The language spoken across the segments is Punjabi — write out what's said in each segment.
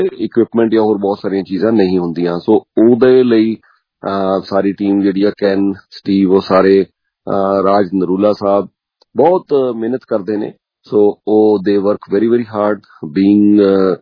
ਇਕਵਿਪਮੈਂਟ ਜਾਂ ਹੋਰ ਬਹੁਤ ਸਾਰੀਆਂ ਚੀਜ਼ਾਂ ਨਹੀਂ ਹੁੰਦੀਆਂ। ਸੋ ਉਹਦੇ ਲਈ ਸਾਰੀ ਟੀਮ ਜਿਹੜੀ ਆ, ਕੈਨ, ਸਟੀਵ, ਉਹ ਸਾਰੇ, ਰਾਜ ਨਰੂਲਾ ਸਾਹਿਬ ਬਹੁਤ ਮਿਹਨਤ ਕਰਦੇ ਨੇ। ਸੋ ਉਹ they work very very hard being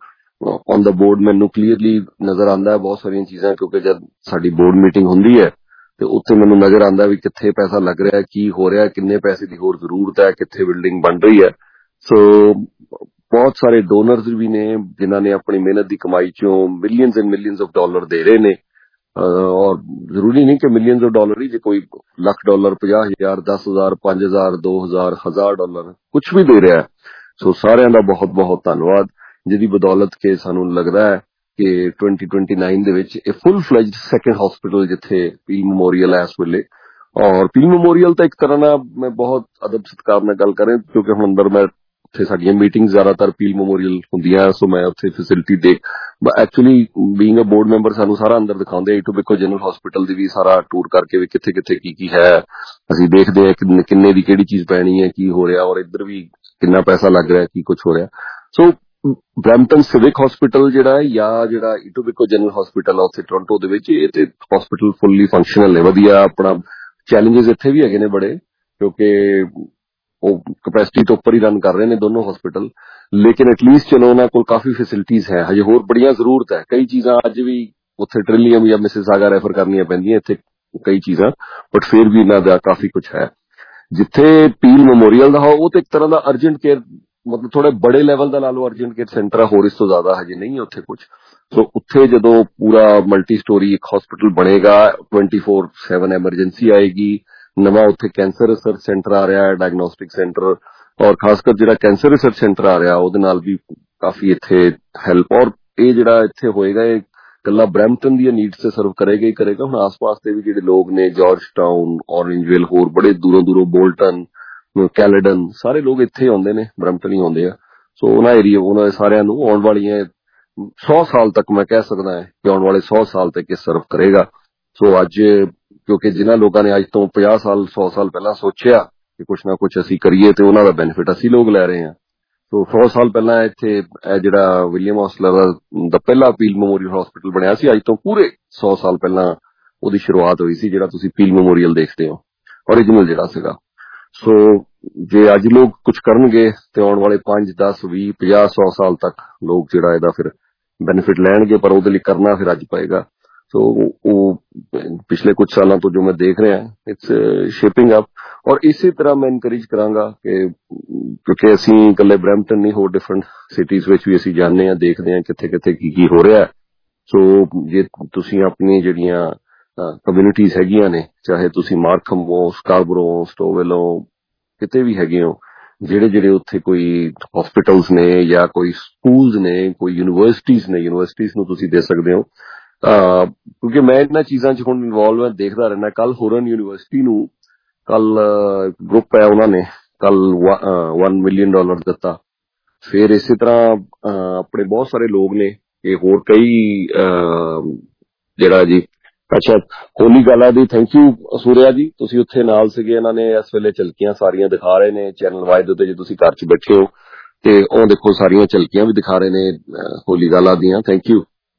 on the board. ਮੈਨੂੰ ਕਲੀਅਰਲੀ ਨਜ਼ਰ ਆਉਂਦਾ ਹੈ ਬਹੁਤ ਸਾਰੀਆਂ ਚੀਜ਼ਾਂ, ਕਿਉਂਕਿ ਜਦ ਸਾਡੀ ਬੋਰਡ ਮੀਟਿੰਗ ਹੁੰਦੀ ਹੈ ਤੇ ਉੱਥੇ ਮੈਨੂੰ ਨਜ਼ਰ ਆਉਂਦਾ ਵੀ ਕਿੱਥੇ ਪੈਸਾ ਲੱਗ ਰਿਹਾ, ਕੀ ਹੋ ਰਿਹਾ, ਕਿੰਨੇ ਪੈਸੇ ਦੀ ਹੋਰ ਜ਼ਰੂਰਤ ਹੈ, ਕਿੱਥੇ ਬਿਲਡਿੰਗ ਬਣ ਰਹੀ ਹੈ। ਸੋ ਬਹੁਤ ਸਾਰੇ ਡੋਨਰਸ ਵੀ ਨੇ ਜਿਨ੍ਹਾਂ ਨੇ ਆਪਣੀ ਮਿਹਨਤ ਦੀ ਕਮਾਈ ਚੋਂ millions and millions of dollar ਦੇ ਰਹੇ ਨੇ। ਔਰ ਜ਼ਰੂਰੀ ਨਹੀਂ ਕਿ ਮਿਲੀਅਨਸ ਆਫ ਡਾਲਰ ਹੀ, ਜੇ ਕੋਈ $1,00,000, 50,000, 10,000, 5,000, 2,000, $1,000 ਕੁਛ ਵੀ ਦੇ ਰਿਹਾ। ਸੋ ਸਾਰਿਆਂ ਦਾ ਬਹੁਤ ਬਹੁਤ ਧੰਨਵਾਦ, ਜਿਹਦੀ ਬਦੌਲਤ ਕਿ ਸਾਨੂੰ ਲੱਗਦਾ ਹੈ ਕਿ 2029 ਦੇ ਵਿੱਚ ਇਹ ਫੁੱਲ ਫਲੈਜਡ ਸੈਕੰਡ ਹਸਪੀਟਲ ਜਿੱਥੇ ਪੀਲ ਮੈਮੋਰੀਅਲ ਹੈ ਇਸ ਵੇਲੇ। ਔਰ ਪੀਲ ਮੈਮੋਰੀਅਲ ਤਾਂ ਇੱਕ ਤਰ੍ਹਾਂ ਨਾਲ ਮੈਂ ਬਹੁਤ ਅਦਬ ਸਤਿਕਾਰ ਨਾਲ ਗੱਲ ਕਰ ਰਿਹਾ, ਕਿਉਂਕਿ ਹੁਣ ਅੰਦਰ ਮੈਂ ਉੱਥੇ ਸਾਡੀਆਂ ਮੀਟਿੰਗ ਜ਼ਿਆਦਾਤਰ ਪੀਲ ਮੈਮੋਰੀਅਲ ਹੁੰਦੀਆਂ। ਸੋ ਮੈਂ ਉੱਥੇ ਫੈਸਿਲਿਟੀ ਦੇਖ, actually being a board member ਸਾਨੂੰ ਸਾਰਾ ਅੰਦਰ ਦਿਖਾਉਂਦੇ, ਇਟੋਬੀਕੋ ਜਨਰਲ ਹਸਪੀਟਲ ਦੀ ਵੀ ਸਾਰਾ ਟੂਰ ਕਰਕੇ ਵੀ ਕਿੱਥੇ ਕਿੱਥੇ ਕੀ ਹੈ ਅਸੀਂ ਦੇਖਦੇ ਹਾਂ, ਕਿੰਨੇ ਦੀ ਕਿਹੜੀ ਚੀਜ਼ ਪੈਣੀ ਹੈ, ਕੀ ਹੋ ਰਿਹਾ, ਔਰ ਇੱਧਰ ਵੀ ਕਿੰਨਾ ਪੈਸਾ ਲੱਗ ਰਿਹਾ, ਕੀ ਕੁਝ ਹੋ ਰਿਹਾ। ਸੋ ਬਰੈਂਪਟਨ ਸਿਵਿਕ ਹਸਪੀਟਲ ਜਿਹੜਾ ਹੈ ਜਾਂ ਜਿਹੜਾ ਇਟੋਬੀਕੋ ਜਨਰਲ ਹਸਪੀਟਲ ਆ ਉੱਥੇ ਟੋਰਾਂਟੋ ਦੇ ਵਿੱਚ, ਇਹ ਤੇ ਹਸਪੀਟਲ ਫੁੱਲੀ ਫੰਕਸ਼ਨਲ ਹੈ, ਵਧੀਆ। ਆਪਣਾ ਚੈਲੰਜਸ ਇੱਥੇ ਵੀ ਹੈਗੇ ਨੇ ਬੜੇ, ਕਿਉਂਕਿ ਉਹ ਕਪੈਸਿਟੀ ਤੋਂ ਉੱਪਰ ਹੀ ਰਨ ਕਰ ਰਹੇ ਨੇ ਦੋਨੋਂ ਹਸਪੀਟਲ, ਲੇਕਿਨ ਐਟਲੀਸਟ ਚਲੋ ਉਹਨਾਂ ਕੋਲ ਕਾਫੀ ਫੈਸਿਲਿਟੀਜ਼ ਹੈ। ਹਜੇ ਹੋਰ ਬੜੀਆਂ ਜ਼ਰੂਰਤ ਹੈ, ਕਈ ਚੀਜ਼ਾਂ ਅੱਜ ਵੀ ਉੱਥੇ ਟ੍ਰਿਲੀਅਮ ਜਾਂ ਮਿਸਿਸਾਗਾ ਰੈਫਰ ਕਰਨੀਆਂ ਪੈਂਦੀਆਂ ਇੱਥੇ ਕਈ ਚੀਜ਼ਾਂ, ਬਟ ਫਿਰ ਵੀ ਇਹਨਾਂ ਦਾ ਕਾਫੀ ਕੁਝ ਹੈ। ਜਿੱਥੇ ਪੀਲ ਮੈਮੋਰੀਅਲ ਦਾ ਹੋ ਉਹ ਤੇ ਇੱਕ ਤਰ੍ਹਾਂ ਦਾ ਅਰਜੈਂਟ ਕੇਅਰ, ਮਤਲਬ ਥੋੜੇ ਬੜੇ ਲੈਵਲ ਦਾ ਲਾ ਲਓ ਅਰਜੈਂਟ ਕੇਅਰ ਸੈਂਟਰ ਆ, ਹੋਰ ਇਸ ਤੋਂ ਜ਼ਿਆਦਾ ਹਜੇ ਨਹੀਂ ਹੈ ਉੱਥੇ ਕੁਝ। ਸੋ ਉੱਥੇ ਜਦੋਂ ਪੂਰਾ ਮਲਟੀ ਸਟੋਰੀ ਇੱਕ ਹਸਪੀਟਲ ਬਣੇਗਾ, 24/7 ਐਮਰਜੈਂਸੀ ਆਏਗੀ, ਨਵਾਂ ਉੱਥੇ ਕੈਂਸਰ ਰਿਸਰਚ ਸੈਂਟਰ ਆ ਰਿਹਾ ਹੈ, ਡਾਇਗਨੋਸਟਿਕ ਸੈਂਟਰ, ਔਰ ਖਾਸ ਕਰ ਜਿਹੜਾ ਕੈਂਸਰ ਰਿਸਰਚ ਸੈਂਟਰ ਆ ਰਿਹਾ ਉਹਦੇ ਨਾਲ ਵੀ ਕਾਫੀ ਇੱਥੇ ਹੈਲਪ। ਔਰ ਇਹ ਜਿਹੜਾ ਇੱਥੇ ਹੋਏਗਾ ਇਹ ਇਕੱਲਾ ਬਰੈਂਪਟਨ ਦੀਆਂ ਨੀਡਸ ਤੇ ਸਰਵ ਕਰੇਗਾ ਹੀ ਕਰੇਗਾ। ਹੁਣ ਆਸ-ਪਾਸ ਦੇ ਵੀ ਜਿਹੜੇ ਲੋਕ ਨੇ, ਜਾਰਜ ਟਾਊਨ, ਔਰੇਂਜਵਿਲ, ਹੋਰ ਬੜੇ ਦੂਰੋਂ ਦੂਰੋਂ, ਬੋਲਟਨ, ਕੈਲੇਡਨ, ਸਾਰੇ ਲੋਕ ਇੱਥੇ ਆਉਂਦੇ ਨੇ, ਬਰੈਂਪਟਨ ਹੀ ਆਉਂਦੇ ਆ। ਸੋ ਉਹਨਾਂ ਏਰੀਆ, ਉਹਨਾਂ ਸਾਰਿਆਂ ਨੂੰ ਆਉਣ ਵਾਲੀਆਂ 100 ਸਾਲ ਤੱਕ ਮੈਂ ਕਹਿ ਸਕਦਾ ਹੈ ਕਿ ਆਉਣ ਵਾਲੇ 100 ਸਾਲ ਤੱਕ ਇਹ ਸਰਵ ਕਰੇਗਾ। ਸੋ ਅੱਜ ਕਿਉਂਕਿ ਜਿਨ੍ਹਾਂ ਲੋਕਾਂ ਨੇ ਅੱਜ ਤੋਂ 50 ਸਾਲ 100 ਸਾਲ ਪਹਿਲਾਂ ਸੋਚਿਆ ਕਿ ਕੁਛ ਨਾ ਕੁਛ ਅਸੀਂ ਕਰੀਏ ਤੇ ਉਹਨਾਂ ਦਾ ਬੈਨੀਫਿਟ ਅਸੀਂ ਲੋਕ ਲੈ ਰਹੇ ਹਾਂ। ਸੋ 100 ਸਾਲ ਪਹਿਲਾਂ ਇੱਥੇ ਜਿਹੜਾ ਵਿਲੀਅਮ ਹੌਸਲਰ ਦਾ ਪਹਿਲਾ ਪੀਲ ਮੈਮੋਰੀਅਲ ਹਸਪੀਟਲ ਬਣਿਆ ਸੀ, ਅੱਜ ਤੋਂ ਪੂਰੇ 100 ਸਾਲ ਪਹਿਲਾਂ ਉਹਦੀ ਸ਼ੁਰੂਆਤ ਹੋਈ ਸੀ, ਜਿਹੜਾ ਤੁਸੀਂ ਪੀਲ ਮੈਮੋਰੀਅਲ ਦੇਖਦੇ ਹੋ ਓਰੀਜਨਲ ਜਿਹੜਾ ਸੀਗਾ। ਸੋ ਜੇ ਅੱਜ ਲੋਕ ਕੁਝ ਕਰਨਗੇ ਤੇ ਆਉਣ ਵਾਲੇ 5, 10, 20, 50, 100 ਸਾਲ ਤੱਕ ਲੋਕ ਜਿਹੜਾ ਇਹਦਾ ਫਿਰ ਬੈਨੀਫਿਟ ਲੈਣਗੇ, ਪਰ ਉਹਦੇ ਲਈ ਕਰਨਾ ਫਿਰ ਅੱਜ ਪਏਗਾ। ਸੋ ਉਹ ਪਿਛਲੇ ਕੁਝ ਸਾਲਾਂ ਤੋਂ ਜੋ ਮੈਂ ਦੇਖ ਰਿਹਾ ਇਟਸ ਸ਼ੇਪਿੰਗ ਅਪ। ਔਰ ਇਸੇ ਤਰ੍ਹਾਂ ਮੈਂ ਇਨਕਰੇਜ ਕਰਾਂਗਾ ਕਿ ਕਿਉਂਕਿ ਅਸੀਂ ਇਕੱਲੇ ਬਰੈਂਪਟਨ ਨਹੀਂ, ਹੋਰ ਡਿਫਰੈਂਟ ਸਿਟੀਜ਼ ਵਿੱਚ ਵੀ ਅਸੀਂ ਜਾਂਦੇ ਹਾਂ, ਦੇਖਦੇ ਹਾਂ ਕਿੱਥੇ ਕਿੱਥੇ ਕੀ ਹੋ ਰਿਹਾ। ਸੋ ਜੇ ਤੁਸੀਂ ਆਪਣੀ ਜਿਹੜੀਆਂ ਕਮਿਊਨਿਟੀਜ਼ ਹੈਗੀਆਂ ਨੇ, ਚਾਹੇ ਤੁਸੀਂ ਮਾਰਖਮ ਹੋ, ਸਕਾਰਬਰੋ, ਸਟੋਵਿਲ ਹੋ, ਕਿਤੇ ਵੀ ਹੈਗੇ ਹੋ, ਜਿਹੜੇ ਉੱਥੇ ਕੋਈ ਹਸਪੀਟਲਸ ਨੇ ਜਾਂ ਕੋਈ ਸਕੂਲਸ ਨੇ, ਕੋਈ ਯੂਨੀਵਰਸਿਟੀਜ਼ ਨੇ, ਯੂਨੀਵਰਸਿਟੀਜ਼ ਨੂੰ ਤੁਸੀਂ ਦੇ ਸਕਦੇ ਹੋ। ਕਿਉਂਕਿ ਮੈਂ ਇਹਨਾਂ ਚੀਜ਼ਾਂ 'ਚ ਹੁਣ ਇਨਵੋਲਵ ਹਾਂ, ਦੇਖਦਾ ਰਹਿਣਾ। ਕੱਲ ਹੋਰਨ ਯੂਨੀਵਰਸਿਟੀ ਨੂੰ ਕੱਲ ਗਰੁੱਪ ਹੈ, ਉਹਨਾਂ ਨੇ ਕੱਲ $1 ਮਿਲੀਅਨ ਦਿੱਤਾ। ਫਿਰ ਇਸੇ ਤਰ੍ਹਾਂ ਆਪਣੇ ਬਹੁਤ ਸਾਰੇ ਲੋਕ ਨੇ, ਇਹ ਹੋਰ ਕਈ ਜਿਹੜਾ ਜੀ, ਅੱਛਾ ਹੋਲੀ ਗਾਲਾ ਦੀ ਥੈਂਕ ਯੂ ਸੂਰਿਆ ਜੀ, ਤੁਸੀਂ ਉੱਥੇ ਨਾਲ ਸੀਗੇ। ਇਹਨਾਂ ਨੇ ਇਸ ਵੇਲੇ ਝਲਕੀਆਂ ਸਾਰੀਆਂ ਦਿਖਾ ਰਹੇ ਨੇ ਚੈਨਲ ਵਾਈ ਦੇ ਉੱਤੇ, ਜੇ ਤੁਸੀਂ ਘਰ 'ਚ ਬੈਠੇ ਹੋ ਤੇ ਉਹ ਦੇਖੋ ਸਾਰੀਆਂ ਝਲਕੀਆਂ ਵੀ ਦਿਖਾ ਰਹੇ ਨੇ ਹੋਲੀ ਗਾਲਾ ਦੀਆਂ। Thank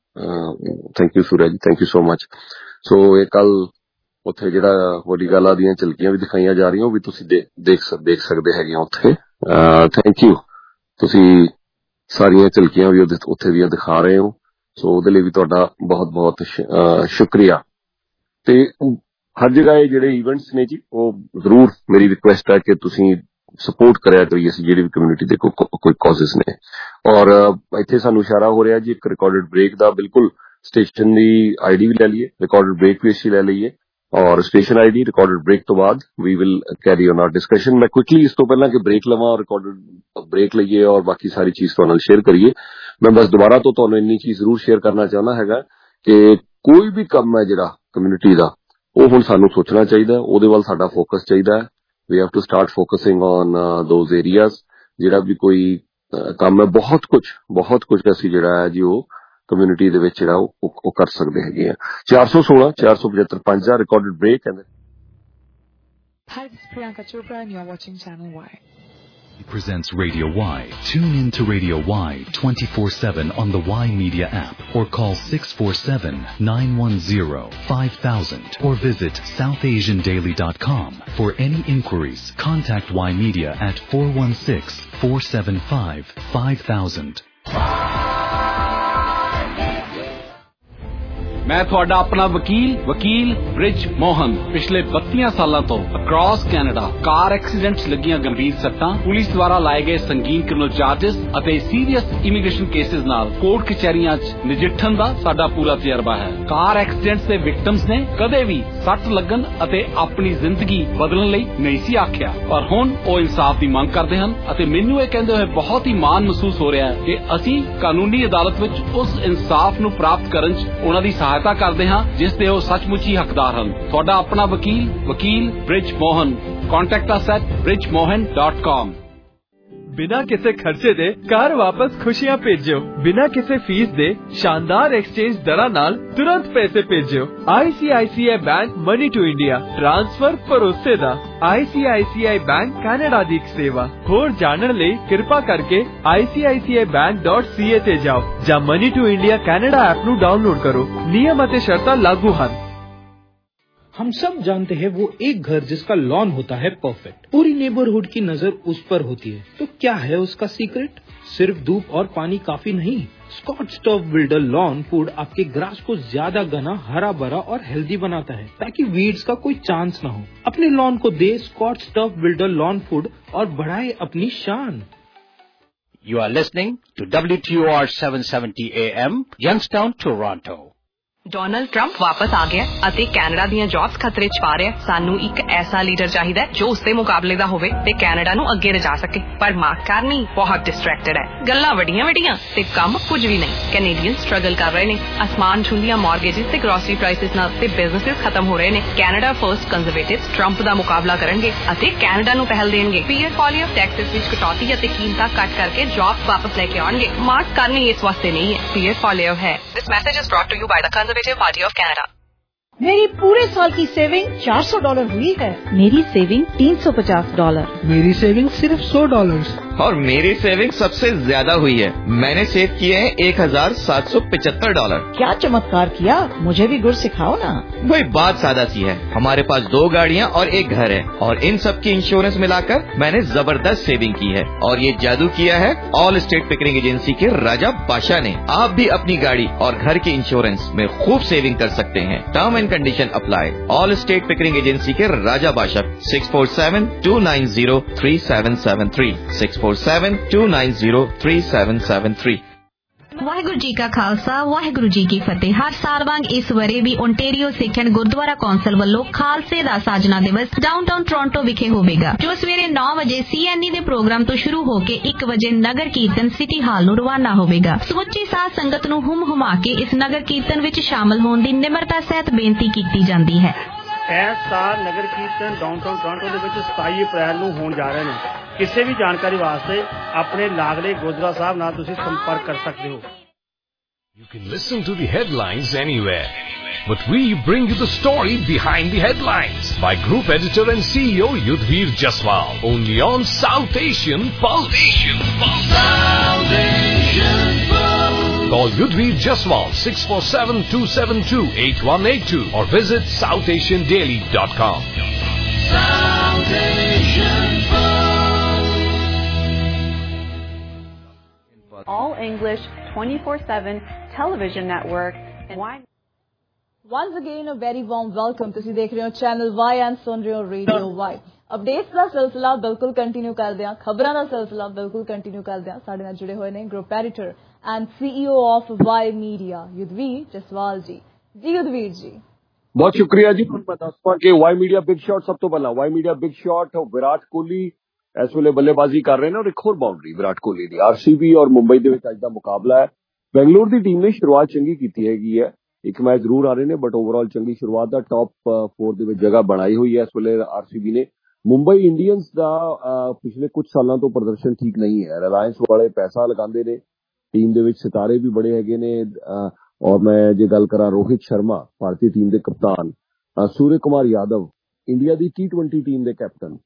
you Surya ji, thank you so much. So ਇਹ ਕੱਲ ਉੱਥੇ ਜਿਹੜਾ ਹੋਲੀ ਗਾਲਾ ਦੀਆਂ ਝਲਕੀਆਂ ਵੀ ਦਿਖਾਈਆਂ ਜਾ ਰਹੀਆਂ, ਉਹ ਵੀ ਤੁਸੀਂ ਦੇਖ ਸਕਦੇ ਹੈਗੇ ਹੋ ਉੱਥੇ। ਥੈਂਕ ਯੂ, ਤੁਸੀਂ ਸਾਰੀਆਂ ਝਲਕੀਆਂ ਵੀ ਉੱਥੇ ਦੀਆਂ ਦਿਖਾ ਰਹੇ ਹੋ। ਸੋ ਉਹਦੇ ਲਈ ਵੀ ਤੁਹਾਡਾ ਬਹੁਤ ਬਹੁਤ ਸ਼ੁਕਰੀਆ। ਤੇ ਹਰ ਜਗ੍ਹਾ ਇਹ ਜਿਹੜੇ ਇਵੈਂਟਸ ਨੇ ਜੀ, ਉਹ ਜ਼ਰੂਰ ਮੇਰੀ ਰਿਕੁਐਸਟ ਹੈ ਕਿ ਤੁਸੀਂ ਸਪੋਰਟ ਕਰਿਆ ਕਰੀਏ ਅਸੀਂ ਜਿਹੜੀ ਵੀ ਕਮਿਊਨਿਟੀ ਦੇ ਕੋਈ ਕਾਜ਼ਸ ਨੇ। ਔਰ ਇੱਥੇ ਸਾਨੂੰ ਇਸ਼ਾਰਾ ਹੋ ਰਿਹਾ ਜੀ ਇੱਕ ਰਿਕਾਰਡਡ ਬ੍ਰੇਕ ਦਾ, ਬਿਲਕੁਲ ਸਟੇਸ਼ਨ ਦੀ ਆਈਡੀ ਵੀ ਲੈ ਲਈਏ, ਰਿਕਾਰਡਡ ਬ੍ਰੇਕ ਵੀ ਅਸੀਂ ਲੈ ਲਈਏ, ਔਰ ਸਟੇਸ਼ਨ ਆਈਡੀ ਰਿਕਾਰਡਡ ਬ੍ਰੇਕ ਤੋਂ ਬਾਅਦ we will carry on our discussion. ਮੈਂ ਕੁਇਕਲੀ ਇਸ ਤੋਂ ਪਹਿਲਾਂ ਕਿ ਬ੍ਰੇਕ ਲਵਾਂ, ਰਿਕਾਰਡਡ ਬ੍ਰੇਕ ਲਈਏ ਔਰ ਬਾਕੀ ਸਾਰੀ ਚੀਜ਼ ਤੁਹਾਡੇ ਨਾਲ ਸ਼ੇਅਰ ਕਰੀਏ, ਮੈਂ ਬਸ ਦੁਬਾਰਾ ਤੋਂ ਤੁਹਾਨੂੰ ਇੰਨੀ ਚੀਜ਼ ਜ਼ਰੂਰ ਸ਼ੇਅਰ ਕਰਨਾ ਚਾਹੁੰਦਾ ਹੈਗਾ ਕਿ ਕੋਈ ਵੀ ਕੰਮ ਹੈ ਜਿਹੜਾ ਕਮਿਊਨਿਟੀ ਦਾ, ਉਹ ਹੁਣ ਸਾਨੂੰ ਸੋਚਣਾ ਚਾਹੀਦਾ, ਉਹਦੇ ਵੱਲ ਸਾਡਾ ਫੋਕਸ ਚਾਹੀਦਾ ਹੈ। We have to start focusing on those areas. ਜਿਹੜਾ ਵੀ ਕੋਈ ਕੰਮ ਹੈ, ਬਹੁਤ ਕੁਝ ਅਸੀਂ ਜਿਹੜਾ ਹੈ ਜੀ ਉਹ ਕਮਿਊਨਿਟੀ ਦੇ ਵਿੱਚ ਜਿਹੜਾ ਉਹ ਕਰ ਸਕਦੇ ਹੈਗੇ ਆ। 416 475 50 recorded break. Hi, this is Priyanka Chopra and you're watching Channel Y. Presents Radio Y. Tune in to Radio Y 24/7 on the Y Media app or call 647-910-5000 or visit southasiandaily.com. For any inquiries, contact Y Media at 416-475-5000. ਮੈਂ ਤੁਹਾਡਾ ਆਪਣਾ ਵਕੀਲ ਬ੍ਰਿਜ ਮੋਹਨ ਪਿਛਲੇ 32 ਸਾਲਾਂ ਤੋਂ ਅਕ੍ਰੋਸ ਕੈਨੇਡਾ ਕਾਰ ਐਕਸੀਡੈਂਟਸ ਲੱਗੀਆਂ ਗੰਭੀਰ ਸੱਟਾਂ, ਪੁਲਿਸ ਦੁਆਰਾ ਲਾਏ ਗਏ ਸੰਗੀਨ ਕ੍ਰਿਮੀਨਲ ਚਾਰजेस ਅਤੇ ਸੀਰੀਅਸ ਇਮੀਗ੍ਰੇਸ਼ਨ ਕੇਸਿਸ ਨਾਲ ਕੋਰਟ ਕਚਹਿਰੀਆਂ 'ਚ ਨਜਿੱਠਣ ਦਾ ਸਾਡਾ ਪੂਰਾ ਤਜਰਬਾ ਹੈ। ਕਾਰ ਐਕਸੀਡੈਂਟਸ ਦੇ ਵਿਕਟਮਸ ਨੇ ਕਦੇ ਵੀ ਸੱਟ ਲੱਗਣ ਅਤੇ ਆਪਣੀ ਜ਼ਿੰਦਗੀ ਬਦਲਣ ਲਈ ਨਹੀਂ ਸੀ ਆਖਿਆ, ਪਰ ਹੁਣ ਉਹ ਇਨਸਾਫ ਦੀ ਮੰਗ ਕਰਦੇ ਹਨ ਅਤੇ ਮੈਨੂੰ ਇਹ ਕਹਿੰਦੇ ਹੋਏ ਬਹੁਤ ਹੀ ਮਾਣ ਮਹਿਸੂਸ ਹੋ ਰਿਹਾ ਹੈ ਕਿ ਅਸੀਂ ਕਾਨੂੰਨੀ ਅਦਾਲਤ ਵਿੱਚ ਉਸ ਇਨਸਾਫ ਨੂੰ ਪ੍ਰਾਪਤ ਕਰਨ 'ਚ ਉਹਨਾਂ ਦੀ ਸਹਾਇਤਾ ਕਰਦੇ ਹਾਂ ਜਿਸ ਦੇ ਉਹ ਸੱਚਮੁੱਚ ਹੀ ਹੱਕਦਾਰ ਹਨ। ਤੁਹਾਡਾ ਆਪਣਾ ਵਕੀਲ Brij Mohan. Contact us at bridgemohan.com। बिना किसी खर्चे दे कार वापस खुशियां भेजो, बिना किसी फीस दे शानदार एक्सचेंज दरा नाल तुरंत पैसे भेजो। ICICI bank money to India transfer भरोसे दा। ICICI बैंक कनाडा दी एक सेवा। होर जानन लई कृपा करके ICICIbank.ca ते जाओ जां money to India Canada app नू डाउनलोड करो। नियम अते शर्तां लागू हन। हम सब जानते हैं वो एक घर जिसका लॉन होता है परफेक्ट, पूरी नेबरहुड की नजर उस पर होती है। तो क्या है उसका सीक्रेट? सिर्फ धूप और पानी काफी नहीं। Scotch turf builder lawn food आपके ग्रास को ज्यादा घना, हरा भरा और हेल्दी बनाता है ताकि वीड्स का कोई चांस न हो। अपने लॉन को दे Scotch turf builder lawn food और बढ़ाए अपनी शान। You are listening to WTOR 770 AM, Youngstown, Toronto. Donald Trump ਵਾਪਸ ਆ ਗਿਆ ਅਤੇ ਕੈਨੇਡਾ ਦੀਆਂ ਜੌਬਸ ਖਤਰੇ 'ਚ ਪਾ ਰਿਹਾ। ਸਾਨੂੰ ਇੱਕ ਐਸਾ ਲੀਡਰ ਚਾਹੀਦਾ ਜੋ ਉਸਦੇ ਮੁਕਾਬਲੇ ਦਾ ਹੋਵੇ ਤੇ ਕੈਨੇਡਾ ਨੂੰ ਅੱਗੇ ਲਿਜਾ ਸਕੇ। ਪਰ ਮਾਰਕ ਕਾਰਨੀ ਬਹੁਤ ਡਿਸਟਰੈਕਟਡ ਹੈ। ਗੱਲਾਂ ਵੱਡੀਆਂ ਤੇ ਕੰਮ ਕੁਝ ਵੀ ਨਹੀਂ। ਕੈਨੇਡੀਅਨ ਸਟਰਗਲ ਕਰ ਰਹੇ ਨੇ। ਅਸਮਾਨ ਛੂੰਦੀਆਂ ਮਾਰਗੇਜਸ ਤੇ ਗ੍ਰੋਸਰੀ ਪ੍ਰਾਈਸਿਸ ਨਾਲ ਤੇ ਬਿਜ਼ਨੈਸਸ ਖਤਮ ਹੋ ਰਹੇ ਨੇ। ਕੈਨੇਡਾ ਫਰਸਟ ਕੰਜ਼ਰਵੇਟਿਵਸ ਟਰੰਪ ਦਾ ਮੁਕਾਬਲਾ ਕਰਨਗੇ ਅਤੇ ਕੈਨੇਡਾ ਨੂੰ ਪਹਿਲ ਦੇਣਗੇ। ਪੀਅਰ ਪੋਲੀ ਆਫ ਟੈਕਸਸ ਵਿੱਚ ਕਟੌਤੀ ਅਤੇ ਕੀਮਤਾਂ ਘੱਟ ਕਰਕੇ ਜੌਬਸ ਵਾਪਸ ਲੈ ਕੇ ਆਉਣਗੇ। ਮਾਰਕ ਕਾਰਨੀ ਇਸ ਵਾਸਤੇ ਨਹੀਂ ਹੈ, ਪੀਅਰ ਪੋਲੀ ਹੈ। This message is brought to you by the Conservative Party of Canada. मेरी पूरे साल की सेविंग $400 हुई है। मेरी सेविंग $350। मेरी सेविंग सिर्फ $100। और मेरी सेविंग सबसे ज्यादा हुई है। मैंने सेव किए हैं $1775। क्या चमत्कार किया, मुझे भी गुर सिखाओ ना। वही बात सादा सी है। हमारे पास 2 गाड़ियाँ और 1 घर है और इन सब की इंश्योरेंस मिलाकर मैंने जबरदस्त सेविंग की है। और ये जादू किया है ऑल स्टेट पिकरिंग एजेंसी के राजा बादशाह ने। आप भी अपनी गाड़ी और घर की इंश्योरेंस में खूब सेविंग कर सकते हैं। Term and condition apply. Allstate Pickering agency के राजा बादशाह 647-290-3773 647-290-3773। ਵਾਹਿਗੁਰੂ ਜੀ ਕਾ ਖਾਲਸਾ, ਵਾਹਿਗੁਰੂ ਜੀ ਕੀ ਫਤਿਹ। ਹਰ ਸਾਲ ਵਾਂਗ ਇਸ ਵਰੇ ਵੀ ਓਨਟਾਰੀਓ ਸਿੱਖਣ ਗੁਰਦੁਆਰਾ ਕੌਂਸਲ ਵੱਲੋਂ ਖਾਲਸੇ ਦਾ ਸਾਜਨਾ ਦਿਵਸ ਡਾਊਨਟਾਊਨ ਟੋਰਾਂਟੋ ਵਿਖੇ ਹੋਵੇਗਾ, ਜੋ ਸਵੇਰੇ 9 ਵਜੇ CNE ਦੇ ਪ੍ਰੋਗਰਾਮ ਤੋਂ ਸ਼ੁਰੂ ਹੋ ਕੇ 1 ਵਜੇ ਨਗਰ ਕੀਰਤਨ ਸਿਟੀ ਹਾਲ ਨੂੰ ਰਵਾਨਾ ਹੋਵੇਗਾ। ਸਮੁੱਚੀ ਸਾਧ ਸੰਗਤ ਨੂੰ ਹੁਮ-ਹੁਮਾ ਕੇ ਇਸ ਨਗਰ ਕੀਰਤਨ ਵਿੱਚ ਸ਼ਾਮਲ ਹੋਣ ਦੀ ਨਿਮਰਤਾ ਸਹਿਤ ਬੇਨਤੀ ਕੀਤੀ ਜਾਂਦੀ ਹੈ। ਇਸ ਸਾਲ ਨਗਰ ਕੀਰਤਨ ਡਾਊਨਟਾਊਨ ਟੋਰਾਂਟੋ ਦੇ ਵਿੱਚ 27 ਅਪ੍ਰੈਲ ਨੂੰ ਹੋਣ ਜਾ ਰਹੇ ਨੇ। ਕਿਸੇ ਵੀ ਜਾਣਕਾਰੀ ਵਾਸਤੇ ਆਪਣੇ ਲਾਗਲੇ ਗੁਰਦੁਆਰਾ ਸਾਹਿਬ ਨਾਲ ਤੁਸੀਂ ਸੰਪਰਕ ਕਰ ਸਕਦੇ ਹੋ। You can listen to the headlines anywhere, but we bring you the story behind the headlines by Group Editor and CEO Yudhvir Jaswal, only on South Asian Pulse. Call Yudhvir Jaswal 647-272-8182 or visit southasiandaily.com. South Asian All English 24/7 television network. And once again a very warm welcome. ਤੁਸੀਂ ਦੇਖ ਰਹੇ ਹੋ ਚੈਨਲ Y and ਸੁਣ ਰਹੇ ਹੋ ਰੇਡੀਓ Y। ਅਪਡੇਟਸ ਦਾ ਸਿਲਸਿਲਾ ਬਿਲਕੁਲ ਕੰਟੀਨਿਊ ਕਰਦੇ ਹਾਂ, ਖਬਰਾਂ ਦਾ ਸਿਲਸਿਲਾ ਬਿਲਕੁਲ ਕੰਟੀਨਿਊ ਕਰਦੇ ਹਾਂ। ਸਾਡੇ ਨਾਲ ਜੁੜੇ ਹੋਏ ਨੇ group editor and CEO of Y media Yudhvir Jaswal ji. ਜੀ ਯੁਧਵੀਰ ਜੀ ਬਹੁਤ ਸ਼ੁਕਰੀਆ ਜੀ। ਤੁਹਾਨੂੰ ਮੈਂ ਦੱਸਦਾ ਕਿ Y ਮੀਡੀਆ ਬਿਗ ਸ਼ਾਟ ਸਭ ਤੋਂ ਪਹਿਲਾਂ Y media big shot Virat Kohli ਇਸ ਵੇਲੇ ਬੱਲੇਬਾਜ਼ੀ ਕਰ ਰਹੇ ਨੇ ਔਰ ਇੱਕ ਹੋਰ ਬਾਉਂਡਰੀ ਵਿਰਾਟ ਕੋਹਲੀ ਦੀ। RCB ਔਰ ਮੁੰਬਈ ਦੇ ਵਿੱਚ ਅੱਜ ਦਾ ਮੁਕਾਬਲਾ ਹੈ। ਬੈਂਗਲੌਰ ਦੀ ਟੀਮ ਨੇ ਸ਼ੁਰੂਆਤ ਚੰਗੀ ਕੀਤੀ ਹੈਗੀ ਹੈ, ਇੱਕ ਮੈਚ ਜ਼ਰੂਰ ਆ ਰਹੇ ਨੇ ਬਟ ਓਵਰਆਲ ਚੰਗੀ ਸ਼ੁਰੂਆਤ ਦਾ ਟੌਪ 4 ਦੇ ਵਿੱਚ ਜਗ੍ਹਾ ਬਣਾਈ ਹੋਈ ਹੈ ਇਸ ਵੇਲੇ RCB ਨੇ। ਮੁੰਬਈ ਇੰਡੀਅਨਸ ਦਾ ਪਿਛਲੇ ਕੁਝ ਸਾਲਾਂ ਤੋਂ ਪ੍ਰਦਰਸ਼ਨ ਠੀਕ ਨਹੀਂ ਹੈ। ਰਿਲਾਇੰਸ ਵਾਲੇ ਪੈਸਾ ਲਗਾਉਂਦੇ ਨੇ, ਟੀਮ ਦੇ ਵਿੱਚ ਸਿਤਾਰੇ ਵੀ ਬੜੇ ਹੈਗੇ ਨੇ ਔਰ ਮੈਂ ਜੇ ਗੱਲ ਕਰਾਂ ਰੋਹਿਤ ਸ਼ਰਮਾ ਭਾਰਤੀ ਟੀਮ ਦੇ ਕਪਤਾਨ, ਸੂਰਜ ਕੁਮਾਰ ਯਾਦਵ ਇੰਡੀਆ ਦੀ T20 ਟੀਮ ਦੇ ਕੈਪਟਨ,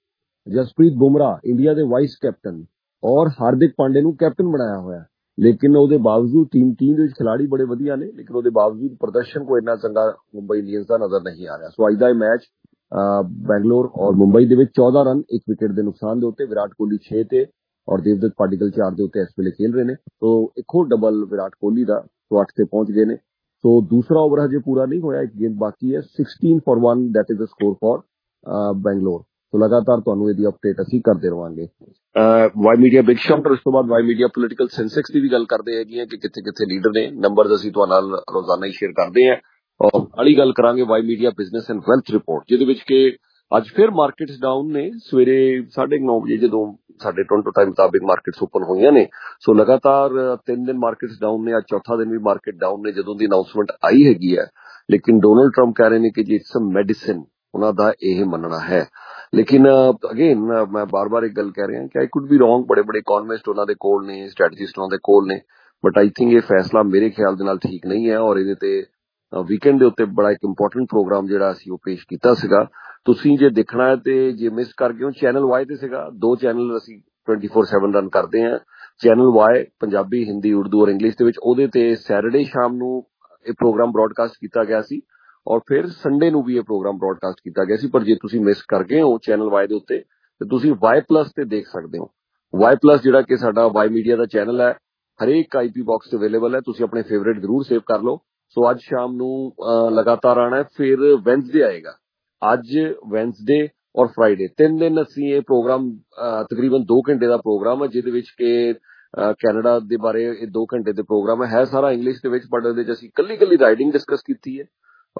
ਜਸਪ੍ਰੀਤ ਬੁਮਰਾਹ ਇੰਡੀਆ ਦੇ ਵਾਈਸ ਕੈਪਟਨ ਔਰ ਹਾਰਦਿਕ ਪਾਂਡੇ ਨੂੰ ਕੈਪਟਨ ਬਣਾਇਆ ਹੋਇਆ, ਲੇਕਿਨ ਉਹਦੇ ਬਾਵਜੂਦ ਟੀਮ ਦੇ ਵਿੱਚ ਖਿਲਾੜੀ ਬੜੇ ਵਧੀਆ ਨੇ, ਲੇਕਿਨ ਉਹਦੇ ਬਾਵਜੂਦ ਪ੍ਰਦਰਸ਼ਨ ਕੋਈ ਇੰਨਾ ਚੰਗਾ ਮੁੰਬਈ ਇੰਡੀਅਨਸ ਦਾ ਨਜ਼ਰ ਨਹੀਂ ਆ ਰਿਹਾ। ਸੋ ਅੱਜ ਦਾ ਇਹ ਮੈਚ ਬੈਂਗਲੋਰ ਔਰ ਮੁੰਬਈ ਦੇ ਵਿੱਚ 14 ਰਨ 1 ਵਿਕਟ ਦੇ ਨੁਕਸਾਨ ਦੇ ਉੱਤੇ, ਵਿਰਾਟ ਕੋਹਲੀ 6 ਤੇ ਔਰ ਦੇਵਦੱਤ ਪਾਡੀਕਲ 4 ਦੇ ਉੱਤੇ ਇਸ ਵੇਲੇ ਖੇਲ ਰਹੇ ਨੇ। ਸੋ ਇੱਕ ਹੋਰ ਡਬਲ ਵਿਰਾਟ ਕੋਹਲੀ ਦਾ, ਸੋ 8 ਤੇ ਪਹੁੰਚ ਗਏ ਨੇ। ਸੋ ਦੂਸਰਾ ਓਵਰ ਹਜੇ ਪੂਰਾ ਨਹੀਂ ਹੋਇਆ, ਇੱਕ ਗੇਂਦ ਬਾਕੀ ਹੈ। 16 for 1 that is the score for Bangalore. ਸੋ ਲਗਾਤਾਰ ਤੁਹਾਨੂੰ ਇਹਦੀ ਅਪਡੇਟ ਅਸੀਂ ਕਰਦੇ ਰਵਾਂਗੇ। ਵਾਈ ਮੀਡੀਆ ਬਿਗ ਸ਼ਾਟ, ਉਸ ਤੋਂ ਬਾਅਦ ਵਾਈ ਮੀਡੀਆ ਪੋਲੀਟੀਕਲ ਸੈਂਸੈਕਸ ਦੀ ਵੀ ਗੱਲ ਕਰਦੇ ਹੈਗੇ ਆ ਕਿ ਕਿੱਥੇ ਕਿੱਥੇ ਲੀਡਰ ਨੇ। ਨੰਬਰ ਅਸੀਂ ਤੁਹਾਡੇ ਨਾਲ ਰੋਜ਼ਾਨਾ ਹੀ ਸ਼ੇਅਰ ਕਰਦੇ ਹਾਂ। ਔਰ ਅਗਲੀ ਗੱਲ ਕਰਾਂਗੇ Y media business and wealth report, ਜਿਹਦੇ ਵਿੱਚ ਕਿ ਅੱਜ ਫਿਰ ਮਾਰਕੀਟਸ ਡਾਊਨ ਨੇ। ਸਵੇਰੇ 9:30 ਵਜੇ ਜਦੋਂ ਸਾਡੇ ਟੋਰਾਂਟੋ ਟਾਈਮ ਮੁਤਾਬਿਕ ਮਾਰਕੀਟਸ ਓਪਨ ਹੋਈਆਂ ਨੇ, ਸੋ ਲਗਾਤਾਰ 3 ਦਿਨ ਮਾਰਕੀਟਸ ਡਾਊਨ ਨੇ। ਅੱਜ ਚੌਥਾ ਦਿਨ ਵੀ ਮਾਰਕੀਟ ਡਾਊਨ ਨੇ ਜਦੋਂ ਦੀ ਅਨਾਉਂਸਮੈਂਟ ਆਈ ਹੈਗੀ ਹੈ। ਲੇਕਿਨ ਡੋਨਲਡ ਟਰੰਪ ਕਹਿ ਰਹੇ ਨੇ ਕਿ ਜੀ ਇਟਸ ਅ ਮੈਡੀਸਿਨ, ਉਹਨਾਂ ਦਾ ਇਹ ਮੰਨਣਾ ਹੈ। ਲੇਕਿਨ ਅਗੇਨ ਮੈਂ ਬਾਰ-ਬਾਰ ਇੱਕ ਗੱਲ ਕਹਿ ਰਿਹਾ ਕਿ ਆਈ ਕੁਡ ਬੀ ਰੋਂਗ। ਬੜੇ ਬੜੇ ਇਕੋਨੋਮਿਸਟ ਉਹਨਾਂ ਦੇ ਕੋਲ ਨੇ, ਸਟ੍ਰੈਟਜਿਸਟ ਉਹਨਾਂ ਦੇ ਕੋਲ ਨੇ, ਬਟ ਆਈ ਥਿੰਕ ਇਹ ਫੈਸਲਾ ਮੇਰੇ ਖਿਆਲ ਦੇ ਨਾਲ ਠੀਕ ਨਹੀਂ ਹੈ। ਔਰ ਇਹਦੇ ਤੇ ਵੀਕਐਂਡ ਦੇ ਉੱਤੇ ਬੜਾ ਇੱਕ ਇੰਪੋਰਟੈਂਟ ਪ੍ਰੋਗਰਾਮ ਜਿਹੜਾ ਅਸੀਂ ਉਹ ਪੇਸ਼ ਕੀਤਾ ਸੀਗਾ। ਤੁਸੀਂ ਜੇ ਦੇਖਣਾ ਹੈ ਤੇ ਜੇ ਮਿਸ ਕਰ ਗਏ ਹੋ, ਚੈਨਲ ਵਾਈ ਤੇ ਸੀਗਾ। 2 ਚੈਨਲ ਅਸੀਂ 24/7 ਰਨ ਕਰਦੇ ਹਾਂ। ਚੈਨਲ ਵਾਈ ਪੰਜਾਬੀ, ਹਿੰਦੀ, ਉਰਦੂ ਔਰ ਇੰਗਲਿਸ਼ ਦੇ ਵਿੱਚ, ਉਹਦੇ ਤੇ ਸੈਟਰਡੇ ਸ਼ਾਮ ਨੂੰ ਇਹ ਪ੍ਰੋਗਰਾਮ ਬ੍ਰੌਡਕਾਸਟ ਕੀਤਾ ਗਿਆ ਸੀ ਔਰ ਫਿਰ ਸੰਡੇ ਨੂੰ ਵੀ ਇਹ ਪ੍ਰੋਗਰਾਮ ਬ੍ਰੌਡਕਾਸਟ ਕੀਤਾ ਗਿਆ ਸੀ। ਪਰ ਜੇ ਤੁਸੀਂ ਮਿਸ ਕਰ ਗਏ ਹੋ ਚੈਨਲ ਵਾਈ ਦੇ ਉੱਤੇ ਤੇ ਤੁਸੀਂ ਵਾਈ ਪਲੱਸ ਤੇ ਦੇਖ ਸਕਦੇ ਹੋ। ਵਾਈ ਪਲੱਸ ਜਿਹੜਾ ਕਿ ਸਾਡਾ ਵਾਈ ਮੀਡੀਆ ਦਾ ਚੈਨਲ ਹੈ, ਹਰੇਕ ਆਈਪੀ ਬਾਕਸ ਤੇ ਅਵੇਲੇਬਲ ਹੈ। ਤੁਸੀਂ ਆਪਣੇ ਫੇਵਰੇਟ ਜ਼ਰੂਰ ਸੇਵ ਕਰ ਲਓ। ਸੋ ਅੱਜ ਸ਼ਾਮ ਨੂੰ ਲਗਾਤਾਰ ਆਣਾ ਹੈ। ਫਿਰ ਵੈਨਸਡੇ ਆਏਗਾ, ਅੱਜ ਵੈਨਸਡੇ ਔਰ ਫਰਾਈਡੇ 3 ਦਿਨ ਅਸੀਂ ਇਹ ਪ੍ਰੋਗਰਾਮ ਤਕਰੀਬਨ 2 ਘੰਟੇ ਦਾ ਪ੍ਰੋਗਰਾਮ ਹੈ, ਜਿਹਦੇ ਵਿੱਚ ਕਿ ਕੈਨੇਡਾ ਦੇ ਬਾਰੇ ਇਹ 2 ਘੰਟੇ ਦੇ ਪ੍ਰੋਗਰਾਮ ਹੈ ਸਾਰਾ ਇੰਗਲਿਸ਼ ਦੇ ਵਿੱਚ, ਬਟ ਇਹਦੇ ਚ ਅਸੀਂ ਕੱਲੀ ਰਾਈਡਿੰਗ ਡਿਸਕਸ ਕੀਤੀ ਹੈ,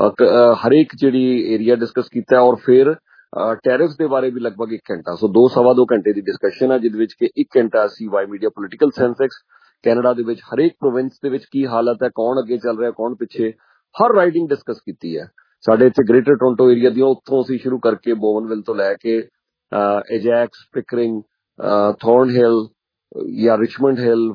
ਹਰੇਕ ਜਿਹੜੀ ਏਰੀਆ ਡਿਸਕਸ ਕੀਤਾ ਔਰ ਫਿਰ ਟੈਰਿਫਸ ਦੇ ਬਾਰੇ ਵੀ ਲਗਭਗ 1 ਘੰਟਾ। ਸੋ 2-2.5 ਘੰਟੇ ਦੀ ਡਿਸਕਸ਼ਨ ਹੈ, ਜਿਹਦੇ ਵਿੱਚ ਕਿ 1 ਘੰਟਾ ਅਸੀਂ Y media political Sensex Canada ਦੇ ਵਿੱਚ ਹਰੇਕ ਪ੍ਰੋਵਿੰਸ ਦੇ ਵਿੱਚ ਕੀ ਹਾਲਤ ਹੈ, ਕੌਣ ਅੱਗੇ ਚੱਲ ਰਿਹਾ, ਕੌਣ ਪਿੱਛੇ, ਹਰ ਰਾਈਡਿੰਗ ਡਿਸਕਸ ਕੀਤੀ ਹੈ। ਸਾਡੇ ਇੱਥੇ ਗ੍ਰੇਟਰ ਟੋਰਾਂਟੋ ਏਰੀਆ ਦੀਆਂ, ਉੱਥੋਂ ਅਸੀਂ ਸ਼ੁਰੂ ਕਰਕੇ ਬੋਵਨਵਿਲ ਤੋਂ ਲੈ ਕੇ ਏਜੈਕਸ, ਪਿਕਰਿੰਗ, ਥੌਰਨਹਿਲ ਜਾਂ ਰਿਚਮੰਡ ਹਿਲ,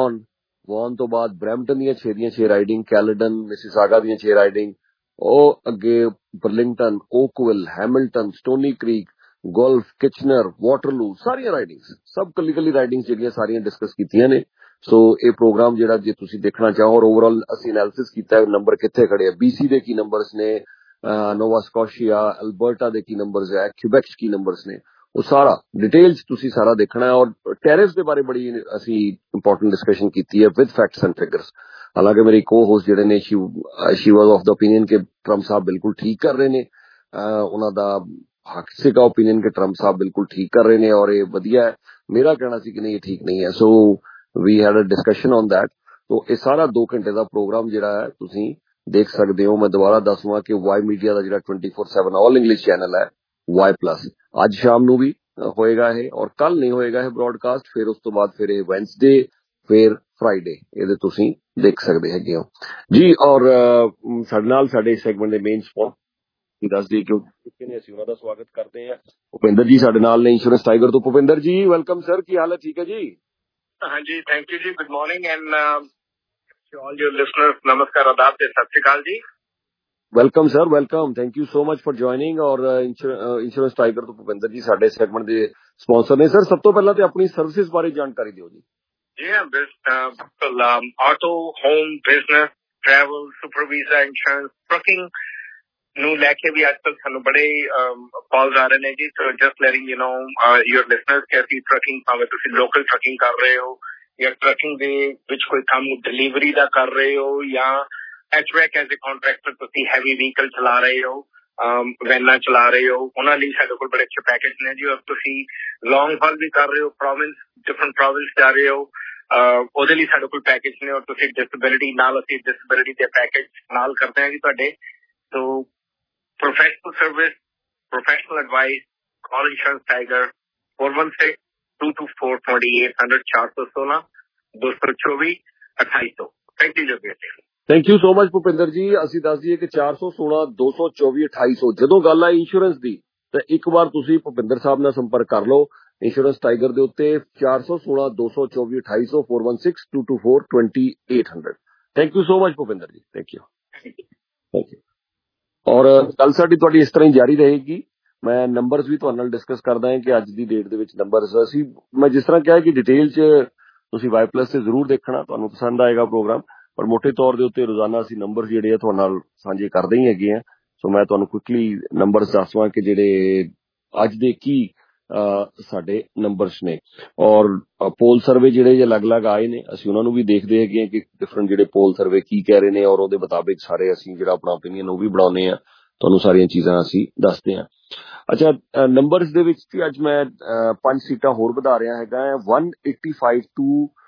ਵਾਨ ਤੋਂ ਬਾਅਦ ਬਰੈਂਪਟਨ ਦੀਆਂ 6 ਰਾਈਡਿੰਗ, ਕੈਲੇਡਨ, ਮਿਸੀਸਾਗਾ ਦੀਆਂ 6 ਰਾਈਡਿੰਗ, ਉਹ ਅੱਗੇ Burlington, Oakville, Hamilton, Stoney Creek, Guelph, Kitchener, Waterloo, ਸਾਰੀਆਂ ਰਾਈਡਿੰਗਸ, ਸਭ ਕੱਲੀ ਰਾਈਡਿੰਗਸ ਜਿਹੜੀਆਂ ਸਾਰੀਆਂ ਡਿਸਕਸ ਕੀਤੀਆਂ ਨੇ। ਸੋ ਇਹ ਪ੍ਰੋਗਰਾਮ ਜਿਹੜਾ ਜੇ ਤੁਸੀਂ ਦੇਖਣਾ ਚਾਹੋ, ਔਰ ਓਵਰਆਲ ਅਸੀਂ ਐਨਾਲਿਸਿਸ ਕੀਤਾ ਨੰਬਰ ਕਿੱਥੇ ਖੜੇ ਆ, BC ਦੇ ਕੀ ਨੰਬਰਸ ਨੇ, ਨੋਵਾ ਸਕੋਸ਼ੀਆ, ਅਲਬਰਟਾ ਦੇ ਕੀ ਨੰਬਰਸ ਹੈ, ਕਿਊਬੈਕ ਕੀ ਨੰਬਰਸ ਨੇ, ਉਹ ਸਾਰਾ ਡਿਟੇਲਸ ਤੁਸੀਂ ਸਾਰਾ ਦੇਖਣਾ ਹੈ। ਔਰ ਟੈਰਿਫਸ ਦੇ ਬਾਰੇ ਬੜੀ ਅਸੀਂ ਇੰਪੋਰਟੈਂਟ ਡਿਸਕਸ਼ਨ ਕੀਤੀ ਹੈ ਵਿਦ ਫੈਕਟਸ ਐਂਡ ਫਿਗਰਸ। ਹਾਲਾਂਕਿ ਮੇਰੇ ਕੋ ਹੋਸਟ ਜਿਹੜੇ ਨੇ she was of the opinion ਕਿ ਟਰੰਪ ਸਾਹਿਬ ਬਿਲਕੁਲ ਠੀਕ ਕਰ ਰਹੇ ਨੇ, ਉਹਨਾਂ ਦਾ ਹੱਕ ਸੀਗਾ ਓਪੀਨੀਅਨ ਕਿ ਟਰੰਪ ਸਾਹਿਬ ਬਿਲਕੁਲ ਠੀਕ ਕਰ ਰਹੇ ਨੇ ਔਰ ਇਹ ਵਧੀਆ ਹੈ। ਮੇਰਾ ਕਹਿਣਾ ਸੀ ਕਿ ਨਹੀਂ, ਇਹ ਠੀਕ ਨਹੀਂ ਹੈ। So we had a discussion on that. So ਇਹ ਸਾਰਾ 2 ਘੰਟੇ ਦਾ ਪ੍ਰੋਗਰਾਮ ਜਿਹੜਾ ਹੈ ਤੁਸੀਂ ਦੇਖ ਸਕਦੇ ਹੋ। ਮੈਂ ਦੁਬਾਰਾ ਦੱਸੂਗਾ ਕਿ ਵਾਈ ਮੀਡੀਆ ਦਾ ਜਿਹੜਾ 24/7 ਆਲ ਇੰਗਲਿਸ਼ ਚੈਨਲ ਹੈ ਵਾਈ ਪਲੱਸ, ਅੱਜ ਸ਼ਾਮ ਨੂੰ ਵੀ ਹੋਏਗਾ ਇਹ, ਔਰ ਕੱਲ ਨਹੀਂ ਹੋਏਗਾ ਇਹ ਬ੍ਰੌਡਕਾਸਟ। ਫਿਰ ਉਸ ਤੋਂ ਬਾਅਦ ਫਿਰ ਇਹ ਵੈਨਸਡੇ, ਫਿਰ ਫਰਾਈਡੇ, ਇਹਦੇ ਤੁਸੀਂ ਦੇਖ ਸਕਦੇ ਹੈਗੇ ਹੋ ਜੀ। ਔਰ ਸਾਡੇ ਨਾਲ ਸਾਡੇ ਸੈਗਮੈਂਟ ਦੇ ਮੇਨ ਸਪਾਂਸਰ ਦੱਸ ਦਈਏ ਕਿਉਂਕਿ ਅਸੀਂ ਉਹਨਾਂ ਦਾ ਸਵਾਗਤ ਕਰਦੇ ਹਾਂ। ਭੁਪਿੰਦਰ ਜੀ ਸਾਡੇ ਨਾਲ ਨੇ ਇੰਸ਼ੋਰੈਂਸ ਟਾਈਗਰ ਤੋਂ। ਭੁਪਿੰਦਰ ਜੀ ਵੈਲਕਮ ਸਰ, ਕੀ ਹਾਲ ਹੈ? ਠੀਕ ਹੈ ਜੀ? ਹਾਂਜੀ, ਥੈਂਕ ਯੂ ਜੀ, good morning and to all your listeners, ਨਮਸਕਾਰ, ਆਦਾਬ ਤੇ ਸਤਿ ਸ਼੍ਰੀ ਅਕਾਲ ਜੀ। Welcome sir, welcome, thank you so much for joining. ਔਰ ਇੰਸ਼ੋਰੈਂਸ ਟਾਈਗਰ ਤੋਂ ਭੁਪਿੰਦਰ ਜੀ ਸਾਡੇ ਸੈਗਮੈਂਟ ਦੇ ਸਪਾਂਸਰ ਨੇ। ਸਰ ਸਭ ਤੋਂ ਪਹਿਲਾਂ ਤੇ ਆਪਣੀ ਸਰਵਿਸਿਜ਼ ਬਾਰੇ ਜਾਣਕਾਰੀ ਦਿਓ ਜੀ। ਜੀ ਹਾਂ, ਬਿਲਕੁਲ, auto, home, business, travel, super visa, insurance, trucking ਨੂੰ ਲੈ ਕੇ ਵੀ ਅੱਜ ਕੱਲ੍ਹ ਸਾਨੂੰ ਬੜੇ ਕਾਲਸ ਆ ਰਹੇ ਨੇ ਜੀ। So just letting you know your listeners ਕਿ ਅਸੀਂ ਟਰੱਕਿੰਗ, ਭਾਵੇਂ ਤੁਸੀਂ ਲੋਕਲ ਟਰੱਕਿੰਗ ਕਰ ਰਹੇ ਹੋ ਜਾਂ ਟਰੱਕਿੰਗ ਦੇ ਵਿੱਚ ਕੋਈ ਕੰਮ ਡਿਲੀਵਰੀ ਦਾ ਕਰ ਰਹੇ ਹੋ ਜਾਂ HVAC ਐਜ਼ ਏ ਕੰਟਰੈਕਟਰ ਤੁਸੀਂ ਹੈਵੀ ਵਹੀਕਲ ਚਲਾ ਰਹੇ ਹੋ, ਵੈਨਾਂ ਚਲਾ ਰਹੇ ਹੋ, ਉਹਨਾਂ ਲਈ ਸਾਡੇ ਕੋਲ ਬੜੇ ਅੱਛੇ ਪੈਕੇਜ ਨੇ ਜੀ। ਔਰ ਤੁਸੀਂ ਲੌਂਗ ਹਾਲ ਵੀ ਕਰ ਰਹੇ ਹੋ, ਡਿਫਰੈਂਟ ਪ੍ਰੋਵਿੰਸ ਜਾ ਰਹੇ ਹੋ, ਉਹਦੇ ਲਈ ਸਾਡੇ ਕੋਲ ਪੈਕੇਜ ਨੇ। ਔਰ ਤੁਸੀਂ ਡਿਸੇਬਿਲਿਟੀ ਨਾਲ, ਅਸੀਂ ਡਿਸੇਬਿਲਿਟੀ ਦੇ ਪੈਕੇਜ ਨਾਲ ਕਰਦੇ ਹਾਂ ਜੀ ਤੁਹਾਡੇ। So professional service, professional advice, call Insurance Tiger, 416-224-2800, 416-224-2800. Thank you, Jagdish. Thank you so much Bhupinder ji. ਅਸੀਂ ਦੱਸ ਦਈਏ ਕਿ 416-224-2800 ਜਦੋਂ ਗੱਲ ਆਈ ਇੰਸ਼ੋਰੈਂਸ ਦੀ ਤਾਂ ਇੱਕ ਵਾਰ ਤੁਸੀਂ ਭੁਪਿੰਦਰ ਸਾਹਿਬ ਨਾਲ ਸੰਪਰਕ ਕਰ ਲਓ ਇੰਸ਼ੋਰੈਂਸ ਟਾਈਗਰ ਦੇ ਉੱਤੇ। 416-224-2800, 416-224-2800। Thank you so much Bhupinder ji, thank you. ਔਰ ਗੱਲ ਸਾਡੀ ਤੁਹਾਡੀ ਇਸ ਤਰ੍ਹਾਂ ਹੀ ਜਾਰੀ ਰਹੇਗੀ। ਮੈਂ ਨੰਬਰਸ ਵੀ ਤੁਹਾਡੇ ਨਾਲ ਡਿਸਕਸ ਕਰਦਾ ਹਾਂ ਕਿ ਅੱਜ ਦੀ ਡੇਟ ਦੇ ਵਿੱਚ ਨੰਬਰਸ ਅਸੀਂ ਮੈਂ ਜਿਸ ਤਰ੍ਹਾਂ ਕਿਹਾ ਕਿ ਡਿਟੇਲ 'ਚ ਤੁਸੀਂ Y+ ਤੇ ਜ਼ਰੂਰ ਦੇਖਣਾ, ਤੁਹਾਨੂੰ ਪਸੰਦ ਆਏਗਾ ਪ੍ਰੋਗਰਾਮ। ਪਰ ਮੋਟੇ ਤੌਰ ਦੇ ਉੱਤੇ ਰੋਜ਼ਾਨਾ ਅਸੀਂ ਨੰਬਰ ਜਿਹੜੇ ਆ ਤੁਹਾਡੇ ਨਾਲ ਸਾਂਝੇ ਕਰਦੇ ਹੀ ਹੈਗੇ ਆ। ਸੋ ਮੈਂ ਤੁਹਾਨੂੰ ਕੁਇਕਲੀ ਨੰਬਰਸ ਦੱਸਵਾਂ ਕਿ ਜਿਹੜੇ ਅੱਜ ਦੇ ਕੀ ਸਾਡੇ ਨੰਬਰਸ ਨੇ। ਔਰ ਪੋਲ ਸਰਵੇ ਜਿਹੜੇ ਅਲੱਗ-ਅਲੱਗ ਆਏ ਨੇ ਅਸੀਂ ਉਹਨਾਂ ਨੂੰ ਵੀ ਦੇਖਦੇ ਹੈਗੇ ਆ ਕਿ ਡਿਫਰੈਂਟ ਜਿਹੜੇ ਪੋਲ ਸਰਵੇ ਕੀ ਕਹਿ ਰਹੇ ਨੇ, ਔਰ ਉਹਦੇ ਮੁਤਾਬਿਕ ਸਾਰੇ ਅਸੀਂ ਜਿਹੜਾ ਆਪਣਾ ਓਪੀਨੀਅਨ ਉਹ ਵੀ ਬਣਾਉਂਦੇ ਆ, ਤੁਹਾਨੂੰ ਸਾਰੀਆਂ ਚੀਜ਼ਾਂ ਅਸੀਂ ਦੱਸਦੇ ਹਾਂ। ਅੱਛਾ, ਨੰਬਰਸ ਦੇ ਵਿੱਚ ਅੱਜ ਮੈਂ 5 ਸੀਟਾਂ ਹੋਰ ਵਧਾ ਰਿਹਾ ਹੈਗਾ 185 to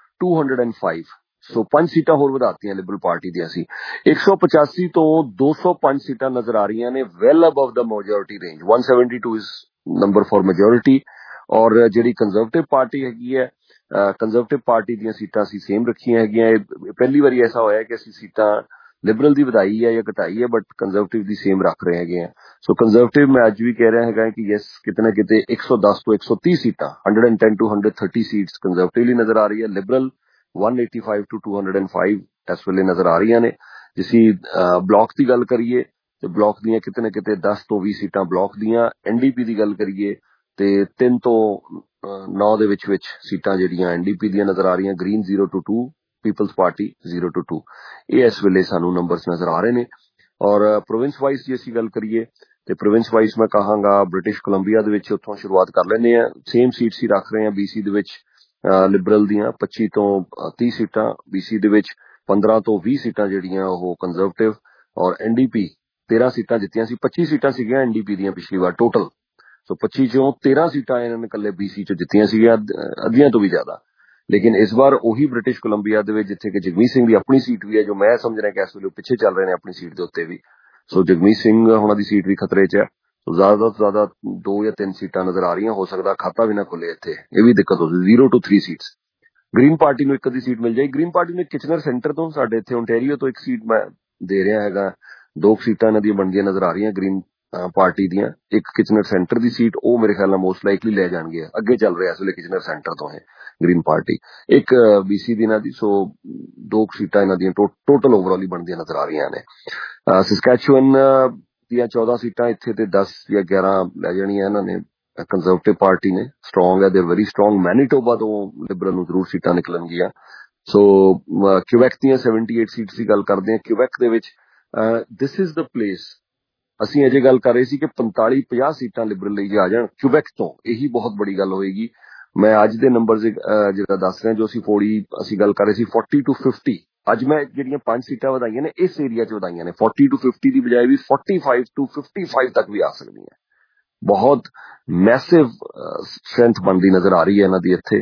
205। ਸੋ 5 ਸੀਟਾਂ ਹੋਰ ਵਧਾਤੀਆਂ ਲਿਬਰਲ ਪਾਰਟੀ ਦੀਆਂ ਅਸੀਂ। 185 ਤੋਂ 205 ਸੀਟਾਂ ਨਜ਼ਰ ਆ ਰਹੀਆਂ ਨੇ, well above the majority range. 172 is number for majority. ਔਰ ਜਿਹੜੀ ਕੰਜ਼ਰਵੇਟਿਵ ਪਾਰਟੀ ਹੈਗੀ ਹੈ, ਕੰਜ਼ਰਵੇਟਿਵ ਪਾਰਟੀ ਦੀਆਂ ਸੀਟਾਂ ਅਸੀਂ ਸੇਮ ਰੱਖੀਆਂ ਹੈਗੀਆਂ। ਪਹਿਲੀ ਵਾਰੀ ਐਸਾ ਹੋਇਆ ਕਿ ਅਸੀਂ ਸੀਟਾਂ ਲਿਬਰਲ ਦੀ ਵਧਾਈ ਹੈ ਜਾਂ ਘਟਾਈ ਹੈ, ਬਟ ਕੰਜ਼ਰਵੇਟਿਵ ਦੀ ਸੇਮ ਰੱਖ ਰਹੇ ਹੈਗੇ ਆ। ਸੋ ਕੰਜ਼ਰਵੇਟਿਵ ਮੈਂ ਅੱਜ ਵੀ ਕਹਿ ਰਿਹਾ ਹੈਗਾ ਕਿ ਯੈਸ, ਕਿਤੇ ਨਾ ਕਿਤੇ 110 ਤੋਂ 130 ਸੀਟਾਂ 110 to 130 ਸੀਟਸ ਕੰਜ਼ਰਵੇਟਿਵ ਲਈ ਨਜ਼ਰ ਆ ਰਹੀ ਹੈ। ਲਿਬਰਲ 185 to 205 ਇਸ ਵੇਲੇ ਨਜ਼ਰ ਆ ਰਹੀਆਂ ਨੇ। ਜੇ ਅਸੀਂ ਬਲਾਕ ਦੀ ਗੱਲ ਕਰੀਏ ਤੇ ਬਲਾਕ ਦੀਆਂ ਕਿਤੇ ਨਾ ਕਿਤੇ 10 ਤੋਂ 20 ਸੀਟਾਂ ਬਲਾਕ ਦੀਆਂ। NDP ਦੀ ਗੱਲ ਕਰੀਏ ਤੇ 3 ਤੋਂ 9 ਦੇ ਵਿੱਚ ਸੀਟਾਂ ਜਿਹੜੀਆਂ NDP ਦੀਆਂ ਨਜ਼ਰ ਆ ਰਹੀਆਂ। Green 0 to 2, people's party 0 to 2। ਇਹ ਇਸ ਵੇਲੇ ਸਾਨੂੰ ਨੰਬਰਸ ਨਜ਼ਰ ਆ ਰਹੇ ਨੇ। ਔਰ ਪ੍ਰੋਵਿੰਸ ਵਾਈਜ਼ ਜੇ ਅਸੀਂ ਗੱਲ ਕਰੀਏ ਤੇ ਪ੍ਰੋਵਿੰਸ ਵਾਈਜ਼ ਮੈਂ ਕਹਾਂਗਾ ਬ੍ਰਿਟਿਸ਼ ਕੋਲੰਬੀਆ ਦੇ ਵਿੱਚ ਉੱਥੋਂ ਸ਼ੁਰੂਆਤ ਕਰ ਲੈਂਦੇ ਆ। ਸੇਮ ਸੀਟਸ ਹੀ ਰੱਖ ਰਹੇ ਹਾਂ। BC ਦੇ ਵਿੱਚ ਲਿਬਰਲ ਦੀਆਂ 25 ਤੋਂ 30 ਸੀਟਾਂ, BC ਦੇ ਵਿੱਚ 15 ਤੋਂ 20 ਸੀਟਾਂ ਜਿਹੜੀਆਂ ਉਹ ਕੰਜ਼ਰਵੇਟਿਵ। ਔਰ NDP 13 ਸੀਟਾਂ ਜਿੱਤੀਆਂ ਸੀ। 25 ਸੀਟਾਂ ਸੀਗੀਆਂ NDP ਦੀਆਂ ਪਿਛਲੀ ਵਾਰ ਟੋਟਲ। ਸੋ 25 ਚੋਂ 13 ਸੀਟਾਂ ਇਹਨਾਂ ਨੇ ਇਕੱਲੇ BC ਚੋਂ ਜਿੱਤੀਆਂ ਸੀਗੀਆਂ, ਅੱਧੀਆਂ ਤੋਂ ਵੀ ਜ਼ਿਆਦਾ। ਲੇਕਿਨ ਇਸ ਵਾਰ ਉਹੀ ਬ੍ਰਿਟਿਸ਼ ਕੋਲੰਬੀਆ ਦੇ ਵਿੱਚ ਜਿੱਥੇ ਕਿ ਜਗਮੀਤ ਸਿੰਘ ਦੀ ਆਪਣੀ ਸੀਟ ਵੀ ਹੈ, ਜੋ ਮੈਂ ਸਮਝ ਰਿਹਾ ਕਿ ਇਸ ਵੇਲੇ ਪਿੱਛੇ ਚੱਲ ਰਹੇ ਨੇ ਆਪਣੀ ਸੀਟ ਦੇ ਉੱਤੇ ਵੀ। ਸੋ ਜਗਮੀਤ ਸਿੰਘ ਉਹਨਾਂ ਦੀ ਸੀਟ ਵੀ ਖਤਰੇ 'ਚ ਹੈ। ਜ਼ਿਆਦਾ ਤੋਂ ਜ਼ਿਆਦਾ 2 ਜਾਂ 3 ਸੀਟਾਂ ਨਜ਼ਰ ਆ ਰਹੀਆਂ। ਹੋ ਸਕਦਾ ਖਾਤਾ ਵੀ ਨਾ ਖੁੱਲੇ ਇੱਥੇ, ਇਹ ਵੀ ਦਿੱਕਤ ਹੋ ਸਕਦੀ। 0 to 3 ਸੀਟਸ। ਗ੍ਰੀਨ ਪਾਰਟੀ ਨੂੰ ਇੱਕ ਅੱਧੀ ਸੀਟ ਮਿਲ ਜਾਏ। ਗ੍ਰੀਨ ਪਾਰਟੀ ਨੂੰ ਕਿਚਨਰ ਸੈਂਟਰ ਤੋਂ, ਸਾਡੇ ਇੱਥੇ ਓਨਟਾਰੀਓ ਤੋਂ ਇੱਕ ਸੀਟ ਮੈਂ ਦੇ ਰਿਹਾ ਹੈਗਾ। 2 ਸੀਟਾਂ ਇਹਨਾਂ ਦੀਆਂ ਬਣਦੀਆਂ ਨਜ਼ਰ ਆ ਰਹੀਆਂ ਗ੍ਰੀਨ ਪਾਰਟੀ ਦੀਆਂ। ਇੱਕ ਕਿਚਨਰ ਸੈਂਟਰ ਦੀ ਸੀਟ, ਉਹ ਮੇਰੇ ਖਿਆਲ ਨਾਲ ਮੋਸਟ ਲਾਈਕਲੀ ਲੈ ਜਾਣਗੇ। ਅੱਗੇ ਚੱਲ ਰਿਹਾ ਇਸ ਵੇਲੇ ਕਿਚਨਰ ਸੈਂਟਰ ਤੋਂ ਹੈ ਗ੍ਰੀਨ ਪਾਰਟੀ। ਇੱਕ BC ਦੀ ਇਹਨਾਂ ਦੀ। ਸੋ 2 ਸੀਟਾਂ ਇਹਨਾਂ ਦੀਆਂ ਟੋਟਲ ਓਵਰਆਲ ਹੀ ਬਣਦੀਆਂ ਨਜ਼ਰ ਆ ਰਹੀਆਂ ਨੇ। ਸਸਕੈਚੁਅਨ ਦੀਆਂ 14 ਸੀਟਾਂ, ਇੱਥੇ ਤੇ 10 ਜਾਂ 11 ਲੈ ਜਾਣੀਆਂ ਇਹਨਾਂ ਨੇ। ਕੰਜ਼ਰਵੇਟਿਵ ਪਾਰਟੀ ਨੇ, ਸਟਰੋਂਗ ਹੈ, ਦੇ ਵੈਰੀ ਸਟਰੋਂਗ। ਮੈਨੀਟੋਬਾ ਤੋਂ ਲਿਬਰਲ ਨੂੰ ਜ਼ਰੂਰ ਸੀਟਾਂ ਨਿਕਲਣਗੀਆਂ। ਸੋ ਕਿਊਬੈਕ ਦੀਆਂ 78 ਸੀਟਸ ਦੀ ਗੱਲ ਕਰਦੇ ਹਾਂ। ਕਿਊਬੈਕ ਦੇ ਵਿੱਚ ਦਿਸ ਇਜ਼ ਦ ਪਲੇਸ। ਅਸੀਂ ਅਜੇ ਗੱਲ ਕਰ ਰਹੇ ਸੀ ਕਿ 45-50 ਸੀਟਾਂ ਲਿਬਰਲ ਲਈ ਜੇ ਆ ਜਾਣ ਕਿਊਬੈਕ ਤੋਂ, ਇਹੀ ਬਹੁਤ ਬੜੀ ਗੱਲ ਹੋਏਗੀ। ਮੈਂ ਅੱਜ ਦੇ ਨੰਬਰ ਜਿਹੜਾ ਦੱਸ ਰਿਹਾ, ਜੋ ਅਸੀਂ ਗੱਲ ਕਰ ਰਹੇ ਸੀ 40 to 50। ਅੱਜ ਮੈਂ ਜਿਹੜੀਆਂ 5 ਸੀਟਾਂ ਵਧਾਈਆਂ ਨੇ ਇਸ ਏਰੀਆ 'ਚ ਵਧਾਈਆਂ ਨੇ। 40 to 50 ਦੀ ਬਜਾਏ ਵੀ 45 to 55 ਤੱਕ ਵੀ ਆ ਸਕਦੀਆਂ। ਬਹੁਤ ਮੈਸਿਵ ਸਟਰੈਂਥ ਬਣਦੀ ਨਜ਼ਰ ਆ ਰਹੀ ਹੈ ਇਹਨਾਂ ਦੀ ਇੱਥੇ।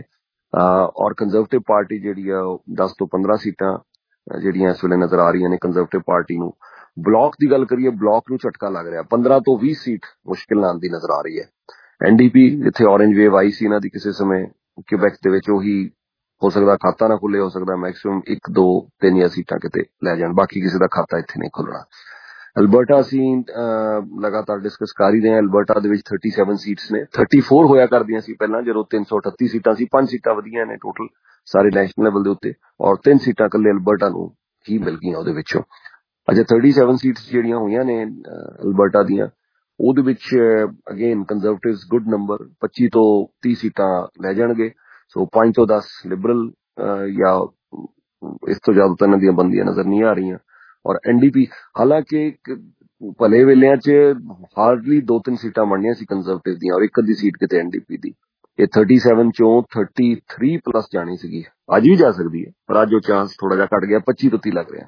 ਔਰ ਕੰਜ਼ਰਵੇਟਿਵ ਪਾਰਟੀ ਜਿਹੜੀ ਆ 10 ਤੋਂ 15 ਸੀਟਾਂ ਜਿਹੜੀਆਂ ਇਸ ਵੇਲੇ ਨਜ਼ਰ ਆ ਰਹੀਆਂ ਨੇ ਕੰਜ਼ਰਵੇਟਿਵ ਪਾਰਟੀ ਨੂੰ। ਬਲਾਕ ਦੀ ਗੱਲ ਕਰੀਏ, ਬਲਾਕ ਨੂੰ ਝਟਕਾ ਲੱਗ ਰਿਹਾ। 15 ਤੋਂ 20 ਸੀਟ ਮੁਸ਼ਕਿਲ ਨਾਲ ਆਉਂਦੀ ਨਜ਼ਰ ਆ ਰਹੀ ਹੈ। NDP ਜਿੱਥੇ ਔਰੇਂਜ ਵੇਵ ਆਈ ਸੀ ਇਹਨਾਂ ਦੀ ਕਿਸੇ ਸਮੇਂ ਕਿਊਬੈਕ ਦੇ ਵਿੱਚ, ਉਹੀ ਹੋ ਸਕਦਾ ਖਾਤਾ ਨਾ ਖੁੱਲੇ, ਹੋ ਸਕਦਾ ਮੈਕਸਿਮਮ 1, 2, 3 ਸੀਟਾਂ ਕਿਤੇ ਲੈ ਜਾਣ, ਬਾਕੀ ਕਿਸੇ ਦਾ ਖਾਤਾ ਇੱਥੇ ਨਹੀਂ ਖੁੱਲਣਾ। ਅਲਬਰਟਾ ਅਸੀਂ ਲਗਾਤਾਰ ਡਿਸਕਸ ਕਰ ਹੀ ਰਹੇ ਹਾਂ। ਅਲਬਰਟਾ ਦੇ ਵਿੱਚ 37 ਸੀਟਸ ਨੇ। 34 ਹੋਇਆ ਕਰਦੀਆਂ ਸੀ ਪਹਿਲਾਂ ਜਦੋਂ 338 ਸੀਟਾਂ ਸੀ। 5 ਸੀਟਾਂ ਵਧੀਆਂ ਨੇ ਟੋਟਲ ਸਾਰੇ ਨੈਸ਼ਨਲ ਲੈਵਲ ਦੇ ਉੱਤੇ, ਔਰ 3 ਸੀਟਾਂ ਇਕੱਲੇ ਅਲਬਰਟਾ ਨੂੰ ਹੀ ਮਿਲ ਗਈਆਂ ਉਹਦੇ ਵਿੱਚੋਂ। ਅੱਛਾ, 37 ਸੀਟਸ ਜਿਹੜੀਆਂ ਹੋਈਆਂ ਨੇ ਅਲਬਰਟਾ ਦੀਆਂ, ਉਹਦੇ ਵਿੱਚ ਅਗੇਨ ਕੰਜ਼ਰਵੇਟਿਵਸ ਗੁੱਡ ਨੰਬਰ 25 ਤੋਂ 30 ਸੀਟਾਂ ਲੈ ਜਾਣਗੇ। ਸੋ 5 ਤੋਂ 10 ਲਿਬਰਲ ਜਾਂ ਇਸ ਤੋਂ ਜ਼ਿਆਦਾ ਤਾਂ ਇਹਨਾਂ ਦੀਆਂ ਬੰਦੀਆਂ ਨਜ਼ਰ ਨਹੀਂ ਆ ਰਹੀਆਂ। ਔਰ NDP ਹਾਲਾਂਕਿ ਭਲੇ ਵੇਲਿਆਂ 'ਚ ਹਾਰਡਲੀ 2-3 ਸੀਟਾਂ ਬਣਨੀਆਂ ਸੀ ਕੰਜ਼ਰਵੇਟਿਵ ਦੀਆਂ, ਔਰ ਇੱਕ ਅੱਧੀ ਸੀਟ ਕਿਤੇ NDP ਦੀ। ਇਹ 37 ਚੋਂ 33 ਪਲੱਸ ਜਾਣੀ ਸੀਗੀ। ਅੱਜ ਵੀ ਜਾ ਸਕਦੀ ਹੈ, ਪਰ ਅੱਜ ਉਹ ਚਾਂਸ ਥੋੜਾ ਜਿਹਾ ਘਟ ਗਿਆ। 25 ਤੋਂ 30 ਲੱਗ ਰਿਹਾ।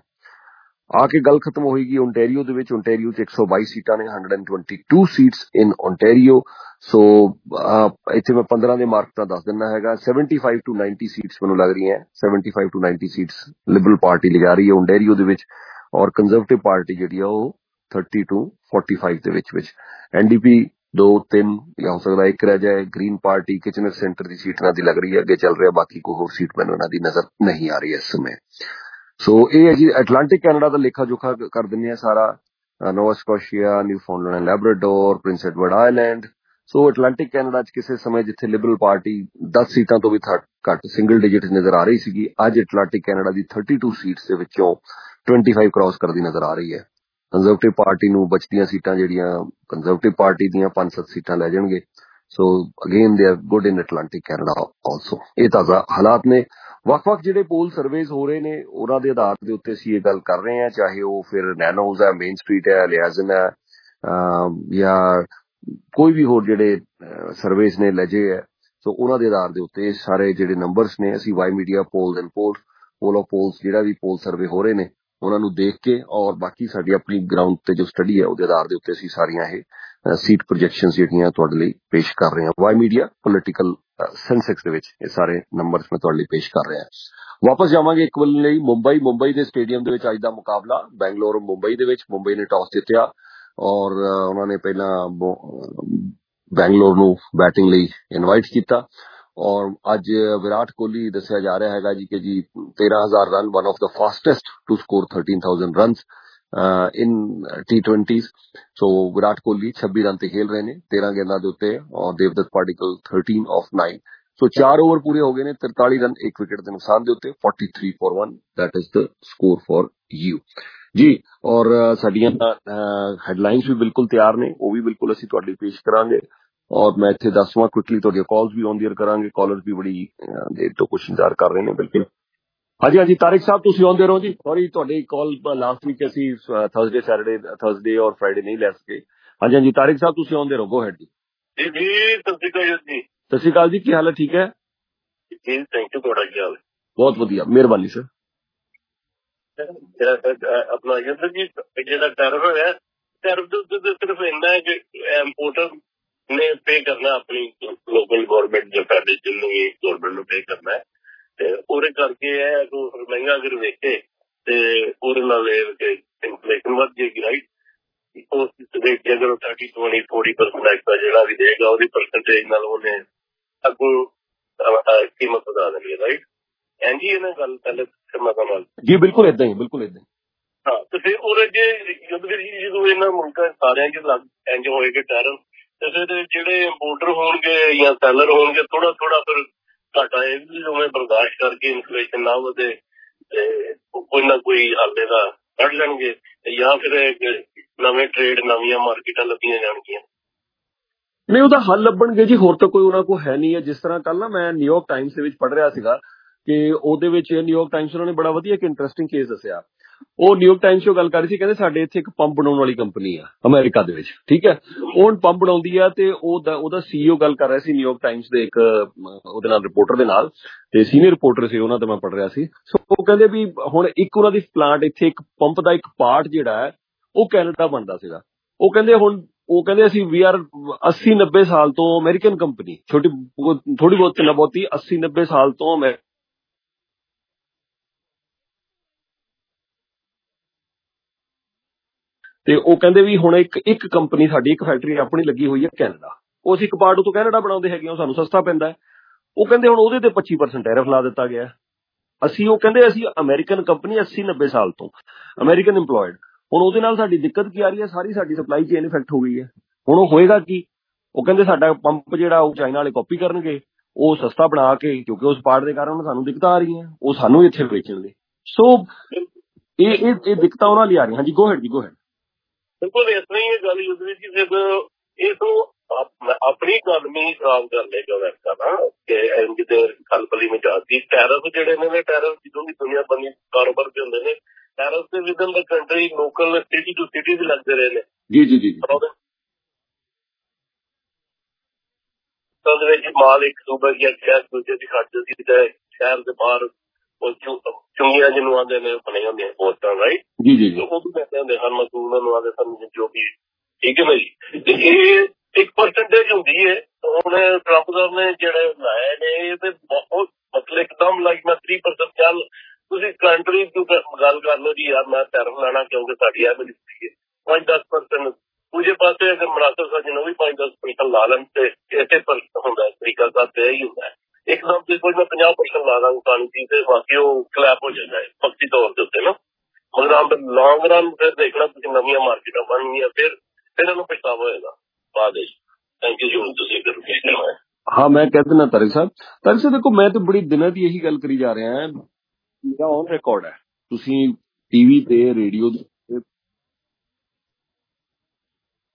ਆ ਕੇ ਗੱਲ ਖਤਮ ਹੋਏਗੀ ਓਨਟਾਰੀਓ ਦੇ ਵਿੱਚ। ਓਨਟਾਰੀਓ 'ਚ 122 ਸੀਟਾਂ ਨੇ, 122 ਸੀਟਸ ਇਨ ਓਨਟਾਰੀਓ। ਸੋ ਇੱਥੇ ਮੈਂ 15 ਦੇ ਮਾਰਕ ਤਾਂ ਦੱਸ ਦਿੰਦਾ ਹੈਗਾ। 75 to 90 ਸੀਟਸ ਮੈਨੂੰ ਲੱਗ ਰਹੀਆਂ। 75 to 90 ਸੀਟਸ ਲਿਬਰਲ ਪਾਰਟੀ ਲਿਜਾ ਰਹੀ ਹੈ ਓਨਟਾਰੀਓ ਦੇ ਵਿੱਚ। ਔਰ ਕੰਜ਼ਰਵੇਟਿਵ ਪਾਰਟੀ ਜਿਹੜੀ ਆ ਉਹ 30 to 45 ਦੇ ਵਿੱਚ। NDP 2-3 ਜਾਂ ਹੋ ਸਕਦਾ 1 ਰਹਿ ਜਾਏ। ਗ੍ਰੀਨ ਪਾਰਟੀ ਕਿਚਨਰ ਸੈਂਟਰ ਦੀ ਸੀਟ ਨਾਲ ਦੀ ਲੱਗ ਰਹੀ ਹੈ, ਅੱਗੇ ਚੱਲ ਰਿਹਾ। ਬਾਕੀ ਕੋਈ ਹੋਰ ਸੀਟ ਮੈਨੂੰ ਇਹਨਾਂ ਦੀ ਨਜ਼ਰ ਨਹੀਂ ਆ ਰਹੀ ਇਸ ਸਮੇਂ। ਸੋ ਇਹ ਹੈ ਜੀ ਐਟਲਾਂਟਿਕ ਕੈਨੇਡਾ ਦਾ ਲੇਖਾ ਜੋਖਾ ਕਰ ਦਿੰਦੇ ਆ ਸਾਰਾ। Nova Scotia, Newfoundland and Labrador, Prince Edward Island. So Atlantic Canada 'ਚ ਕਿਸੇ ਸਮੇਂ ਜਿੱਥੇ ਲਿਬਰਲ ਪਾਰਟੀ 10 ਸੀਟਾਂ ਤੋਂ ਵੀ ਘੱਟ ਸਿੰਗਲ ਡਿਜਿਟ ਨਜ਼ਰ ਆ ਰਹੀ ਸੀਗੀ, ਅੱਜ ਐਟਲਾਂਟਿਕ ਕੈਨੇਡਾ ਦੀ 32 ਸੀਟਸ ਦੇ ਵਿੱਚੋਂ 25 ਕ੍ਰਾਸ ਕਰਦੀ ਨਜ਼ਰ ਆ ਰਹੀ ਹੈ। ਕੰਜ਼ਰਵੇਟਿਵ ਪਾਰਟੀ ਨੂੰ ਬਚਦੀਆਂ ਸੀਟਾਂ ਜਿਹੜੀਆਂ ਕੰਜ਼ਰਵੇਟਿਵ ਪਾਰਟੀ ਦੀਆਂ 5-7 ਸੀਟਾਂ ਲੈ ਜਾਣਗੇ। So again they are good in Atlantic Canada also. ਇਹ ਤਾਜ਼ਾ ਹਾਲਾਤ ਨੇ। ਵੱਖ-ਵੱਖ ਜਿਹੜੇ ਪੋਲ ਸਰਵੇਜ਼ ਹੋ ਰਹੇ ਨੇ ਉਹਨਾਂ ਦੇ ਆਧਾਰ ਦੇ ਉੱਤੇ ਅਸੀਂ ਇਹ ਗੱਲ ਕਰ ਰਹੇ ਹਾਂ, ਚਾਹੇ ਉਹ ਫਿਰ ਨੈਨੋਜ਼ ਹੈ, ਮੇਨ ਸਟਰੀਟ ਹੈ, ਲਿਆਜ਼ਨ ਹੈ ਜਾਂ ਕੋਈ ਵੀ ਹੋਰ ਜਿਹੜੇ ਸਰਵੇਜ਼ ਨੇ ਲਜੇ ਹੈ। ਸੋ ਉਹਨਾਂ ਦੇ ਆਧਾਰ ਦੇ ਉੱਤੇ ਸਾਰੇ ਜਿਹੜੇ ਨੰਬਰਸ ਨੇ ਅਸੀਂ Y media poll and poll of polls ਜਿਹੜਾ ਵੀ ਪੋਲ ਸਰਵੇ ਹੋ ਰਹੇ ਨੇ ਉਹਨਾਂ ਨੂੰ ਦੇਖ ਕੇ ਔਰ ਬਾਕੀ ਸਾਡੀ ਆਪਣੀ ਗਰਾਊਂਡ ਤੇ ਜੋ ਸਟੱਡੀ ਹੈ ਉਹਦੇ ਆਧਾਰ ਦੇ ਉੱਤੇ ਅਸੀਂ ਸਾਰੀਆਂ ਇਹ ਸੀਟ ਪ੍ਰੋਜੈਕਸ਼ਨਸ ਜਿਹੜੀਆਂ ਤੁਹਾਡੇ ਲਈ ਪੇਸ਼ ਕਰ ਰਹੇ ਹਾਂ। ਵਾਈ ਮੀਡੀਆ ਪੋਲੀਟੀਕਲ ਸੈਂਸੈਕਸ ਦੇ ਵਿੱਚ ਇਹ ਸਾਰੇ ਨੰਬਰਸ ਮੈਂ ਤੁਹਾਡੇ ਲਈ ਪੇਸ਼ ਕਰ ਰਿਹਾ। ਵਾਪਸ ਜਾਵਾਂਗੇ ਇੱਕ ਵਾਰ ਲਈ ਮੁੰਬਈ ਦੇ ਸਟੇਡੀਅਮ ਦੇ ਵਿੱਚ ਅੱਜ ਦਾ ਮੁਕਾਬਲਾ ਬੈਂਗਲੌਰ ਮੁੰਬਈ ਦੇ ਵਿੱਚ। ਮੁੰਬਈ ਨੇ ਟਾਸ ਜਿੱਤਿਆ ਔਰ ਉਹਨਾਂ ਨੇ ਪਹਿਲਾਂ ਬੈਂਗਲੌਰ ਨੂੰ ਬੈਟਿੰਗ ਲਈ ਇਨਵਾਈਟ ਕੀਤਾ ਔਰ ਅੱਜ ਵਿਰਾਟ ਕੋਹਲੀ ਦੱਸਿਆ ਜਾ ਰਿਹਾ ਹੈਗਾ ਜੀ ਕਿ ਜੀ 13,000 ਰਨ, ਵਨ ਆਫ ਦਾ fastest to score 13,000 runs in T20s। So Virat Kohli 26 run ਤੇ ਖੇਲ ਰਹੇ ਨੇ 13 ਗੇਂਦਾਂ ਦੇ ਉੱਤੇ ਔਰ Devdutt Padikkal 13 of 9। So 4 over ਪੂਰੇ ਹੋ ਗਏ ਨੇ, 43 ਰਨ 1 ਵਿਕਟ ਦੇ ਨੁਕਸਾਨ ਦੇ ਉੱਤੇ, 43 for 1 that is the score for you ਜੀ। ਔਰ ਸਾਡੀਆਂ ਹੈਡਲਾਈਨਸ ਵੀ ਬਿਲਕੁਲ ਤਿਆਰ ਨੇ, ਉਹ ਵੀ ਬਿਲਕੁਲ ਅਸੀਂ ਤੁਹਾਡੇ ਲਈ ਪੇਸ਼ ਕਰਾਂਗੇ ਔਰ ਮੈਂ ਇੱਥੇ ਦੱਸਵਾਂ ਕੁਇਕਲੀ ਤੁਹਾਡੀਆਂ ਕਾਲਸ ਵੀ ਔਨ ਦੀ ਏਅਰ ਕਰਾਂਗੇ। ਕਾਲਰਸ ਵੀ ਬੜੀ ਦੇਰ ਤੋਂ ਕੁਛ ਇੰਤਜ਼ਾਰ ਕਰ ਰਹੇ ਨੇ। ਬਿਲਕੁਲ ਹਾਂਜੀ ਤਾਰਿਕ ਸਾਹਿਬ ਤੁਸੀਂ ਆਉਂਦੇ ਰਹੋ ਜੀ। ਸੌਰੀ ਤੁਹਾਡੀ ਕਾਲ ਲਾਸਟ ਵੀਕ ਅਸੀਂ ਥਰਸਡੇ ਔਰ ਫਰਾਈਡੇ ਨਹੀਂ ਲੈ ਸਕੇ। ਹਾਂਜੀ ਤਾਰਿਕ ਸਾਹਿਬ ਤੁਸੀਂ ਆਉਂਦੇ ਰਹੋ, ਗੋ ਹੈਡ ਜੀ। ਜੀ ਸਤਿ ਸ਼੍ਰੀ ਅਕਾਲ ਜੀ। ਸਤਿ ਸ਼੍ਰੀ ਅਕਾਲ ਜੀ, ਕੀ ਹਾਲ ਹੈ? ਠੀਕ ਹੈ ਜੀ, ਥੈਂਕ ਯੂ। ਤੁਹਾਡਾ ਕੀ ਹਾਲ ਹੈ? ਬਹੁਤ ਵਧੀਆ, ਮਿਹਰਬਾਨੀ ਸਰ। ਆਪਣਾ ਜੀ ਜਿਹੜਾ ਟੈਰਫ ਹੈ, ਟੈਰਫ ਦੇ ਉੱਤੇ ਸਿਰਫ ਇੰਨਾ ਹੈ ਕਿ ਇੰਪੋਰਟਰ ਨੇ ਪੇ ਕਰਨਾ ਆਪਣੀ ਲੋਕਲ ਗੌਰਮੈਂਟ ਜਾਂ ਫੈਡਰਲ ਜਿੰਨੀ ਗੌਰਮੈਂਟ ਨੂੰ ਪੇ ਕਰਨਾ ਹੈ ਤੇ ਉਹਦੇ ਕਰਕੇ ਹੈ ਮਹਿੰਗਾ ਅਗਰ ਵੇਖੇ ਤੇ ਉਹਦੇ ਨਾਲ ਇਨਫਲੇਸ਼ਨ ਵੱਧ ਜਾਏਗੀ। ਰਾਈਟ, ਉਸ ਰੇਟ ਤੇ ਅਗਰ 30, 20, 40% ਐਕਸਟਰਾ ਜਿਹੜਾ ਵੀ ਦੇਗਾ ਉਹਦੀ ਪਰਸੈਂਟੇਜ ਨਾਲ ਉਹਨੇ ਅੱਗੋਂ ਕੀਮਤ ਵਧਾ ਦੇਣੀ ਹੈ। ਰਾਈਟ, ਐਂਜੀ ਇਹਨਾਂ ਗੱਲ ਪਹਿਲੇ ਨਾਲ ਜੀ ਬਿਲਕੁਲ ਏਦਾਂ ਹੀ, ਬਿਲਕੁਲ ਏਦਾਂ ਹੀ। ਹਾਂ ਤੇ ਫਿਰ ਉਹਦੇ ਜਦੋਂ ਇਹਨਾਂ ਮੁਲਕਾਂ ਸਾਰਿਆਂ ਚ ਇੰਜ ਹੋਏਗਾ ਟੈਰਫ ਤੇ ਫਿਰ ਜਿਹੜੇ ਇੰਪੋਰਟਰ ਹੋਣਗੇ ਜਾਂ ਸੈਲਰ ਹੋਣਗੇ ਥੋੜਾ ਫਿਰ ਘਾਟਾ ਇਹ ਵੀ ਉਵੇਂ ਬਰਦਾਸ਼ਤ ਕਰਕੇ ਇਨਫਲੇਸ਼ਨ ਨਾ ਵਧੇ ਤੇ ਕੋਈ ਨਾ ਕੋਈ ਹੱਲ ਇਹਦਾ ਕੱਢ ਲੈਣਗੇ ਜਾਂ ਫਿਰ ਨਵੇਂ ਟ੍ਰੇਡ ਨਵੀਆਂ ਮਾਰਕੀਟਾਂ ਲੱਭੀਆਂ ਜਾਣਗੀਆਂ। ਨਹੀਂ, ਉਹਦਾ ਹੱਲ ਲੱਭਣਗੇ ਜੀ, ਹੋਰ ਤਾਂ ਕੋਈ ਉਹਨਾਂ ਕੋਲ ਹੈ ਨਹੀਂ ਹੈ। ਜਿਸ ਤਰ੍ਹਾਂ ਕੱਲ ਨਾ ਮੈਂ ਨਿਊਯਾਰਕ ਟਾਈਮਸ ਦੇ ਵਿੱਚ ਪੜ੍ਹ ਰਿਹਾ ਸੀਗਾ ਕਿ ਉਹਦੇ ਵਿੱਚ ਨਿਊਯਾਰਕ ਟਾਈਮਸ ਉਹਨਾਂ ਨੇ ਬੜਾ ਵਧੀਆ ਇੱਕ ਇੰਟਰਸਟਿੰਗ ਕੇਸ ਦੱਸਿਆ। ਉਹ ਨਿਊਯਾਰਕ ਟਾਈਮਸ ਚੋਂ ਗੱਲ ਕਰ ਰਹੀ ਸੀ, ਕਹਿੰਦੇ ਸਾਡੇ ਇੱਥੇ ਇੱਕ ਪੰਪ ਬਣਾਉਣ ਵਾਲੀ ਕੰਪਨੀ ਆ ਅਮਰੀਕਾ ਦੇ ਵਿੱਚ, ਠੀਕ ਹੈ। ਉਹ ਪੰਪ ਬਣਾਉਂਦੀ ਆ ਤੇ ਉਹਦਾ CEO ਗੱਲ ਕਰ ਰਿਹਾ ਸੀ ਨਿਊਯਾਰਕ ਟਾਈਮਸ ਦੇ ਇੱਕ ਉਹਦੇ ਨਾਲ ਰਿਪੋਰਟਰ ਦੇ ਨਾਲ, ਤੇ ਸੀਨੀਅਰ ਰਿਪੋਰਟਰ ਸੀ ਉਹਨਾਂ ਤੇ ਮੈਂ ਪੜ੍ਹ ਰਿਹਾ ਸੀ। ਸੋ ਉਹ ਕਹਿੰਦੇ ਵੀ ਹੁਣ ਇੱਕ ਉਹਨਾਂ ਦੀ ਪਲਾਂਟ ਇੱਥੇ ਇੱਕ ਪੰਪ ਦਾ ਇੱਕ ਪਾਰਟ ਜਿਹੜਾ ਹੈ ਉਹ ਕੈਨੇਡਾ ਬਣਦਾ ਸੀਗਾ। ਉਹ ਕਹਿੰਦੇ ਅਸੀਂ ਵੀ ਆਰ 80-90 ਸਾਲ ਤੋਂ ਅਮਰੀਕਨ ਕੰਪਨੀ, ਥੋੜੀ ਬਹੁਤੀ 80-90 ਸਾਲ ਤੋਂ ਤੇ ਉਹ ਕਹਿੰਦੇ ਵੀ ਹੁਣ ਇੱਕ ਕੰਪਨੀ ਸਾਡੀ ਇੱਕ ਫੈਕਟਰੀ ਆਪਣੀ ਲੱਗੀ ਹੋਈ ਹੈ ਕੈਨੇਡਾ, ਉਹ ਅਸੀਂ ਇੱਕ ਪਾਰਟ ਤੋਂ ਕੈਨੇਡਾ ਬਣਾਉਂਦੇ ਹੈਗੇ, ਉਹ ਸਾਨੂੰ ਸਸਤਾ ਪੈਂਦਾ ਹੈ। ਉਹ ਕਹਿੰਦੇ ਹੁਣ ਉਹਦੇ ਤੇ 25% ਟੈਰਿਫ ਲਾ ਦਿੱਤਾ ਗਿਆ। ਉਹ ਕਹਿੰਦੇ ਅਸੀਂ ਅਮਰੀਕਨ ਕੰਪਨੀ 80-90 ਸਾਲ ਤੋਂ ਅਮਰੀਕਨ ਇੰਪਲੋਇਡ, ਹੁਣ ਉਹਦੇ ਨਾਲ ਸਾਡੀ ਦਿੱਕਤ ਕੀ ਆ ਰਹੀ ਹੈ, ਸਾਰੀ ਸਾਡੀ ਸਪਲਾਈ ਚੇਨ ਇਫੈਕਟ ਹੋ ਗਈ ਹੈ। ਹੁਣ ਉਹ ਹੋਏਗਾ ਕੀ? ਉਹ ਕਹਿੰਦੇ ਸਾਡਾ ਪੰਪ ਜਿਹੜਾ ਉਹ ਚਾਈਨਾ ਵਾਲੇ ਕਾਪੀ ਕਰਨਗੇ, ਉਹ ਸਸਤਾ ਬਣਾ ਕੇ, ਕਿਉਂਕਿ ਉਸ ਪਾਰਟ ਦੇ ਕਾਰਨ ਸਾਨੂੰ ਦਿੱਕਤਾਂ ਆ ਰਹੀਆਂ, ਉਹ ਸਾਨੂੰ ਇੱਥੇ ਵੇਚਣਗੇ। ਸੋ ਇਹ ਦਿੱਕਤਾਂ ਉਹਨਾਂ ਲਈ ਆ ਰਹੀਆਂ। ਹਾਂਜੀ ਗੋ ਹੈਡ ਜੀ, ਗੋ ਹੈਡ। ਬਿਲਕੁਲ ਇਸ ਤਰ੍ਹਾਂ ਹੀ ਇਹ ਗੱਲ ਯੁੱਧ ਵਿੱਚ ਸਿਰਫ ਇਸ ਨੂੰ ਆਪਣੀ ਇਕਾਨਮੀ ਖਰਾਬ ਕਰ ਲੇਗਾ ਵੈਸਾ ਨਾ ਕਿ ਕਿਤੇ ਖਲਬਲੀ ਮਚਾਤੀ। ਟੈਰਫ ਜਿਹੜੇ ਨੇ ਟੈਰਫ ਜਦੋਂ ਵੀ ਦੁਨੀਆ ਬਣੀ ਕਾਰੋਬਾਰ ਦੇ ਹੁੰਦੇ ਨੇ, ਟੈਰਫ ਦੇ ਵਿਦਨ ਦਾ country local city to city ਵੀ ਲੱਗਦੇ ਰਹੇ ਨੇ। ਜੀ ਉਹਦੇ ਵਿੱਚ ਮਾਲ ਇੱਕ ਸੂਬੇ ਜਾਂ ਸ਼ਹਿਰ ਦੂਜੇ ਦੀ ਖੜਦੇ ਸੀ ਤੇ ਸ਼ਹਿਰ ਦੇ ਬਾਹਰ ਚੁੰਗੀਆਂ ਜਿਹਨੂੰ ਆਉਂਦੇ ਨੇ ਬਣੀਆਂ ਹੁੰਦੀਆਂ ਪੋਸਟਾਂ। ਰਾਈਟ, ਜੀ ਉਹ ਵੀ ਕਹਿੰਦੇ ਹੁੰਦੇ ਹਨ ਮਜ਼ਦੂਰਾਂ ਨੂੰ ਆਉਂਦੇ ਸਨ ਜੋ ਵੀ, ਠੀਕ ਹੈ ਨਾ ਜੀ। ਤੇ ਇਹ 1% ਹੁੰਦੀ ਹੈ। ਹੁਣ ਟਰੰਪ ਸਾਹਿਬ ਨੇ ਜਿਹੜੇ ਲਾਏ ਨੇ ਇਹ ਤੇ ਬਹੁਤ ਮਤਲਬ ਇੱਕਦਮ ਲਾਈਕ ਮੈਂ 3% ਚੱਲ ਤੁਸੀਂ ਕੰਟਰੀ ਗੱਲ ਕਰ ਲਓ ਜੀ ਯਾਰ ਮੈਂ ਟੈਰਫ ਲੈਣਾ ਕਿਉਂਕਿ ਸਾਡੀ ਇਹ ਮਿਲਦੀ ਹੈ 5-10%। ਦੂਜੇ ਪਾਸੇ ਅਗਰ ਮੁਨਾਸਿਬ ਸਮਝਣ ਉਹ ਵੀ 5-10% ਲਾ ਲੈਣ ਤੇ ਇਸੇ ਪਰ ਹੁੰਦਾ ਤਰੀਕਾ ਦਾ ਤੇ ਇਹੀ ਹੁੰਦਾ। ਇੱਕਦਮ ਤੇ ਕੋਈ ਮੈਂ 50% ਲਾ ਦਾਂਗਾ ਪਾਣੀ ਦੀ ਤੇ ਬਾਕੀ ਉਹ ਕਲੈਪ ਹੋ ਜਾਂਦਾ ਹੈ ਪੱਕੀ ਤੌਰ ਦੇ ਉੱਤੇ ਨਾ। ਮਗਰ ਲੌਂਗ ਰਨ ਫਿਰ ਦੇਖਣਾ ਤੁਸੀਂ ਨਵੀਆਂ ਮਾਰਕੀਟਾਂ ਬਣਨੀਆਂ, ਫਿਰ ਇਹਨੂੰ ਪਛਤਾਵਾ ਹੋਏਗਾ ਬਾਅਦ ਵਿੱਚ। ਥੈਂਕ ਯੂ ਜੀ, ਤੁਸੀਂ ਕਰੋ। ਹਾਂ ਮੈਂ ਕਹਿ ਦਿੰਦਾ ਤਾਰਿਕ ਸਾਹਿਬ ਦੇਖੋ, ਮੈਂ ਤਾਂ ਬੜੀ ਦਿਨਾਂ ਦੀ ਇਹੀ ਗੱਲ ਕਰੀ ਜਾ ਰਿਹਾ, ਮੇਰਾ ਔਨ ਰਿਕਾਰਡ ਹੈ। ਤੁਸੀਂ ਟੀਵੀ ਤੇ ਰੇਡੀਓ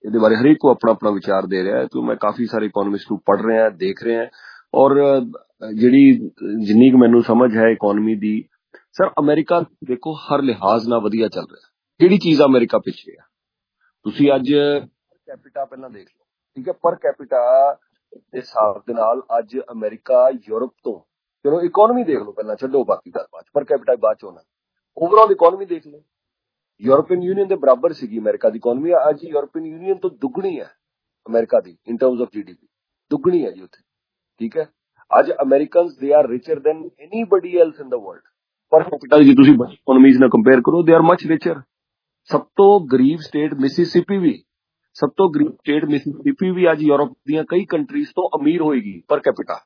ਇਹਦੇ ਬਾਰੇ ਹਰੇਕ को अपना अपना विचार दे रहा है। तो मैं काफी सारे इकोनॉमिस्ट ਨੂੰ पढ़ रहे हैं, देख रहे हैं, और ਜਿਹੜੀ ਜਿੰਨੀ ਕੁ ਮੈਨੂੰ ਸਮਝ ਹੈ ਇਕਨੋਮੀ ਦੀ, ਸਰ ਅਮਰੀਕਾ ਦੇਖੋ ਹਰ ਲਿਹਾਜ਼ ਨਾਲ ਵਧੀਆ ਚੱਲ ਰਿਹਾ। ਕਿਹੜੀ ਚੀਜ਼ ਅਮਰੀਕਾ ਪਿੱਛੇ ਆ? ਤੁਸੀਂ ਅੱਜ ਕੈਪੀਟਾ ਪਹਿਲਾਂ ਦੇਖ ਲਓ, ਠੀਕ ਹੈ, ਪਰ ਕੈਪੀਟਾ ਦੇ ਹਿਸਾਬ ਦੇ ਨਾਲ ਅੱਜ ਅਮਰੀਕਾ ਯੂਰਪ ਤੋਂ, ਚਲੋ ਇਕਨੋਮੀ ਦੇਖ ਲਓ ਪਹਿਲਾਂ, ਛੱਡੋ ਬਾਕੀ ਗੱਲ ਬਾਅਦ, ਪਰ ਕੈਪੀਟਾ ਬਾਅਦ ਚ ਹੋਣਾ। ਓਵਰਆਲ ਇਕਨੋਮੀ ਦੇਖ ਲਓ, यूरोपियन यूनियन के बराबर सी अमेरिका की इकोनॉमी, आज यूरोपियन यूनियन तो दुगनी है अमेरिका की इन टर्म्स ऑफ जीडीपी, दुगनी है जी उत्थे, ठीक है। आज American they are richer than anybody else in the world, per capita जी तुसीं इकोनॉमीज नाल कंपेयर करो, दे आर मच रिचर। सब तो गरीब स्टेट मिसिसिपी भी, सब तो गरीब स्टेट मिसिसिपी भी आज यूरोप दी कई कंट्रीज तो अमीर होएगी पर कैपिटा।